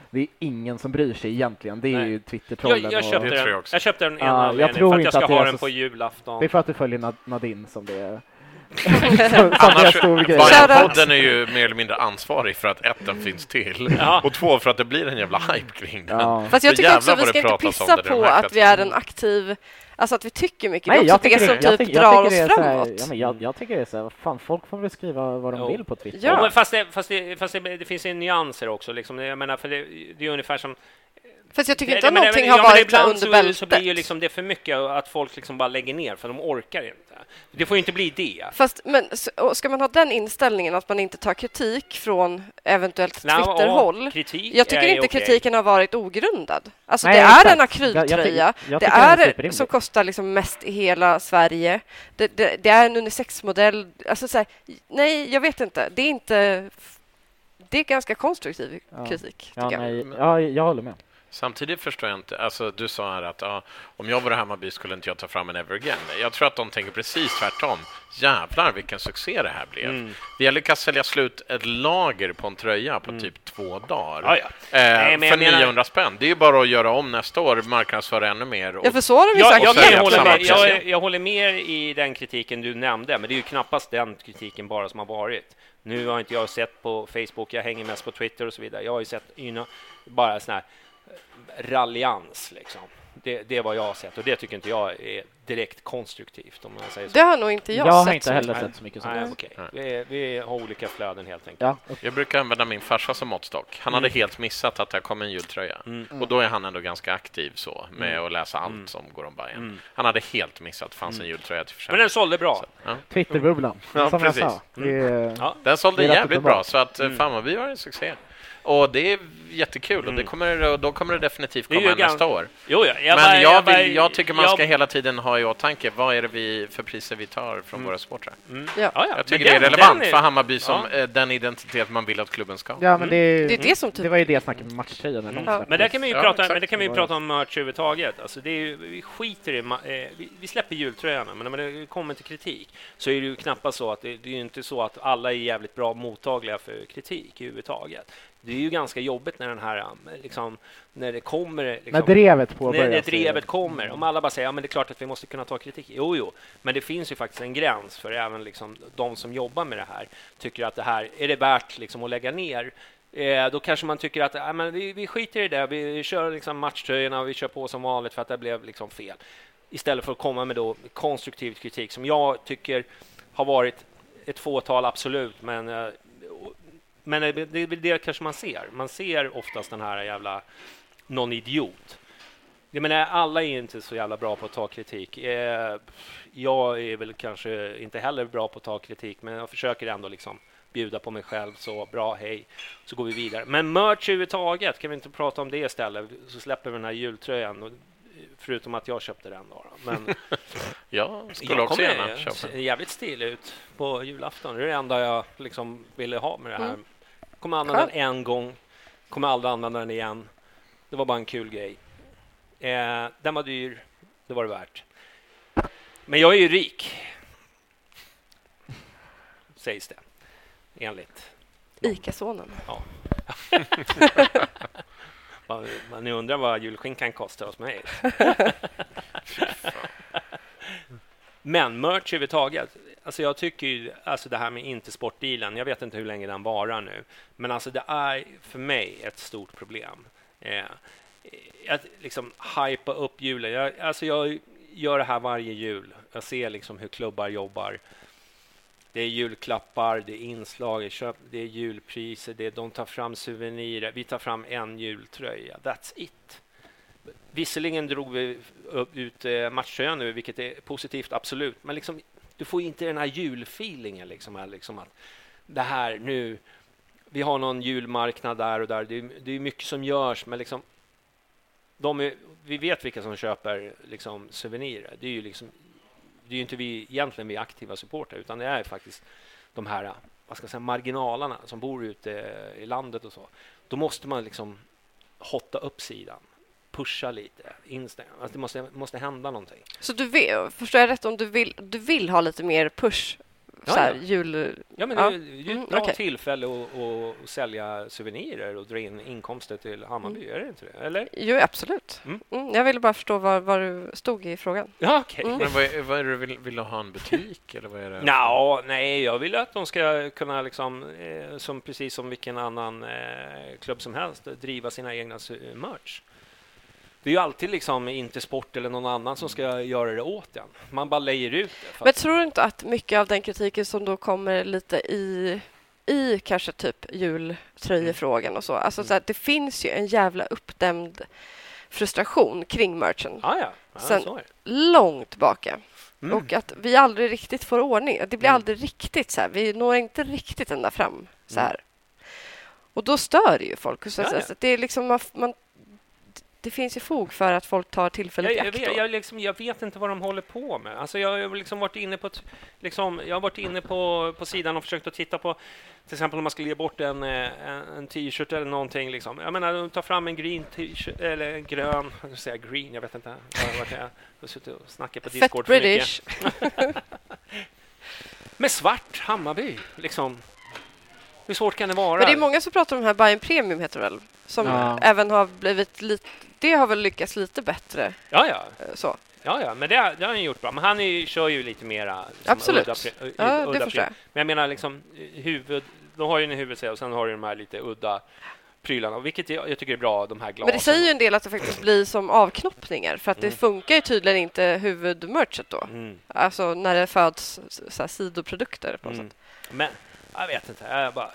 F: det är ingen som bryr sig egentligen. Det är
H: Nej.
F: ju Twitter-trollen.
H: Jag, jag, köpte
F: och...
E: Det tror jag
H: den,
E: också.
H: jag köpte den ena
F: Ja, jag
H: anledningen
F: tror
H: för att
F: inte
H: jag ska
F: att det
H: ha
F: är
H: den
F: så-
H: på julafton.
F: Det är för att du följer Nad- Nadine som det är. som, som
E: Annars,
F: är stor grej.
E: Bajen-podden är ju mer eller mindre ansvarig för att ett, den finns till.
H: Ja.
E: Och två, för att det blir en jävla hype kring den.
F: Ja.
G: Fast jag
E: Så
G: tycker också
E: jävlar
G: att vi
E: vad
G: ska
E: det
G: inte
E: pratas om
G: pissa
E: det i de
G: på
E: här
G: att vi är en aktiv, alltså att vi tycker mycket.
F: Nej,
G: det är
F: jag
G: också det
F: tycker
G: som
F: det, jag
G: typ
F: tycker,
G: drar
F: jag
G: oss
F: tycker det är så här,
G: framåt.
F: ja, men jag, jag tycker det är så här, fan, folk får väl skriva vad de
H: Jo.
F: vill på Twitter.
G: Ja.
H: Ja, men fast det, fast det, fast det, det finns en nyanser också. Liksom. Jag menar, för det, det är ungefär som...
G: Fast jag tycker
H: det,
G: inte att
H: men-
G: någonting
H: men-
G: har
H: ja, men
G: varit
H: ibland
G: under
H: så,
G: bältet.
H: så blir ju liksom det för mycket att folk liksom bara lägger ner för de orkar inte. Det får ju inte bli det.
G: Fast men, s- och ska man ha den inställningen att man inte tar kritik från eventuellt
H: Nej,
G: Twitter-håll?
H: ja, kritik
G: Jag tycker
H: är
G: inte
H: okej.
G: kritiken har varit ogrundad. Alltså
F: Nej,
G: det är
F: exakt.
G: en
F: Jag- jag
G: akryltröja.
F: tycker- jag
G: Det
F: tycker den är
G: är
F: superrimlig.
G: som kostar liksom mest i hela Sverige. Det, det, det är en unisex-modell. Alltså så här, nej, jag vet inte. Det är inte... Det är ganska konstruktiv
F: Ja.
G: kritik,
F: Ja,
G: tycker jag.
F: nej, ja, jag håller med.
E: Samtidigt förstår jag inte, alltså du sa här att ja, om jag var i Hammarby skulle inte jag ta fram en Evergen. Jag tror att de tänker precis tvärtom. Jävlar vilken succé det här blev.
H: Mm.
E: Vi har lyckats sälja slut ett lager på en tröja på typ två dagar.
H: Ja, ja.
E: Eh,
H: Nej, men
E: för
H: jag menar-
E: niohundra spänn. Det är ju bara att göra om nästa år, marknadsföra ännu mer. Och
G: Ja, för så har de ju
H: Jag,
G: sagt.
H: jag,
E: Och så är
H: jag,
E: det
H: håller
E: samma
H: med,
E: pris.
H: jag, jag håller med i den kritiken du nämnde, men det är ju knappast den kritiken bara som har varit. Nu har inte jag sett på Facebook, jag hänger mest på Twitter och så vidare. Jag har ju sett yna, bara sån här rallians liksom. Det, det är vad jag har sett och det tycker inte jag är direkt konstruktivt om man säger så.
G: Det har nog inte jag,
F: Jag har
G: sett.
F: inte
G: så
F: heller
G: mycket.
F: sett så mycket som
H: Nej,
F: det.
H: okej. Vi, vi har olika flöden helt enkelt.
F: Ja, och-
E: Jag brukar använda min farsa som måttstock. Han hade helt missat att det kom en jultröja.
H: Mm.
E: Och då är han ändå ganska aktiv så med
H: Mm.
E: att läsa allt
H: Mm.
E: som går om Bajen.
H: Mm.
E: Han hade helt missat att det fanns en jultröja till
H: Men
E: försäljning.
H: den sålde bra.
E: Ja.
F: Twitterbubblan,
E: Ja,
F: som
E: precis.
F: jag sa. Det är,
H: Ja.
E: Den sålde
F: Det är rätt
E: jävligt
F: uppenbart.
E: bra, så att mm. Hammarby var en succé. Och det är jättekul och det
H: Mm.
E: kommer, och då kommer det definitivt
H: Det är
E: komma
H: ju
E: nästa
H: ganska-
E: år.
H: Jo, ja, jag
E: Men
H: bara-
E: jag,
H: bara-
E: vill, jag tycker man
H: jag-
E: ska hela tiden ha i åtanke vad är det vi för priser vi tar från
H: Mm.
E: våra supportrar.
H: Mm.
G: Ja.
H: Ja, ja.
E: Jag tycker
H: Men
E: det är
H: den-
E: relevant
H: den är-
E: för Hammarby som
H: Ja.
E: eh, den identitet man vill att klubben ska ha.
F: ja, men det,
G: Det är det som typ...
F: det var ju det jag snackade med matchtröjan. när de
H: Mm.
F: släpptes.
H: Men där kan vi ju
E: Ja,
H: prata,
E: exakt.
H: men det kan vi ju
F: Det var-
H: prata om merch överhuvudtaget. Alltså det är ju, vi skiter i, ma- eh, vi, vi släpper jultröjorna, men när det kommer till kritik så är det ju knappast så att det, det är ju inte så att alla är jävligt bra mottagliga för kritik överhuvudtaget. Det är ju ganska jobbigt när den här, liksom, när det kommer, liksom,
F: När drevet
H: när
F: påbörjas.
H: det drevet kommer. Om alla bara säger, ja men det är klart att vi måste kunna ta kritik. Jo, jo, men det finns ju faktiskt en gräns för även liksom de som jobbar med det här tycker att det här är det värt liksom att lägga ner. Eh, då kanske man tycker att ja, men vi, vi skiter i det, vi kör liksom matchtröjorna och vi kör på som vanligt för att det blev liksom fel. Istället för att komma med då konstruktiv kritik som jag tycker har varit ett fåtal absolut, men eh, men det, det, det kanske man ser. Man ser oftast den här jävla någon idiot. Jag menar, alla är inte så jävla bra på att ta kritik. Eh, jag är väl kanske inte heller bra på att ta kritik, men jag försöker ändå liksom bjuda på mig själv. Så bra, hej. Så går vi vidare. Men merch överhuvudtaget, kan vi inte prata om det istället? Så släpper vi den här jultröjan. Och, förutom att jag köpte den då. Men
E: Jag skulle
H: jag
E: också
H: kommer
E: gärna köpa
H: se
E: den.
H: jävligt stil ut på julafton. Det är det enda jag liksom ville ha med det här.
G: Mm.
H: Kommer använda
G: Skönt.
H: den en gång. Kommer aldrig använda den igen. Det var bara en kul grej. Eh, den var dyr. Det var det värt. Men jag är ju rik. Sägs det. Enligt.
G: Ica-sonen.
H: Ja. Man, man undrar vad julskinkan kostar hos mig. Men merch överhuvudtaget. Alltså jag tycker ju, alltså det här med inte sportdealen, jag vet inte hur länge den varar nu, men alltså det är för mig ett stort problem. Eh, att liksom hypa upp julen. Jag, alltså jag gör det här varje jul. Jag ser liksom hur klubbar jobbar. Det är julklappar, det är inslag, köp, det är julpriser, det är, de tar fram souvenirer. Vi tar fram en jultröja. That's it. Visserligen drog vi upp, ut eh, matchtröjan nu, vilket är positivt, absolut. Men liksom, du får inte den här julfeelingen. Liksom, här, liksom att det här nu, vi har någon julmarknad där och där. Det är, det är mycket som görs, men liksom, de är, vi vet vilka som köper liksom, souvenirer. Det är ju liksom, det är ju inte vi egentligen vi aktiva supporter, utan det är faktiskt de här, vad ska jag säga, marginalerna som bor ute i landet och så. Då måste man liksom hotta upp sidan, pusha lite, Instagram. Alltså det måste, måste hända någonting.
G: Så du vill, förstår jag rätt om du vill, du vill ha lite mer push så här,
H: ja.
G: jul...
H: Ja, men
G: ja.
H: det är ju ett
G: Mm,
H: bra
G: okay.
H: tillfälle att, att sälja souvenirer och dra in inkomster till Hammarby, mm. är det inte det? Eller?
G: Jo, absolut. Mm. Mm, jag ville bara förstå var, var du stod i frågan.
H: Ja, okej. Okay.
E: Mm. Men vad är, vad är det, vill, vill du ha en butik eller vad är det?
H: No, nej, jag vill att de ska kunna liksom, eh, som precis som vilken annan eh, klubb som helst, driva sina egna merch. Det är ju alltid liksom inte sport eller någon annan som ska göra det åt den. Man bara lejer ut det.
G: Men tror du inte att mycket av den kritiken som då kommer lite i, i kanske typ jultröjefrågan och så, alltså mm. så att det finns ju en jävla uppdämd frustration kring merchen.
H: Ah, ja. Ja,
G: sen
H: så är det.
G: Långt baka.
H: Mm.
G: Och att vi aldrig riktigt får ordning. Det blir
H: Mm.
G: aldrig riktigt så här. Vi når inte riktigt ända fram så här. Mm. Och då stör det ju folk. Så,
H: ja, ja.
G: så det är liksom man, man det finns ju fog för att folk tar tillfället
H: jag,
G: i akt.
H: Jag, jag, jag, liksom, jag vet inte vad de håller på med. Alltså jag har liksom varit inne på, liksom, jag har varit inne på, på sidan och försökt att titta på, till exempel om man skulle ge bort en, en, en t-shirt eller någonting. Liksom. Jag menar, de tar fram en green t-shirt, eller en grön, jag ska säga green, jag vet inte. Vad jag har suttit och snackat på Discord
G: Fett British.
H: Med svart Hammarby, liksom. Hur svårt kan det vara?
G: Men det är många som pratar om den här Bayern Premium, heter det väl? Som ja. även har blivit lite... Det har väl lyckats lite bättre.
H: Ja, ja.
G: Så.
H: Ja, ja. Men det, det har han gjort bra. Men han är, kör ju lite mera... Liksom,
G: absolut.
H: Udda,
G: udda, ja, det förstår jag.
H: Men jag menar liksom huvud... De har ju en huvudsida och sen har du de här lite udda prylarna. Vilket jag, jag tycker är bra, de här glasen.
G: Men det säger ju en del att det faktiskt blir som avknoppningar. För att mm. det funkar ju tydligen inte huvudmerchet då. Mm. Alltså när det föds så här, sidoprodukter på något mm. sätt.
H: Men jag vet inte. Jag bara...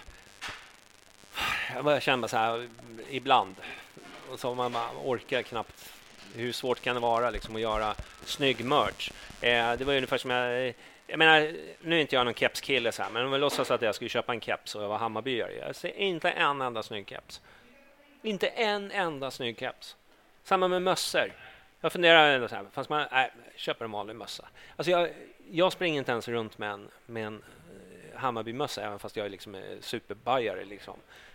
H: Jag bara känner så här ibland. Och så man, man orkar knappt. Hur svårt kan det vara liksom, att göra snygg merch? Eh, det var ju ungefär som jag... Jag menar, nu är inte jag någon kepskille så här, men om vi låtsas att jag skulle köpa en keps och jag var Hammarbyare. Jag ser inte en enda snygg keps. Inte en enda snygg keps. Samma med mössor. Jag funderar ändå så här, fast man nej, köper en vanlig mössa. Alltså jag, jag springer inte ens runt med en, med en Hammarby-mössa, även fast jag är liksom superbajare liksom.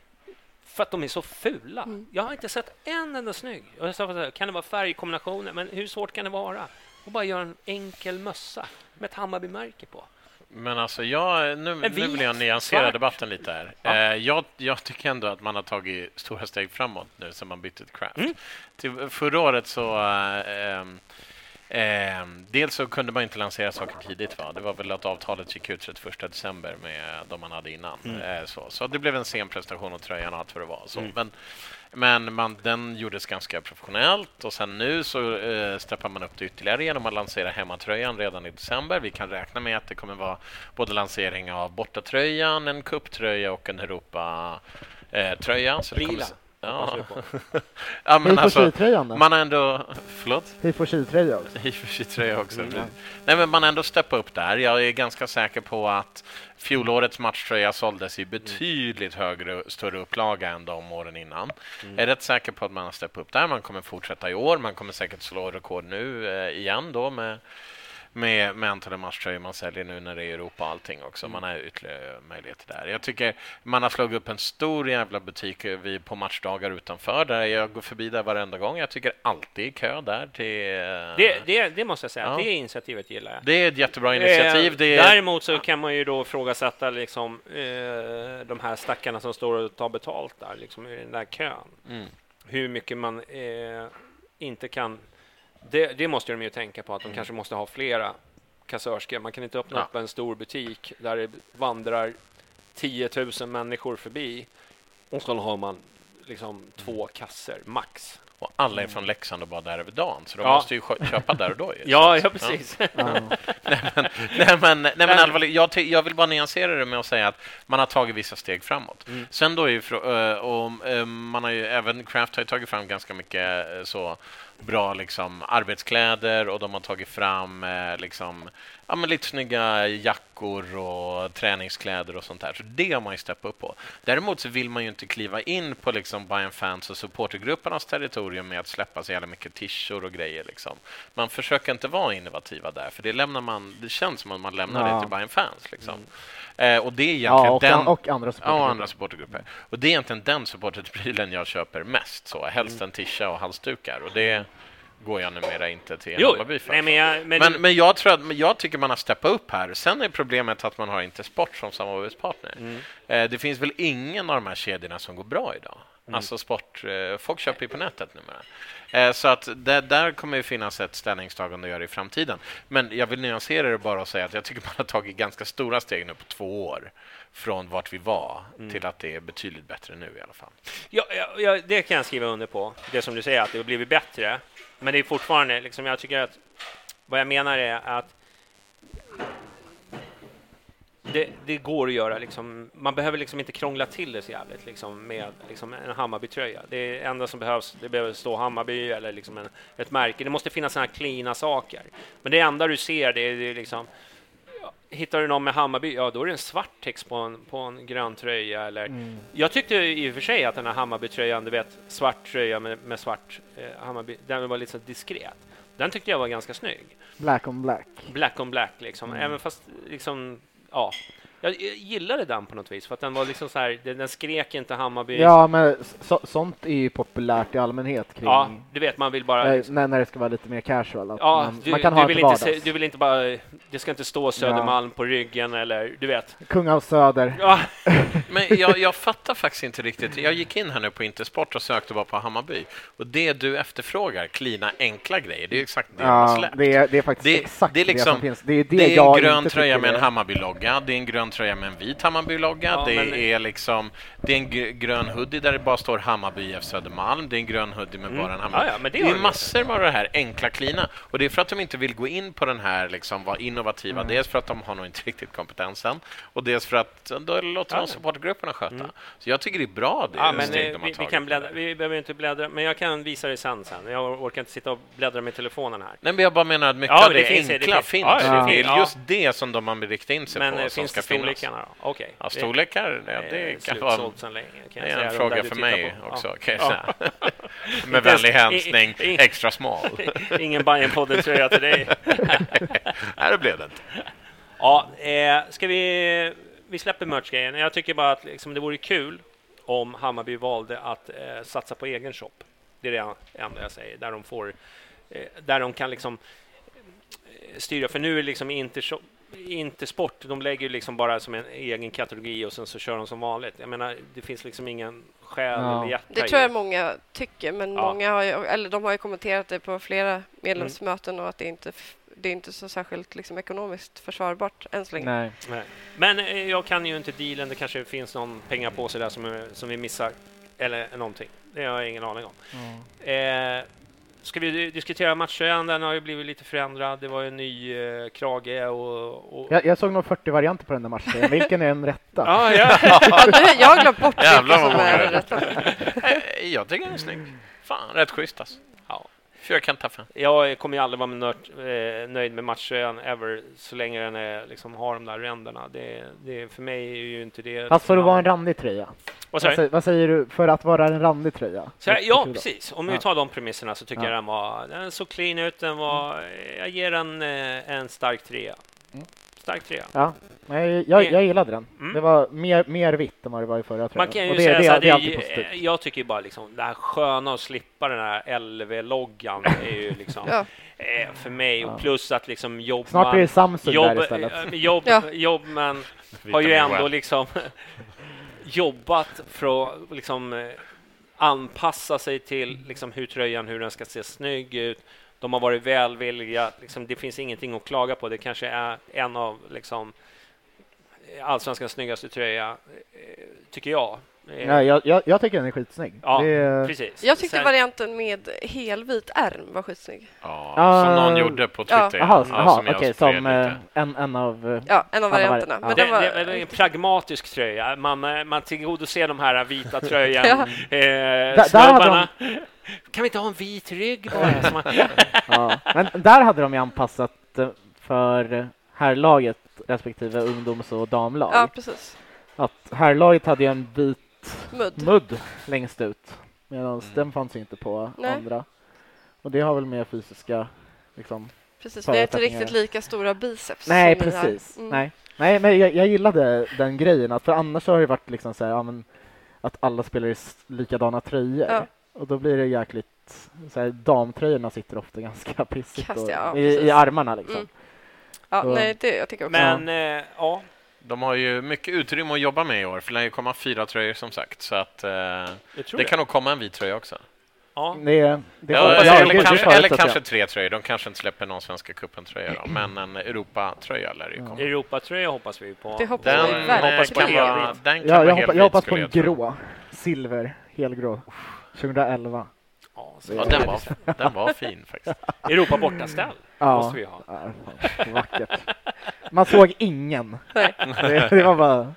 H: För att de är så fula. Mm. Jag har inte sett en enda snygg. Jag sa, kan det vara färgkombinationer? Men hur svårt kan det vara? Och bara göra en enkel mössa med ett Hammarby-märke på.
E: Men alltså, jag, nu, nu vill jag nyansera svart. debatten lite här. Ja. Eh, jag, jag tycker ändå att man har tagit stora steg framåt nu sen man bytte till Craft. Mm. Till, förra året så... Eh, Eh, dels så kunde man inte lansera saker tidigt, va? Det var väl att avtalet gick ut trettioförsta december med de man hade innan. Mm. Eh, så. så det blev en sen prestation och tröjan och allt vad det var. Så. Mm. Men, men man, den gjordes ganska professionellt och sen nu så eh, steppar man upp det ytterligare genom att lansera hemmatröjan redan i december. Vi kan räkna med att det kommer vara både lansering av bortatröjan, en cuptröja och en Europa-tröja. Eh, så det kommer... Ja. Ja, men alltså, man har ändå förlåt.
F: Hifoshi-tröja också.
E: Hifoshi-tröja också. Mm. Nej, men man har ändå steppat upp där. Jag är ganska säker på att fjolårets matchtröja såldes i betydligt högre, större upplaga än de åren innan. Mm. Jag är rätt säker på att man har steppat upp där. Man kommer fortsätta i år. Man kommer säkert slå rekord nu eh, igen då med Med, med antalet matchtröjor man säljer nu när det är Europa och allting också. Man har ytterligare möjligheter där. Jag tycker man har slagit upp en stor jävla butik vi på matchdagar utanför. Där jag går förbi där varenda gång. Jag tycker alltid kö där till...
H: Det, det, det måste jag säga. Ja. Det initiativet gillar jag.
E: Det är ett jättebra initiativ. Det
H: är... Däremot så kan man ju då frågasätta liksom, eh, de här stackarna som står och tar betalt där. Liksom, i den där kön. Mm. Hur mycket man eh, inte kan... Det, det måste de ju tänka på, att de mm. kanske måste ha flera kassörskor. Man kan inte öppna ja. upp en stor butik där det vandrar tio tusen människor förbi och så har man liksom två kasser max.
E: Och alla är från Leksand och bara där över dagen, så de ja. måste ju köpa där och då.
H: ja, ja, precis. Ja.
E: nej, men, nej, men, nej, men allvarligt, jag, jag vill bara nyansera det med att säga att man har tagit vissa steg framåt. Mm. Sen då är ju, och man har ju, även Craft har ju tagit fram ganska mycket så bra liksom arbetskläder, och de har tagit fram liksom ja, men lite snygga jackor och träningskläder och sånt där. Så det har man ju steppat upp på. Däremot så vill man ju inte kliva in på liksom Bayern fans och supportergruppernas territorium med att släppa så jävla mycket t-shirts och grejer liksom. Man försöker inte vara innovativa där, för det lämnar man, det känns som att man lämnar ja. det till Bayern fans liksom. Mm. Eh, och det är egentligen
F: ja, och,
E: den,
F: och andra supportergrupper.
E: Ja, andra supportergrupper. Och det är egentligen den supporterprylen jag köper mest så. Helst en tisha och halsdukar. Och det, går jag numera inte till
H: Jo,
E: Hammarby för.
H: nej, men, jag, men,
E: men, men jag tror att men jag tycker man har steppat upp här. Sen är problemet att man har inte Sport som samarbetspartner. Mm. Eh, det finns väl ingen av de här kedjorna som går bra idag. Mm. Alltså Sport, eh, folk köper ju på nätet numera. Eh, så att det, där kommer ju finnas ett ställningstagande att göra i framtiden. Men jag vill nyansera det bara och säga att jag tycker man har tagit ganska stora steg nu på två år. Från vart vi var mm. till att det är betydligt bättre nu i alla fall.
H: Ja, ja, ja, det kan jag skriva under på. Det som du säger, att det har blivit bättre. Men det är fortfarande, liksom, jag tycker att vad jag menar är att det, det går att göra. Liksom, man behöver liksom inte krångla till det så jävligt liksom, med liksom, en Hammarby-tröja. Det enda som behövs, det behöver stå Hammarby eller liksom en, ett märke. Det måste finnas såna här klina saker. Men det enda du ser, det är, det är liksom... Hittar du någon med Hammarby, ja då är det en svart text på en, på en grön tröja. Eller... Mm. Jag tyckte i och för sig att den här Hammarby-tröjan, du vet, svart tröja med, med svart eh, Hammarby, den var lite så diskret. Den tyckte jag var ganska snygg.
F: Black on black.
H: Black on black, liksom. Mm. Även fast, liksom, ja... Jag gillade den på något vis, för att den var liksom så här, den, den skrek inte Hammarby.
F: Ja, men så, sånt är ju populärt i allmänhet kring...
H: Ja, du vet, man vill bara...
F: Liksom, när, när det ska vara lite mer casual.
H: Ja,
F: man,
H: du,
F: man kan
H: du
F: ha
H: vill
F: inte
H: se, du vill inte bara... Det ska inte stå Södermalm ja. på ryggen, eller du vet.
F: Kung av Söder.
H: Ja.
E: Men jag, jag fattar faktiskt inte riktigt. Jag gick in här nu på Intersport och sökte bara på Hammarby. Och det du efterfrågar, klina enkla grejer, det är exakt det
F: ja,
E: man släppt.
F: Det är, det är faktiskt
E: det,
F: exakt
E: det, är liksom,
F: det som finns. Det är, det
E: det är
F: jag
E: en grön
F: inte
E: tröja med
F: det.
E: en Hammarby-logga. Det är en grön tröja med en vit Hammarby-logga. Ja, det men... är liksom det är en g- grön hoodie där det bara står Hammarby I F Södermalm. Det är en grön hoodie med mm. bara en Hammarby.
H: Ja, ja, men det,
E: det är massor av det här enkla klina. Och det är för att de inte vill gå in på den här liksom vara innovativa. Mm. Dels för att de har nog inte riktigt kompetensen. Och dels för att då låter ja. de supportgrupperna sköta. Mm. Så jag tycker det är bra det
H: ja, men steg de har vi, vi kan bläddra, vi behöver inte bläddra, men jag kan visa det sen sen. Jag orkar inte sitta och bläddra med telefonen här.
E: Nej, men jag bara menar att mycket
H: ja,
E: av det, det
H: finns,
E: enkla
H: det
E: finns.
H: Ja,
E: det
H: det
E: är
H: ja.
E: just det som de har riktat in sig
H: men,
E: på.
H: Men
E: som
H: finns
E: ska
H: det storlekarna då? Okej. Okay.
E: Ja, storlekar, det, det kan vara
H: länge, kan
E: det är en fråga för mig på. också.
H: Ja.
E: Kan jag säga. Med vänlig hälsning, i, i, extra smal.
H: Ingen Bajen-podden tror jag till dig.
E: Nej, det blev det inte.
H: Ja, eh, ska vi... Vi släpper merch-grejen. Jag tycker bara att liksom, det vore kul om Hammarby valde att eh, satsa på egen shop. Det är det enda jag säger. Där de får... Eh, där de kan liksom eh, styra. För nu är det liksom inte, shop, inte sport. De lägger liksom bara som en egen kategori och sen så kör de som vanligt. Jag menar, det finns liksom ingen skäl
F: ja.
H: eller hjärta.
G: Det tror jag många tycker. Men
H: ja.
G: många har ju, eller de har ju kommenterat det på flera medlemsmöten mm. och att det inte... Det är inte så särskilt liksom, ekonomiskt försvarbart än så länge.
F: Nej.
H: Nej. Men eh, jag kan ju inte dealen. Det kanske finns någon pengar på sig där som, som vi missar. Eller någonting. Det har jag ingen aning om. Mm. Eh, ska vi diskutera matchen? Den har ju blivit lite förändrad. Det var en ny eh, krage. Och, och...
F: Jag, jag såg nog fyrtio varianter på den där matchen. Vilken är den rätta?
H: ah, ja.
G: ja, du, jag har glömt bort vilken som är den rätta.
E: Jag tycker den är snygg. Fan, rätt schysst alltså. Ja. Jag kan ta fram.
H: Jag kommer ju aldrig vara nörd, eh, nöjd med matchen ever så länge den är, liksom, har de där ränderna. Det, det, för mig är ju inte det...
F: Fast för att vara en randig tröja.
H: Vad,
F: vad, säger, vad säger du för att vara en randig tröja?
H: Så här, ja, precis. Om vi
F: ja.
H: tar de premisserna så tycker ja. jag den var... Den såg clean ut. Den var, jag ger den eh, en stark trea. Mm. Stark trea.
F: Ja, jag, jag, jag gillade den. Mm. Det var mer, mer vitt än vad det var i förra tröjan.
H: Man kan ju
F: och det,
H: säga
F: det,
H: så här,
F: det är alltid positivt.
H: Jag tycker bara liksom, det här sköna att slippa den här L V-loggan är ju liksom
G: ja.
H: eh, för mig. Och plus att liksom jobba...
F: Snart blir det Samsung
H: jobb,
F: där istället.
H: Jobb, ja. jobb men har ju ändå liksom jobbat för att liksom anpassa sig till liksom hur tröjan, hur den ska se snygg ut. De har varit välvilliga. Liksom, det finns ingenting att klaga på. Det kanske är en av liksom, allsvenskans snyggaste tröja, tycker jag.
F: Ja, jag, jag, jag tycker den är skitsnygg.
H: Ja,
F: det...
H: precis.
G: Jag tyckte
H: Sen...
G: varianten med helvit ärm var skitsnygg.
E: Ja, uh, som någon gjorde på Twitter.
F: Jaha,
E: ja,
F: aha,
E: som
F: okej, okay, som uh, en, en av...
G: Ja, en av varianterna.
F: Ja.
G: Men
H: det,
G: det, var...
H: det, det är en pragmatisk tröja. Man, man tillgodoser de här vita tröjan. ja. eh,
F: da,
H: snubbarna.
F: De...
H: Kan vi inte ha en vit rygg bara? man...
F: ja, men där hade de ju anpassat för herrlaget respektive ungdoms- och damlag.
G: Ja, precis.
F: Att herrlaget hade ju en vit
G: mudd,
F: mudd längst ut. Medan
E: mm.
F: den fanns inte på
G: Nej.
F: andra. Och det har väl mer fysiska liksom,
G: precis, vi har inte riktigt lika stora biceps.
F: Nej, precis. Mm. Nej. Nej, men jag, jag gillade den grejen. Att för annars har det varit liksom så här, ja, men, att alla spelar i likadana tröjor.
G: Ja.
F: Och då blir det jäkligt att så här, damtröjorna sitter ofta ganska pissigt
G: Kast,
F: och,
G: ja,
F: i, i armarna liksom.
G: Mm. Ja,
F: Så.
G: nej, det jag tycker också.
H: Men eh, ja,
E: De har ju mycket utrymme att jobba med i år, för det lär ju komma fyra tröjor som sagt. Så att eh,
H: jag tror
E: det
H: det.
E: kan nog komma en vit tröja också.
H: Ja.
F: Det, det
E: Ja,
F: hoppas
E: eller
F: jag. Det- det
E: kanske,
F: förutsätter
E: eller
F: jag.
E: kanske tre tröjor. De kanske inte släpper någon Svenska cupen-tröja då, men en Europa-tröja lär det ju komma.
H: Europatröja hoppas vi på.
G: Det hoppas
E: Den,
G: vi
E: eh,
G: verkligen.
E: kan vara, den kan
F: Ja,
E: vara
F: jag,
E: helt
F: hoppas, jag hoppas
E: vit,
F: på en
E: skulle jag tro.
F: grå. Silver, helgrå. tjugoelva.
H: Ja, så
E: Ja, den var, den var fin faktiskt.
H: Europa bortaställ
F: Ja,
H: måste vi ha.
F: ja, fan, vackert. Man såg ingen.
G: Nej.
F: Det, det var bara...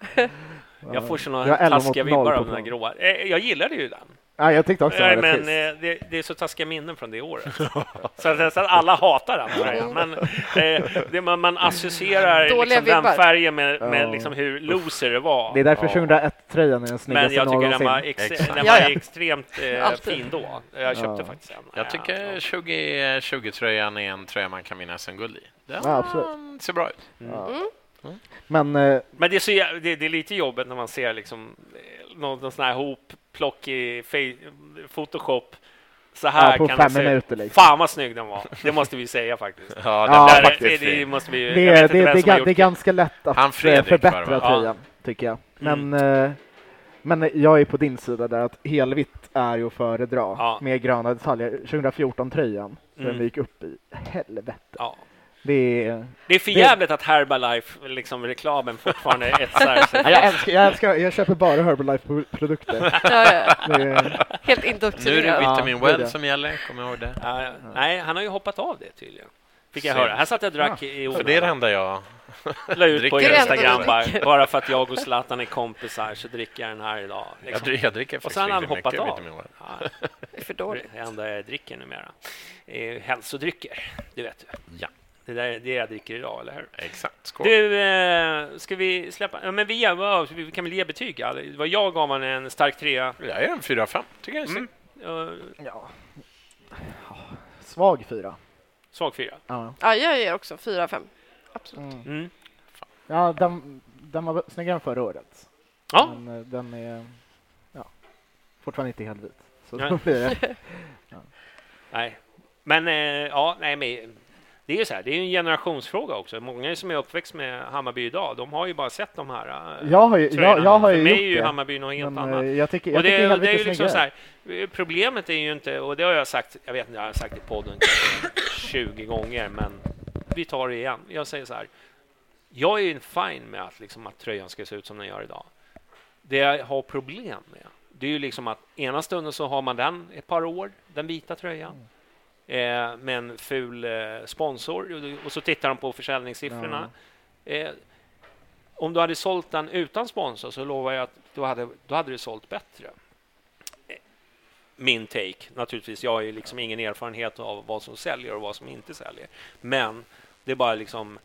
H: Jag får
F: Det
H: såna
F: var elva mot
H: taskiga
F: noll
H: vibbar
F: på
H: av den här
F: plan.
H: gråa. Eh, Jag gillade ju den.
F: Ja, jag tyckte också
H: Nej,
F: det var
H: men
F: trist.
H: eh, det, det är så taskiga minnen från det året. så, att, så att alla hatar den tröjan. Men eh, det, man, man associerar
G: Dåliga
H: liksom, den
G: vibbar.
H: färgen med, med
F: Ja.
H: liksom, hur loser det var.
F: Det är därför
E: Ja.
F: tjugohundraett-tröjan är den
H: Men
F: snyggaste
H: jag tycker den
F: någonsin.
H: var, ex-
E: Exakt.
H: den
G: Ja,
H: var
G: ja.
H: extremt eh,
G: Alltid.
H: fin då. Jag köpte
F: Ja.
H: faktiskt en.
E: Jag tycker tjugo tjugo-tröjan är en tröja man kan vinna S M-guld i. Den
F: Ja, absolut.
E: ser bra ut.
F: Ja.
G: Mm.
F: Men eh,
H: Men det är, så, jä- det, det är lite jobbigt när man ser liksom, eh, någon, någon sån här hopplock i fe- Photoshop. Så här
F: ja, på
H: kan den
F: fem
H: se ut.
F: minuter liksom.
H: Fan vad snygg den var. Det måste vi säga faktiskt.
E: Ja, den
F: Ja,
E: var
H: Där,
E: faktiskt
H: det, det
E: fin.
H: måste vi,
F: Det,
H: jag vet
F: är-
H: inte
F: det,
H: vem
F: det,
H: som har
F: är- det är
H: gjort
F: ganska lätt att
E: Han
F: eh,
E: Fredrik
F: förbättra
E: var det, va?
F: tröjan, tycker jag.
H: Mm.
F: Men, eh, men jag är på din sida där att helvitt är ju att föredra
H: Ja.
F: med gröna detaljer. tjugohundrafjorton-tröjan,
H: Mm.
F: den vi gick upp i. Helvete.
H: Ja.
F: Det är...
H: Det är för
F: Det-
H: jävligt att Herbalife, liksom reklamen fortfarande är ett så här, så
F: Ja, jag, älskar, jag, älskar, jag köper bara Herbalife-produkter.
G: Ja, ja.
F: Det är,
G: Helt
E: Nu är det
G: indoktrinerad.
F: Ja,
E: Vitamin
F: det är det.
E: Well som gäller, kommer jag ihåg det.
H: Ja, nej, han har ju hoppat av det tydligen. Fick jag
E: Synd.
H: höra. Här satt jag och drack i
E: För
H: onödan.
E: det är det enda jag...
H: La ut på
E: dricker.
H: Instagram
G: Det
H: bara,
G: är det
H: bara för att jag och Zlatan är kompisar så dricker jag den här idag.
E: Jag,
H: Liksom.
E: dricker, jag dricker
H: Och
E: faktiskt
H: sen har han
E: riktigt
H: hoppat
E: mycket
H: av.
E: Vitamin Well.
H: Ja,
G: Det är för
H: det
G: dåligt.
H: är det enda jag dricker numera. Eh, hälsodrycker, det vet du.
E: Ja,
H: Det där är det jag dricker idag, eller hur?
E: exakt. Skål.
H: Du, eh, ska vi släppa... Ja, men vi, ja, vi kan väl ge betyg. Ja. Det var jag gav han en stark trea.
E: Jag är en fyra fem, tycker jag är
H: Mm.
E: snyggt.
H: Uh,
F: ja. Svag fyra.
H: svag fyra.
F: Ja.
G: Ja, jag ger också fyra fem. Absolut.
F: Mm.
H: Mm.
F: Ja, den, den var snyggare än förra året.
H: Ja,
F: Men eh, den är ja, fortfarande inte helt vit. Så
H: Nej.
F: då blir det...
H: nej. Men, eh, ja, nej, men det är ju så här, det är ju en generationsfråga också. Många som är uppväxt med Hammarby idag, de har ju bara sett de här eh,
F: Jag har ju,
H: tröjorna.
F: jag, jag har ju
H: För mig
F: gjort
H: är ju
F: det.
H: Hammarby något helt
F: Men,
H: annat.
F: eh, jag tycker, jag
H: Och det,
F: tycker
H: är-
F: helt
H: det är ju
F: lite
H: liksom så
F: snyggare.
H: här, eh, problemet är ju inte, och det har jag sagt, jag vet inte, jag har sagt i podden kanske tjugo gånger, men vi tar det igen. Jag säger så här, jag är ju fine med att, liksom, att tröjan ska se ut som den gör idag. Det jag har problem med, det är ju liksom att ena stunden så har man den ett par år, den vita tröjan, eh, med en ful eh, sponsor, och, och så tittar de på försäljningssiffrorna. Eh, om du hade sålt den utan sponsor så lovar jag att du hade, då hade du sålt bättre. Eh, Min take, naturligtvis. Jag har ju liksom ingen erfarenhet av vad som säljer och vad som inte säljer. Men det är bara liksom...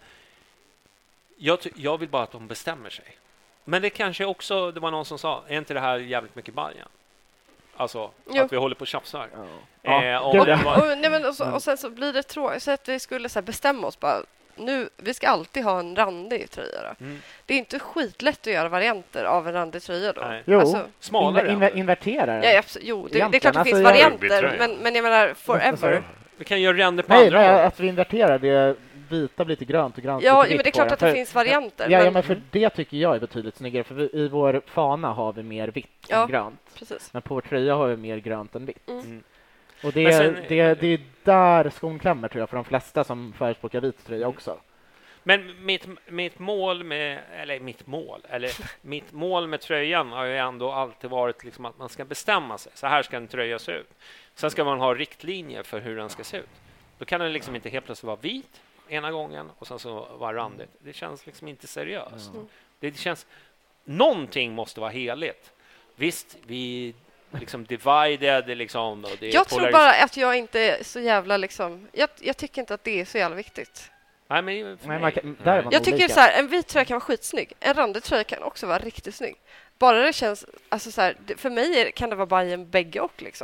H: Jag, ty- jag vill bara att de bestämmer sig. Men det kanske också, det var någon som sa, är inte det här jävligt mycket Bajen? Alltså,
G: Jo.
H: att vi håller på och tjafsar.
F: Ja.
H: Eh, om
F: Gud,
H: det
F: ja.
H: var-
G: Och, nej, men, och, så, och sen så blir det tråkigt. Så att vi skulle så här, bestämma oss bara. Nu, vi ska alltid ha en randig tröja. Då.
H: Mm.
G: Det är inte skitlätt att göra varianter av en randig tröja då.
H: Nej.
F: Jo,
G: Alltså,
H: Smalare.
F: inver, inver, invertera den.
G: ja, absolut. Jo, det, det är
F: Egentligen,
G: klart det
F: alltså,
G: finns
F: jag-
G: varianter,
E: Rugbytröja.
G: men, men jag menar forever.
H: Vi kan göra ränder på
F: Nej,
H: andra
F: nej,
H: håll.
F: att vi inverterar det vita blir till grönt och grönt
G: Ja,
F: blir till
G: men
F: vitt
G: det är
F: på
G: klart
F: den.
G: att det
F: För-
G: finns varianter.
F: Ja, ja,
G: men,
F: men för det tycker jag är betydligt snyggare. För vi, i vår fana har vi mer vitt
G: Ja.
F: än grönt.
G: precis.
F: Men på vår tröja har vi mer grönt än vitt.
H: Mm.
F: Och det,
H: Men
F: är
H: sen-
F: det, det är där skon klämmer tror jag för de flesta som förespråkar vit tröja också.
H: Men mitt, mitt mål med, eller mitt mål, eller mitt mål med tröjan har ju ändå alltid varit liksom att man ska bestämma sig. Så här ska en tröja se ut. Sen ska man ha riktlinjer för hur den ska se ut. Då kan den liksom inte helt plötsligt vara vit ena gången och sen så vara randigt. Det känns liksom inte seriöst.
G: Mm.
H: Det känns, någonting måste vara heligt. Visst, vi liksom divided liksom. Och det är
G: Jag tror
H: polaris-
G: bara att jag inte är så jävla liksom... Jag, jag tycker inte att det är så jävla viktigt.
H: Nej, men för
F: Nej,
H: mig-
F: man kan, där är man
G: Jag tycker
F: olika.
G: så här, en vit tröja kan vara skitsnygg. En randig tröja kan också vara riktigt snygg. Bara det känns... Alltså så här, det- för mig är, kan det vara bara en bägge och liksom.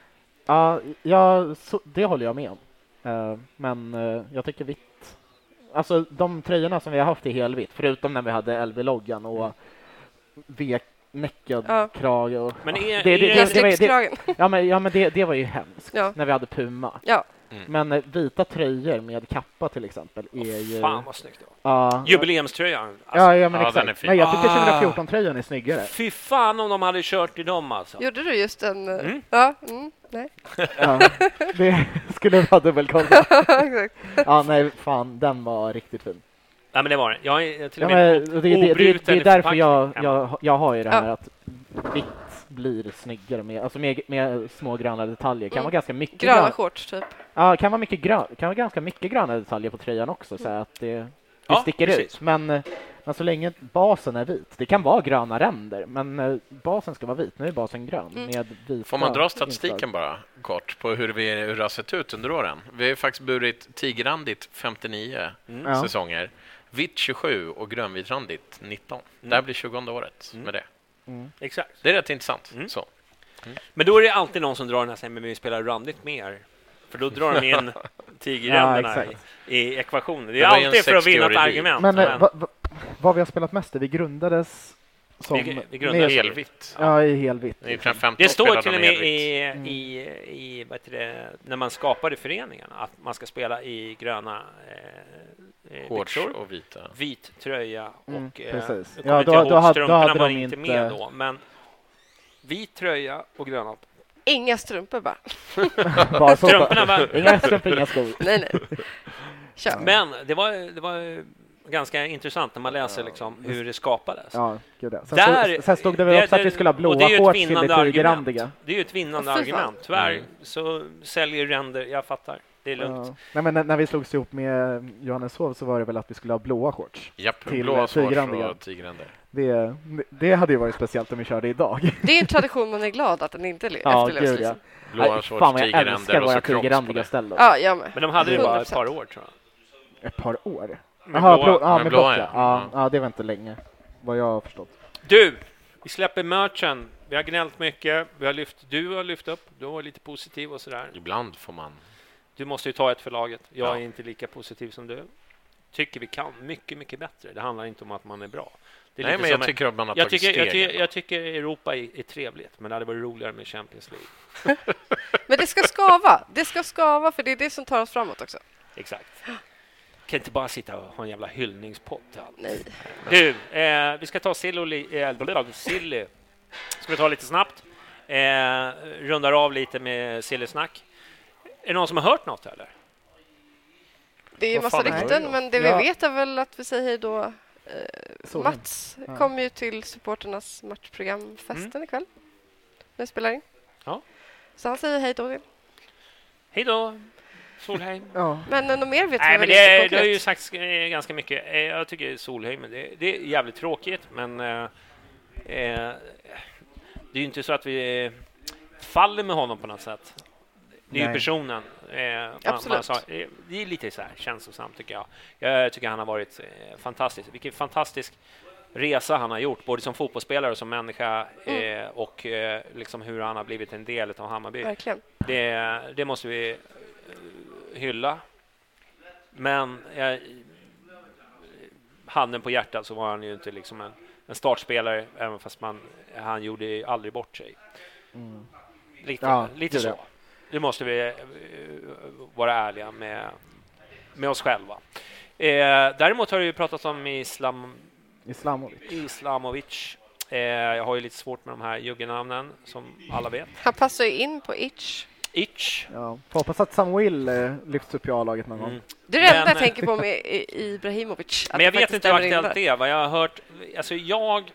F: Ja, ja så, det håller jag med om. Eh, men eh, jag tycker vitt. Alltså de tröjorna som vi har haft i helvitt, förutom när vi hade L V-loggan och V näckad
G: Ja.
F: krage. Och,
H: Men är-
F: det,
H: är
F: det,
H: det-
F: det, det, var, det,
G: Slipskragen.
F: ja, men, ja, men det, det var ju hemskt
G: Ja.
F: när vi hade Puma.
G: Ja.
E: Mm.
F: Men eh, vita tröjor med kappa till exempel är ju...
H: Fan vad snyggt det var.
F: Ja,
H: Jubileumströjan. Alltså,
F: ja, ja, men
E: Ja,
F: exakt.
E: den är fin.
F: Men jag tycker
H: Ah.
F: tjugohundrafjorton-tröjan är snyggare.
H: Fy fan om de hade kört i dem alltså.
G: Gjorde du just en... eh,
H: Mm.
G: Ja, mm, nej.
F: Ja, det skulle vara dubbelkoll.
G: Exakt.
F: Ja, nej, fan, den var riktigt fin.
H: Nej men det var det. Jag är till
F: Ja,
H: och med
F: men, det, det, det,
H: obruten
F: det är
H: i
F: därför jag,
H: förpackningen.
F: jag, jag har ju det här
G: Ja.
F: att vitt blir snyggare med, alltså med, med små gröna detaljer. Kan
G: Mm.
F: vara ganska mycket
G: Gröna
F: grön,
G: shorts, typ.
F: ja, kan vara mycket grön, kan vara ganska mycket gröna detaljer på tröjan också så att det, det
H: Ja,
F: sticker
H: precis.
F: ut. Men, eh, men så länge basen är vit, det kan vara gröna ränder, men eh, basen ska vara vit. Nu är basen grön
G: Mm.
F: med vita.
E: Får man dra statistiken
F: inslag.
E: bara kort på hur, vi, hur det har sett ut under åren? Vi har faktiskt burit tigerrandigt femtionio
H: Mm.
F: Ja.
E: säsonger, vitt tjugosju och grönvitrandigt nitton.
H: Mm.
E: Det här blir tjugonde året
H: Mm.
E: med det.
F: Mm.
H: Exakt.
E: Det är rätt intressant.
H: Mm.
E: Så.
H: Men då är det alltid någon som drar den här säger, men vi spelar randigt mer. För då drar de in
F: Ja,
H: tigerränderna i,
F: exakt.
H: i ekvationen. Det
E: Det
H: är
E: var ju en
H: alltid för att vinna ett
E: sextioårig
H: argument.
F: Men, eh,
H: men
F: va, va, vad vi har spelat mest i, vi grundades som
H: Vi- vi grundades
F: med-
E: Helvitt.
F: Ja, i helvitt.
E: nittonhundrafemton
H: det står
E: spelade
H: till
E: de
H: och med
E: helvitt.
H: i, i, i vad heter det, när man skapade föreningarna att man ska spela i gröna eh, eh,
E: Shorts
H: byxor,
E: och vita.
H: vit tröja och
F: Mm,
H: eh,
F: precis.
H: jag
F: Ja,
H: kommer inte
F: då-
H: ihåg,
F: då hade- då
H: strumporna
F: hade
H: var
F: de
H: inte
F: inte-
H: med då, men vit tröja och gröna.
G: Inga strumpor bara.
F: Bara så-
H: Strumporna var...
F: Inga strumpor, inga skor.
G: Nej, nej. Kör.
H: Men det var, det var ganska intressant när man läser liksom hur det skapades.
F: Ja, gud ja. Sen,
H: Där-
F: stod, sen stod det väl
H: det-
F: också att vi
H: det-
F: skulle ha
H: och
F: blåa
H: det är ju ett
F: shorts till
H: vinnande
F: det
H: argument.
F: tigerrandiga.
H: Det är ju ett vinnande
G: Åh, fy fan.
H: argument. Tyvärr
E: Mm.
H: så säljer ränder, jag fattar. Det är lugnt.
F: Ja. Nej, men när, när vi slogs ihop med Johanneshov så var det väl att vi skulle ha blåa shorts.
E: Japp,
F: till,
E: blåa
F: eh,
E: shorts
F: tigerrandiga.
E: och tigerränder.
F: Det, det hade ju varit speciellt om vi körde idag.
G: Det är en tradition man är glad att den inte le-
F: Ja,
G: efterlevs.
F: gud ja.
G: liksom.
E: Blåa
F: Nej,
E: shorts,
F: fan vad jag
E: tigerränder
F: älskar
E: och så
F: våra
E: crocs på
F: tigerrandiga
E: det.
F: ställen.
G: Ja, jag med.
H: Men de hade det bara
G: hundra
H: ett
G: procent.
H: par år tror jag.
F: Ett par år?
H: Med
F: Jaha,
H: blåa-
F: blå, ja,
E: med
F: med
E: blåa,
F: blått,
E: ja.
F: ja. Ja, ja, det var inte länge, vad jag har förstått.
H: Du, vi släpper merchen. Vi har gnällt mycket. Vi har lyft, du har lyft upp. Du var lite positiv och sådär.
E: Ibland får man.
H: Du måste ju ta ett för laget. Jag
E: Ja.
H: är inte lika positiv som du. Tycker vi kan mycket, mycket bättre. Det handlar inte om att man är bra. Det är
E: Nej,
H: lite
E: men
H: som
E: jag
H: en-
E: tycker att man har
H: jag
E: tagit
H: tycker, jag,
E: steg.
H: tycker, jag tycker Europa är, är trevligt, men det hade varit roligare med Champions League.
G: Men det ska skava. Det ska skava, för det är det som tar oss framåt också.
H: Exakt. Kan inte bara sitta och ha en jävla hyllningspott till allt.
G: Nej.
H: Du, eh, vi ska ta Silly, och li- eh, blablabla, Silly. Ska vi ta lite snabbt. Eh, rundar av lite med Silly-snack. Är det någon som har hört något eller?
G: Det är ju
E: Vad
G: massa
E: fan är det
G: rykten,
E: då?
G: men det
F: Ja.
G: vi vet är väl att vi säger hej då. Eh,
F: Så.
G: Mats
F: Ja.
G: kommer ju till supporternas matchprogramfesten ikväll. När vi spelar in.
H: Ja.
G: Så han säger hej då.
H: Hej då, Solheim.
F: Ja.
G: Men eh, något mer vet
H: Nej,
G: vi
H: men
G: väl inte
H: det, det
G: konkret.
H: har ju sagts eh, ganska mycket. Eh, jag tycker Solheim, det, det är jävligt tråkigt, men eh, eh, det är ju inte så att vi eh, faller med honom på något sätt. Det är ju
F: Nej.
H: personen. Eh, man,
G: Absolut.
H: man sa, eh, det är lite så här känslosamt tycker jag. Jag tycker han har varit eh, fantastisk. Vilken fantastisk resa han har gjort, både som fotbollsspelare och som människa
G: Mm.
H: eh, och eh, liksom hur han har blivit en del av Hammarby.
G: Verkligen.
H: Det, det måste vi eh, hylla. Men eh, handen på hjärtat så var han ju inte liksom en, en startspelare, även fast man, han gjorde ju aldrig bort sig.
F: Mm.
H: Lite,
F: Ja,
H: lite
F: det är
H: så. Det måste vi eh, vara ärliga med, med oss själva. Eh, däremot har du ju pratat om Islam,
F: Islamovic.
H: Islamovic. Eh, jag har ju lite svårt med de här juggenamnen, som alla vet.
G: Han passar ju in på Itch.
H: Itch.
F: Ja. Får hoppas att Samuel eh, lyfts upp i A-laget någon gång.
H: Mm.
G: Det är det enda
H: Men-
G: jag tänker på med I- Ibrahimovic. att
H: Men jag
G: det
H: vet
G: faktiskt
H: inte hur
G: stämmer in
H: aktuellt
G: där.
H: det är. Vad jag har hört, alltså jag...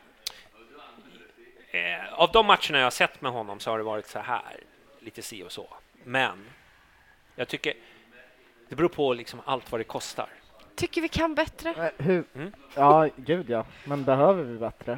H: Eh, av de matcherna jag har sett med honom så har det varit så här, lite si och så. Men jag tycker det beror på liksom allt vad det kostar.
G: Tycker vi kan bättre.
F: Eh, hur?
H: Mm.
F: Ja, gud ja. Men behöver vi bättre?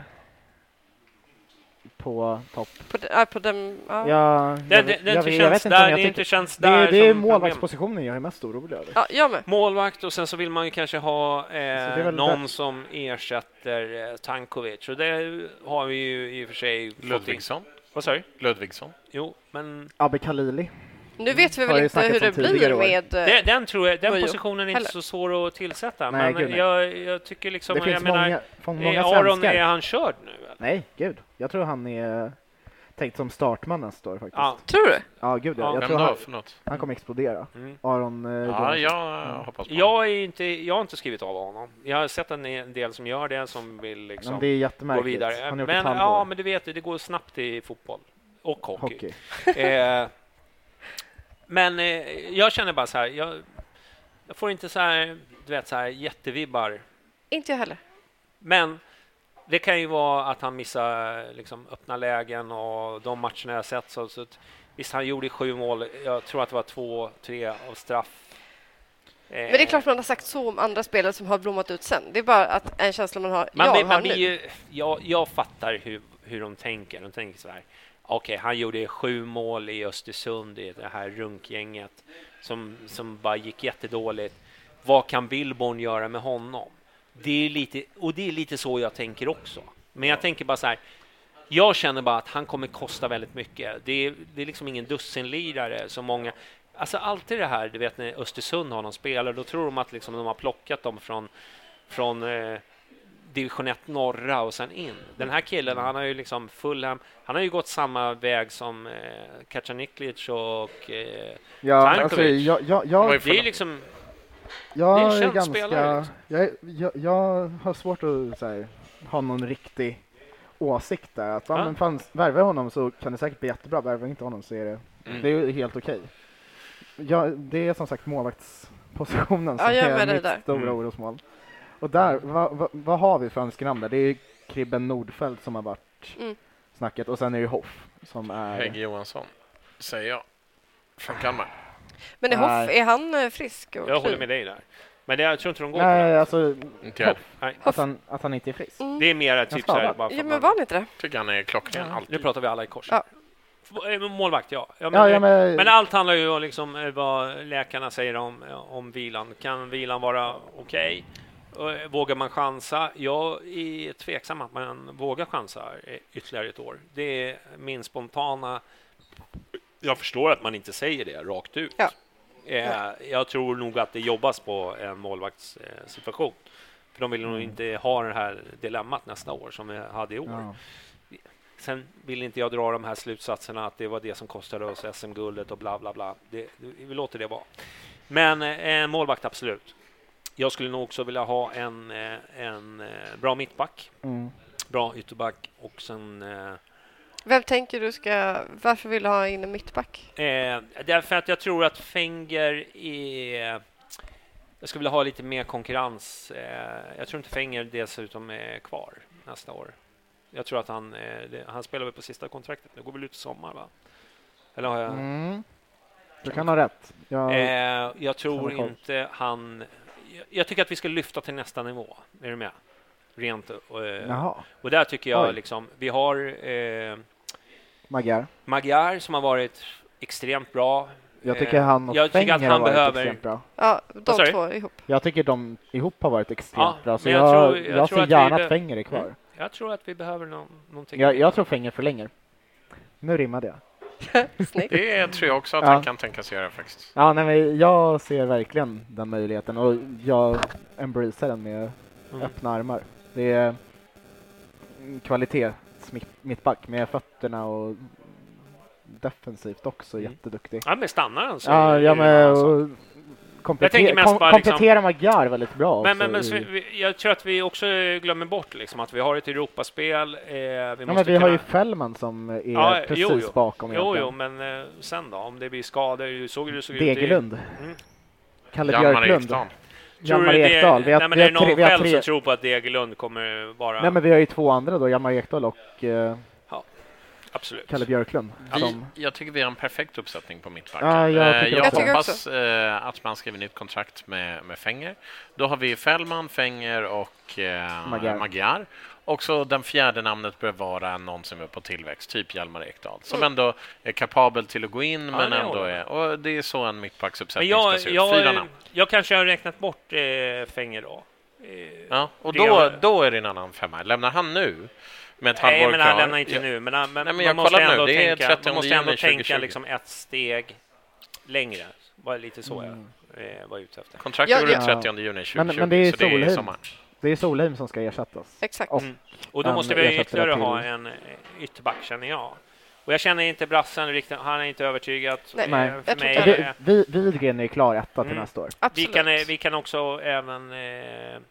F: På topp?
G: På, de, ja, på dem, ja.
F: Ja,
H: Det,
F: jag,
H: det,
F: jag,
H: det,
F: jag,
H: inte
F: jag
H: känns
F: vet inte
H: där,
F: om jag
H: det
F: tycker...
H: inte känns
F: Det,
H: där
F: det är
H: som
F: målvaktspositionen jag är mest orolig över.
G: ja, jag med.
H: problem. Målvakt och sen så vill man ju kanske ha
F: Så det är
H: eh,
F: väl
H: någon
F: där-
H: som ersätter eh, Tankovic. Och det har vi ju i och för sig fått in.
E: Ludvigsson.
H: Vad sa du?
E: Ludvigsson.
H: Jo, men
F: Abbe Khalili.
G: Nu vet vi
F: Har
G: väl
F: ju
G: inte
F: snackats
G: hur det
F: om tidigare
G: blir
F: år.
G: med... eh,
H: det, den, tror jag, den
G: Oj, jo.
H: positionen är inte
G: Heller.
H: så svår att tillsätta.
F: Nej,
H: men
F: gud, nej.
H: jag, jag tycker liksom...
F: Det finns
H: jag menar,
F: många, från många
H: är Aron,
F: svenskar.
H: är han körd nu eller?
F: Nej, gud. Jag tror han är tänkt som startman nästa år faktiskt.
H: Ja.
G: Tror du?
F: Ja, gud.
H: Ja,
F: Jag, jag
E: Vem
F: tror
E: då
F: han,
E: för något?
F: han kommer explodera.
H: Mm.
F: Aron eh,
E: Ja,
F: Jones.
E: jag hoppas på
H: Jag, är inte, jag har inte skrivit av honom. Jag har sett en del som gör det, som vill liksom
F: Men det är
H: gå
F: jättemärkligt.
H: vidare.
F: Han har gjort
H: Men,
F: ett halvår.
H: ja, men du vet, det går snabbt i fotboll och hockey.
F: Hockey.
H: eh, men eh, jag känner bara så här, jag, jag får inte så här, du vet, så här jättevibbar.
G: Inte jag heller.
H: Men det kan ju vara att han missar liksom, öppna lägen och de matcherna jag sett. Så, så att, visst, han gjorde sju mål. Jag tror att det var två, tre av straff. Eh,
G: Men det är klart man har sagt så om andra spelare som har blommat ut sen. Det är bara att en känsla man har.
H: man,
G: jag
H: blir-
G: har
H: man
G: nu.
H: blir ju, jag, jag fattar hur, hur de tänker. De tänker så här. Okej, okay, han gjorde sju mål i Östersund i det här runkgänget som, som bara gick jättedåligt. Vad kan Billborn göra med honom? Det är lite, och det är lite så jag tänker också. Men jag tänker bara så här. Jag känner bara att han kommer kosta väldigt mycket. Det är, det är liksom ingen dussinlirare som många. Alltså alltid det här, du vet när Östersund har någon spelare, då tror de att liksom de har plockat dem från, från eh, division ett norra och sen in. Den här killen, han har ju liksom Fulham, han har ju gått samma väg som eh, Kacaniklic och eh,
F: Ja,
H: Tankovic.
F: alltså, jag, jag, jag,
H: det är liksom
F: jag
H: det är en
F: är
H: känd
F: ganska...
H: spelare, liksom.
F: jag, är- jag, jag har svårt att så här, ha någon riktig åsikt där. Att, ja.
H: Ja.
F: men fan, värva honom så kan det säkert bli jättebra. Värva inte honom så är det,
E: Mm.
F: det är ju helt okej. Ja, det är som sagt målvaktspositionen som
G: Ja, jag är
F: är
G: med dig
F: mitt
G: där.
F: stora
H: Mm.
F: orosmål. Och där, vad va, vad har vi för önsknamn där? Det är Kribben Nordfeldt som har varit
G: Mm.
F: snacket. Och sen är det Hoff som är...
E: Hägg Johansson, säger jag. Från Kalmar.
G: Men är,
F: Nej.
G: Hoff, är han eh, frisk? Och
H: jag håller
G: kry?
H: med dig där. Men det, jag tror inte de går på
F: Nej,
H: det.
F: alltså
E: Inte jag.
H: Nej.
F: att han, att han inte är frisk.
G: Mm.
H: Det är mer typ så här,
F: skadad.
H: bara för
G: Ja,
H: att
G: men
H: man-
G: var han inte det?
E: Tycker han är klockren
H: Nu
E: alltid.
H: pratar vi alla i kors.
G: Ja.
H: F- eh, Målvakt, ja. ja, men,
F: Ja, ja, men,
H: Men allt handlar ju om liksom, eh, vad läkarna säger om, om vilan. Kan vilan vara okej? Okay? Vågar man chansa? Jag är tveksam att man vågar chansa eh, ytterligare ett år. Det är min spontana... Jag förstår att man inte säger det rakt ut.
G: Ja.
H: Eh, Jag tror nog att det jobbas på en målvaktssituation. För de vill nog
F: Mm.
H: inte ha det här dilemmat nästa år som vi hade i år.
F: ja.
H: Sen vill inte jag dra de här slutsatserna att det var det som kostade oss S M-guldet och bla bla bla. Det, vi låter det vara. Men eh, en målvakt absolut. Jag skulle nog också vilja ha en, eh, en eh, bra mittback,
F: Mm.
H: bra ytterback och sen... Eh,
G: Vem tänker du ska... Varför vill du ha in en mittback?
H: eh, därför att jag tror att Fenger är... Jag skulle vilja ha lite mer konkurrens. Eh, jag tror inte Fenger dessutom är kvar nästa år. Jag tror att han, eh, det, han spelar väl på sista kontraktet. Det går väl ut i sommar, va? Eller har jag...
F: Mm. Du kan ha rätt. Jag,
H: Eh, jag tror
F: Samma koll.
H: inte han... Jag, jag tycker att vi ska lyfta till nästa nivå. Är du med? Rent... Eh,
F: Jaha,
H: och där tycker jag
F: Oj.
H: liksom... Vi har eh,
F: Magyar.
H: Magyar som har varit extremt bra.
F: Jag tycker
H: Eh,
F: han och
H: jag tycker
F: Fenger
H: att
F: har
H: han
F: varit
H: behöver...
F: extremt bra.
G: Ja, de
H: sa du?
G: två ihop.
F: Jag tycker de ihop har varit extremt
H: Ja,
F: bra. Så
H: men
F: jag,
H: jag
F: jag,
H: tror- jag tror
F: ser
H: att vi
F: gärna
H: be-
F: att Fenger är kvar.
H: Mm. Jag tror att vi behöver någon, någonting.
F: Jag, jag tror Fenger förlänger. Nu rimmade jag.
G: Snyggt.
E: Det tror jag också att
F: Ja.
E: han kan tänka sig göra faktiskt.
F: Ja, nej, men jag ser verkligen den möjligheten och jag embracear den med
H: Mm.
F: öppna armar. Det är kvalitet mittback med fötterna och defensivt också
H: Mm.
F: jätteduktig.
H: Ja, men stannar han så...
F: Ja,
H: är
F: ja
H: det
F: men
H: alltså.
F: och
H: Jag tänker
F: komplettera,
H: mest
F: kom,
H: bara liksom-
F: komplettera Magyar väldigt bra.
H: Men,
F: också
H: men, men
F: i-
H: så, vi, jag tror att vi också glömmer bort liksom, att vi har ett Europaspel. Eh, vi
F: ja,
H: måste
F: men vi
H: kunna...
F: har ju Fällman som är
H: Ja,
F: precis
H: jo, jo.
F: bakom
H: Jo,
F: egentligen.
H: jo, men eh, sen då? Om det blir skador, du såg hur det såg
F: Degerlund.
H: ut i... Mm.
F: Kalle
E: Hjalmar
F: Björklund.
E: Ekdal.
H: Tror
F: Hjalmar
H: du det,
F: Ekdal. Vi har,
H: nej, men
F: vi
H: är det
F: har tre,
H: någon
F: vi har
H: själv
F: tre.
H: som tror på att Degerlund kommer vara...
F: Nej, men vi har ju två andra då, Hjalmar Ekdal och eh,
H: Absolut.
F: Kalle Björklund.
E: Vi,
F: Som,
E: jag tycker vi har en perfekt uppsättning på mittbacken.
F: Ja, jag
E: Eh,
F: tycker
E: jag
G: också. Jag tycker
E: hoppas eh, att man skriver nytt kontrakt med, med Fenger. Då har vi Fällman, Fenger och eh,
F: Magyar.
E: Magyar. Också den fjärde namnet bör vara någon som är på tillväxt, typ Hjalmar Ekdal. Som
G: Mm.
E: ändå är kapabel till att gå in,
H: Ja,
E: men
H: det
E: ändå
H: håller
E: är... Och det är så en
H: Men
E: mittbacksuppsättning
H: jag,
E: ska se ut. Fyra
H: jag,
E: namn.
H: jag kanske har räknat bort eh, Fenger då. Eh,
E: Ja, och
H: det
E: då,
H: har-
E: då är det en annan femma. Lämnar han nu med ett
H: Nej,
E: halvår
H: men han
E: kvar?
H: lämnar inte
E: Ja.
H: nu. Men, han- men,
E: Nej, men
H: man
E: jag
H: måste
E: kollar nu.
H: ändå
E: Det är
H: tänka, man
E: trettionde
H: måste ändå
E: juni
H: tänka
E: tjugohundra.
H: liksom ett steg längre. Var lite så
F: Mm.
H: jag eh, var ute efter.
E: Kontraktet
G: Ja,
E: går ut
G: ja.
E: trettionde juni
F: Men-
E: tjugohundra,
F: men det är
E: så det är i
F: Solheim.
E: sommar.
F: Det är Solheim som ska ersättas.
G: Exakt.
F: Och,
H: mm. och då måste vi ytterligare ha en ytterback, känner jag. Och jag känner inte Brassen riktigt, han är inte övertygad.
G: Nej,
F: Nej.
H: För
G: jag
H: mig,
G: tror
F: vi, vi, Widgren är klar etta till
H: Mm.
F: nästa år.
H: vi,
G: Absolut.
H: kan, vi kan också även eh, eh,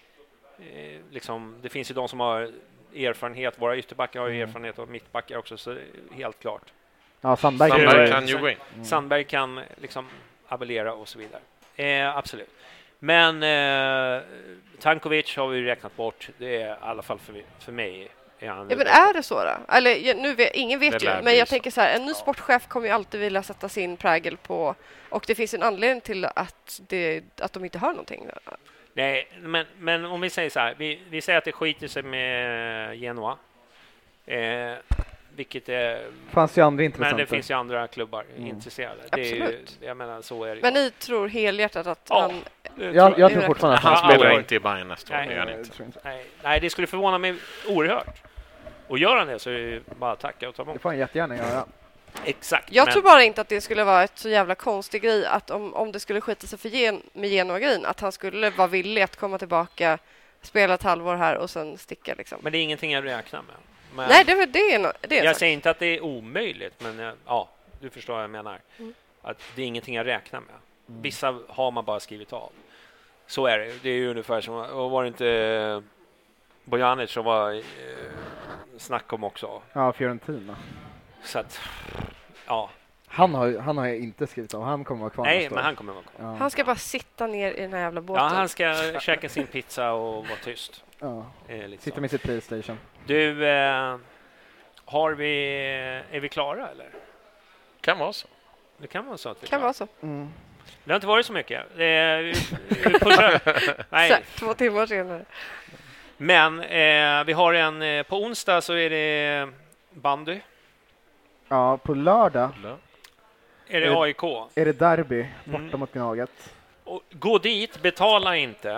H: liksom, det finns ju de som har erfarenhet, våra ytterbackar har ju
F: Mm.
H: erfarenhet och mittbackar också, så helt klart.
F: Ja, Sandberg,
E: Sandberg
F: kan,
E: kan ju gå in.
F: Mm.
H: Sandberg kan liksom appellera och så vidare. Eh, absolut. Men eh, Tankovic har vi räknat bort. Det är i alla fall för, för mig. Är han
G: Ja, men är det så då? Eller, jag- nu vet, ingen vet
E: Det
G: ju,
E: lär
G: men
E: bli
G: jag
E: så.
G: tänker så här, en ny sportchef kommer ju alltid vilja sätta sin prägel på, och det finns en anledning till att, det, att de inte hör någonting.
H: Nej, men, men om vi säger så här, vi, vi säger att det skiter sig med Genoa. Eh, vilket är,
F: fanns ju andra
H: men
F: intressanta.
H: det finns ju andra klubbar
F: Mm.
H: intresserade. Det är ju,
G: Absolut.
H: jag menar, så är det.
G: Men ni tror helhjärtat att
H: Ja.
G: han...
F: Jag, jag tror fortfarande att
E: Han
F: han
E: spelar
H: ja,
E: inte i Bayern nästa år.
H: Nej.
E: Det gör han
F: Nej,
E: inte.
F: jag tror inte.
H: nej, nej, det skulle förvåna mig oerhört. Och gör han det så är det bara att tacka och ta
F: Det
H: emot.
F: får han jättegärna göra.
H: Exakt.
G: Jag
H: men-
G: tror bara inte att det skulle vara ett så jävla konstig grej att om, om det skulle skita sig för gen, med Genoa-grejen, att han skulle vara villig att komma tillbaka, spela ett halvår här och sen sticka liksom.
H: Men det är ingenting jag räknar med. Men
G: Nej, det, var- det är, no, det är en
H: jag
G: sak.
H: säger inte att det är omöjligt, men eh, ja, du förstår vad jag menar.
G: Mm.
H: Att det är ingenting jag räknar med. Vissa har man bara skrivit av. Så är det. Det är ju ungefär som, och var det inte eh, Bojanic som var eh, snack om också.
F: Ja, Fiorentina.
H: Så att, ja.
F: Han har, han har jag inte skrivit av. Han kommer vara kvar
H: Nej,
F: nästa
H: men
F: år.
H: han kommer vara kvar.
F: Ja.
G: Han ska bara sitta ner i den här jävla båten.
H: Ja, han ska käka sin pizza och vara tyst.
F: Ja.
H: Eh, lite
F: Sitta
H: så.
F: med sitt Playstation.
H: Du, eh, har vi, är vi klara eller?
E: Kan vara så.
H: Det kan vara så att vi är
G: Kan
H: klara.
G: vara så.
F: Mm.
H: Det har inte varit så mycket. Det är, vi, vi pushar.
G: så.
H: Nej.
G: Två timmar senare.
H: Men eh, vi har en, eh, på onsdag så är det bandy.
F: Ja, på lördag
H: Är det
F: Är det-
H: A I K?
F: är det derby borta
H: Mm.
F: mot Gnaget.
H: Och gå dit, betala inte.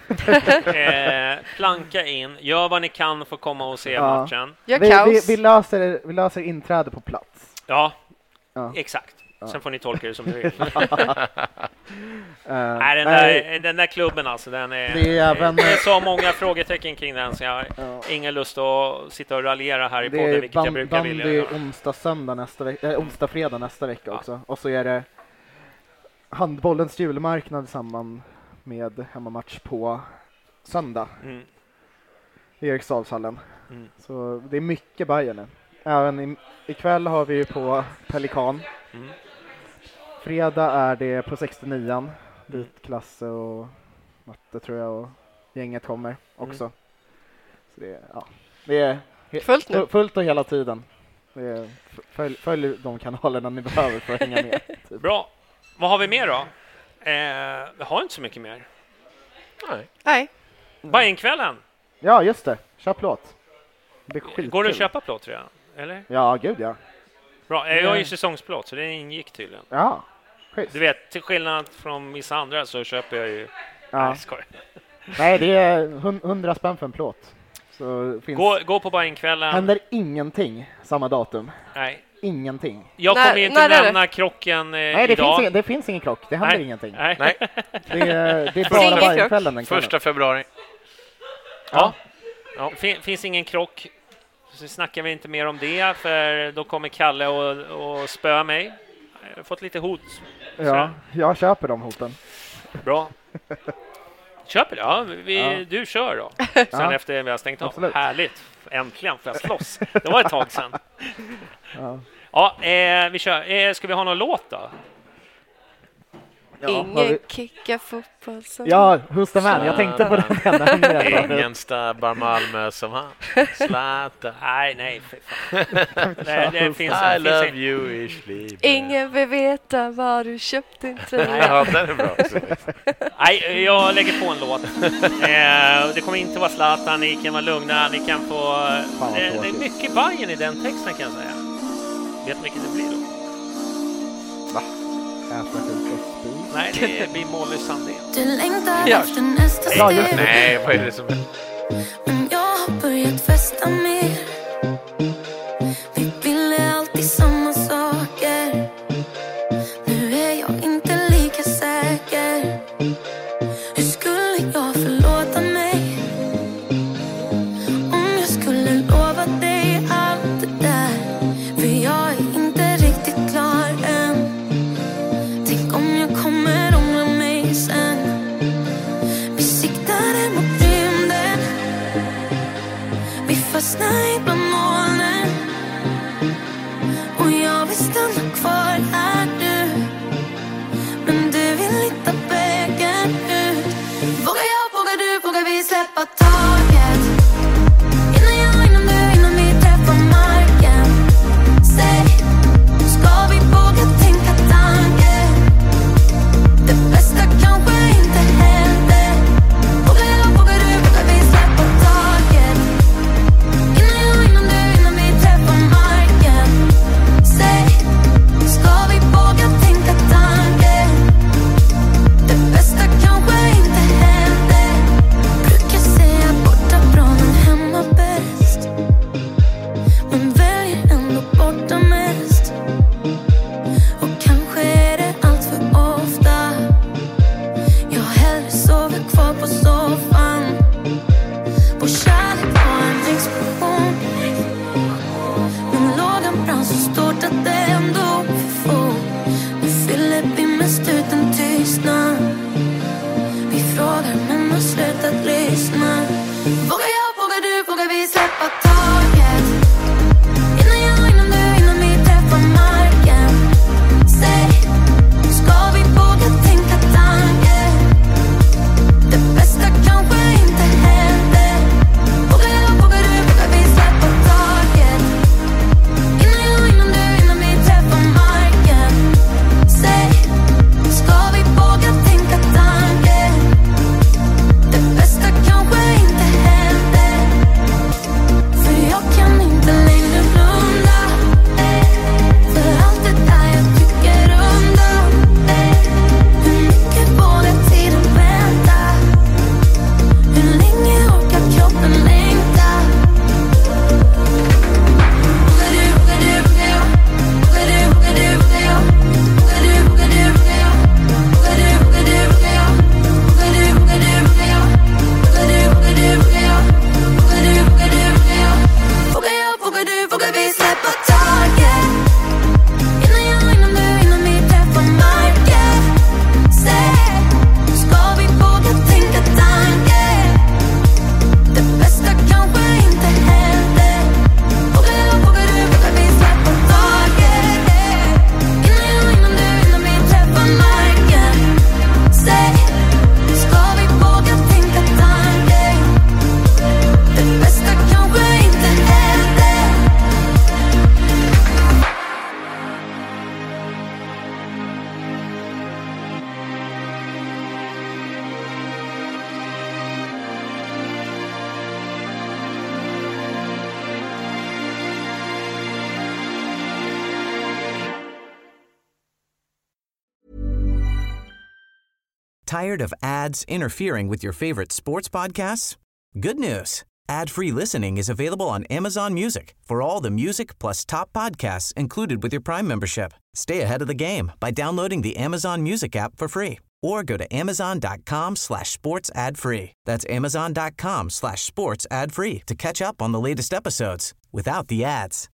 H: eh, planka in, gör vad ni kan för att komma och se
F: Ja.
H: matchen.
G: Gör
F: Vi, vi,
G: kaos.
F: vi, löser, vi löser inträde på plats.
H: Ja,
F: Ja.
H: exakt.
F: Ja.
H: Sen får ni tolka det som ni vill.
F: Uh,
H: Nej, den, där, den där klubben alltså, den är,
F: Det är även-
H: det är så många frågetecken kring den så jag har
F: ja.
H: ingen lust att sitta och raljera här i
F: Det
H: podden,
F: är
H: vilket jag
F: ban-
H: brukar vilja
F: bandy
H: göra.
F: onsdag, söndag nästa vecka, äh, onsdag, fredag nästa vecka
H: Ja.
F: också. Och så är det handbollens julmarknad samman med hemmamatch på söndag
H: Mm.
F: i Eriksdalshallen.
H: Mm.
F: Så det är mycket Bayern nu. Även i, ikväll har vi ju på Pelikan.
H: Mm.
F: Fredag är det på sextionio. Dit
H: Mm.
F: Klasse och Matte tror jag och gänget kommer också.
H: Mm.
F: Så det är, ja, det är he-
G: Fullt nu.
F: fu- fullt och hela tiden. Det är, f- följ, följ de kanalerna ni behöver för att hänga med. Typ.
H: Bra. Vad har vi mer då? Eh, vi har inte så mycket mer.
E: Nej.
G: Nej.
H: Bajenkvällen.
F: Ja, just det. Köp plåt. Det blir skitkul.
H: Går det att köpa plåt redan? Eller?
F: Ja, gud ja.
H: Bra. Jag har ju
F: Nej.
H: säsongsplåt så det ingick tydligen.
F: Ja, schysst.
H: Du vet, till skillnad från vissa andra så köper jag ju...
F: Ja.
H: Nej, skoj.
F: Nej, det är hun- hundra spänn för en plåt. Så finns,
H: Gå, gå på Bajenkvällen.
F: händer ingenting samma datum.
H: Nej.
F: Ingenting.
H: Jag
G: När-
H: kommer ju inte
G: när är det?
H: nämna krocken eh,
F: Nej, det
H: idag.
F: finns, ingen, det finns ingen krock. Det händer
H: Nej.
F: ingenting.
H: Nej.
E: Nej.
F: Det är, det är
G: Ingen
F: bara
G: krock.
F: Bajenkvällen den kvällen.
E: Första februari.
H: Ja.
E: Ja.
H: Fin, finns ingen krock. Så snackar vi inte mer om det, för då kommer Kalle och, och spöa mig. Jag har fått lite hot.
F: Ja, jag köper de hoten.
H: Bra. Köper det? Ja, vi,
F: Ja.
H: du kör då. Sen
F: Ja.
H: efter vi har stängt av.
F: Absolut.
H: Härligt. Äntligen får jag slåss. Det var ett tag sedan.
F: Ja.
H: Ja, eh, vi kör. Eh, ska vi ha någon låt då?
F: Ja, har
G: Ingen
F: vi-
G: kickar fotboll som...
F: Ja, Who's the man? Jag tänkte på den. jag nämnde.
E: Ingen stabbar Malmö som han. Zlatan.
H: Nej, nej. För fan. det, det finns,
E: I
H: finns
E: love
H: in-
E: you, Isley.
G: Ingen vill veta var du köpt din tröja.
E: Ja, den är bra.
H: Nej, jag lägger på en låt. Eh, det kommer inte vara Zlatan, ni kan vara lugna, ni kan få...
F: vad
H: Det, det är
F: tråkigt.
H: mycket Bajen i den texten kan jag säga. Vet du vilket det blir då?
F: Äta skjut och spy.
H: Nej, det blir Molly Sandén.
I: Du längtar
G: Ja.
I: efter nästa
F: Ja, just
I: steg.
F: det.
E: Nej, vad är det som...
I: Men jag har börjat festa mer. Vi ville alltid samma saker. Nu är jag inte lika säker. Hur skulle jag förlåta mig flyttade mot rymden. Vi fastnade bland molnen. Och jag vill stanna kvar här nu. Men du vill hitta vägen ut. Vågar jag, vågar du, vågar vi släppa taget? Innan jag, innan du, innan vi träffar marken. Säg, ska vi våga tänka tanken? Det bästa kanske inte händer. Vågar jag, vågar du, vågar vi släppa taget? Innan jag, innan du, innan vi träffar marken. Säg, ska vi våga tänka tanken? Det bästa kanske inte händer. Brukar säga borta från en hemma bäst. Men väljer ändå borta mest. Och kanske är det allt för ofta. Jag hellre sover kvar på soffan. Vår kärlek var en explosion. Men lågan brann så stort att det ändå för få. Nu fyller vi mest ut en tystnad. Vi frågar men har slutat lyssna. Vågar jag, vågar du, vågar vi släppa taget? Innan jag, innan du, innan vi träffar marken. Säg, ska vi våga tänka tanken? Det bästa kanske inte händer. Vågar jag, vågar du, vågar vi släppa taget? Innan jag, innan du, innan vi träffar marken. Säg, ska vi våga tänka tanken? Det bästa kanske inte händer. För jag kan inte längre blunda. För allt det där jag tycker undan. Hur mycket vågar tiden vänta? Hur länge orkar kroppen längta? Vågar du, vågar du, vågar jag? Vågar du, vågar du, vågar jag? Vågar du, vågar du, vågar jag? Vågar du, vågar du, vågar jag? Vågar du, vågar du, vågar jag? Vågar du, vågar du, vågar jag? Vågar du, vågar du, vågar jag? Vågar jag, vågar du, vågar vi släppa taget? Innan jag, innan du, innan vi träffar marken. Säg, ska vi våga tänka tanken? Det bästa kanske inte händer. Vågar jag, vågar du, vågar vi släppa taget? Innan jag, innan du, innan vi träffar marken. Säg, ska vi våga tänka tanken? Det bästa kanske inte händer.
B: Tired of ads interfering with your favorite sports podcasts? Good news. Ad-free listening is available on Amazon Music for all the music plus top podcasts included with your Prime membership. Stay ahead of the game by downloading the Amazon Music app for free or go to amazon.com slash sports ad free. That's amazon.com slash sports ad free to catch up on the latest episodes without the ads.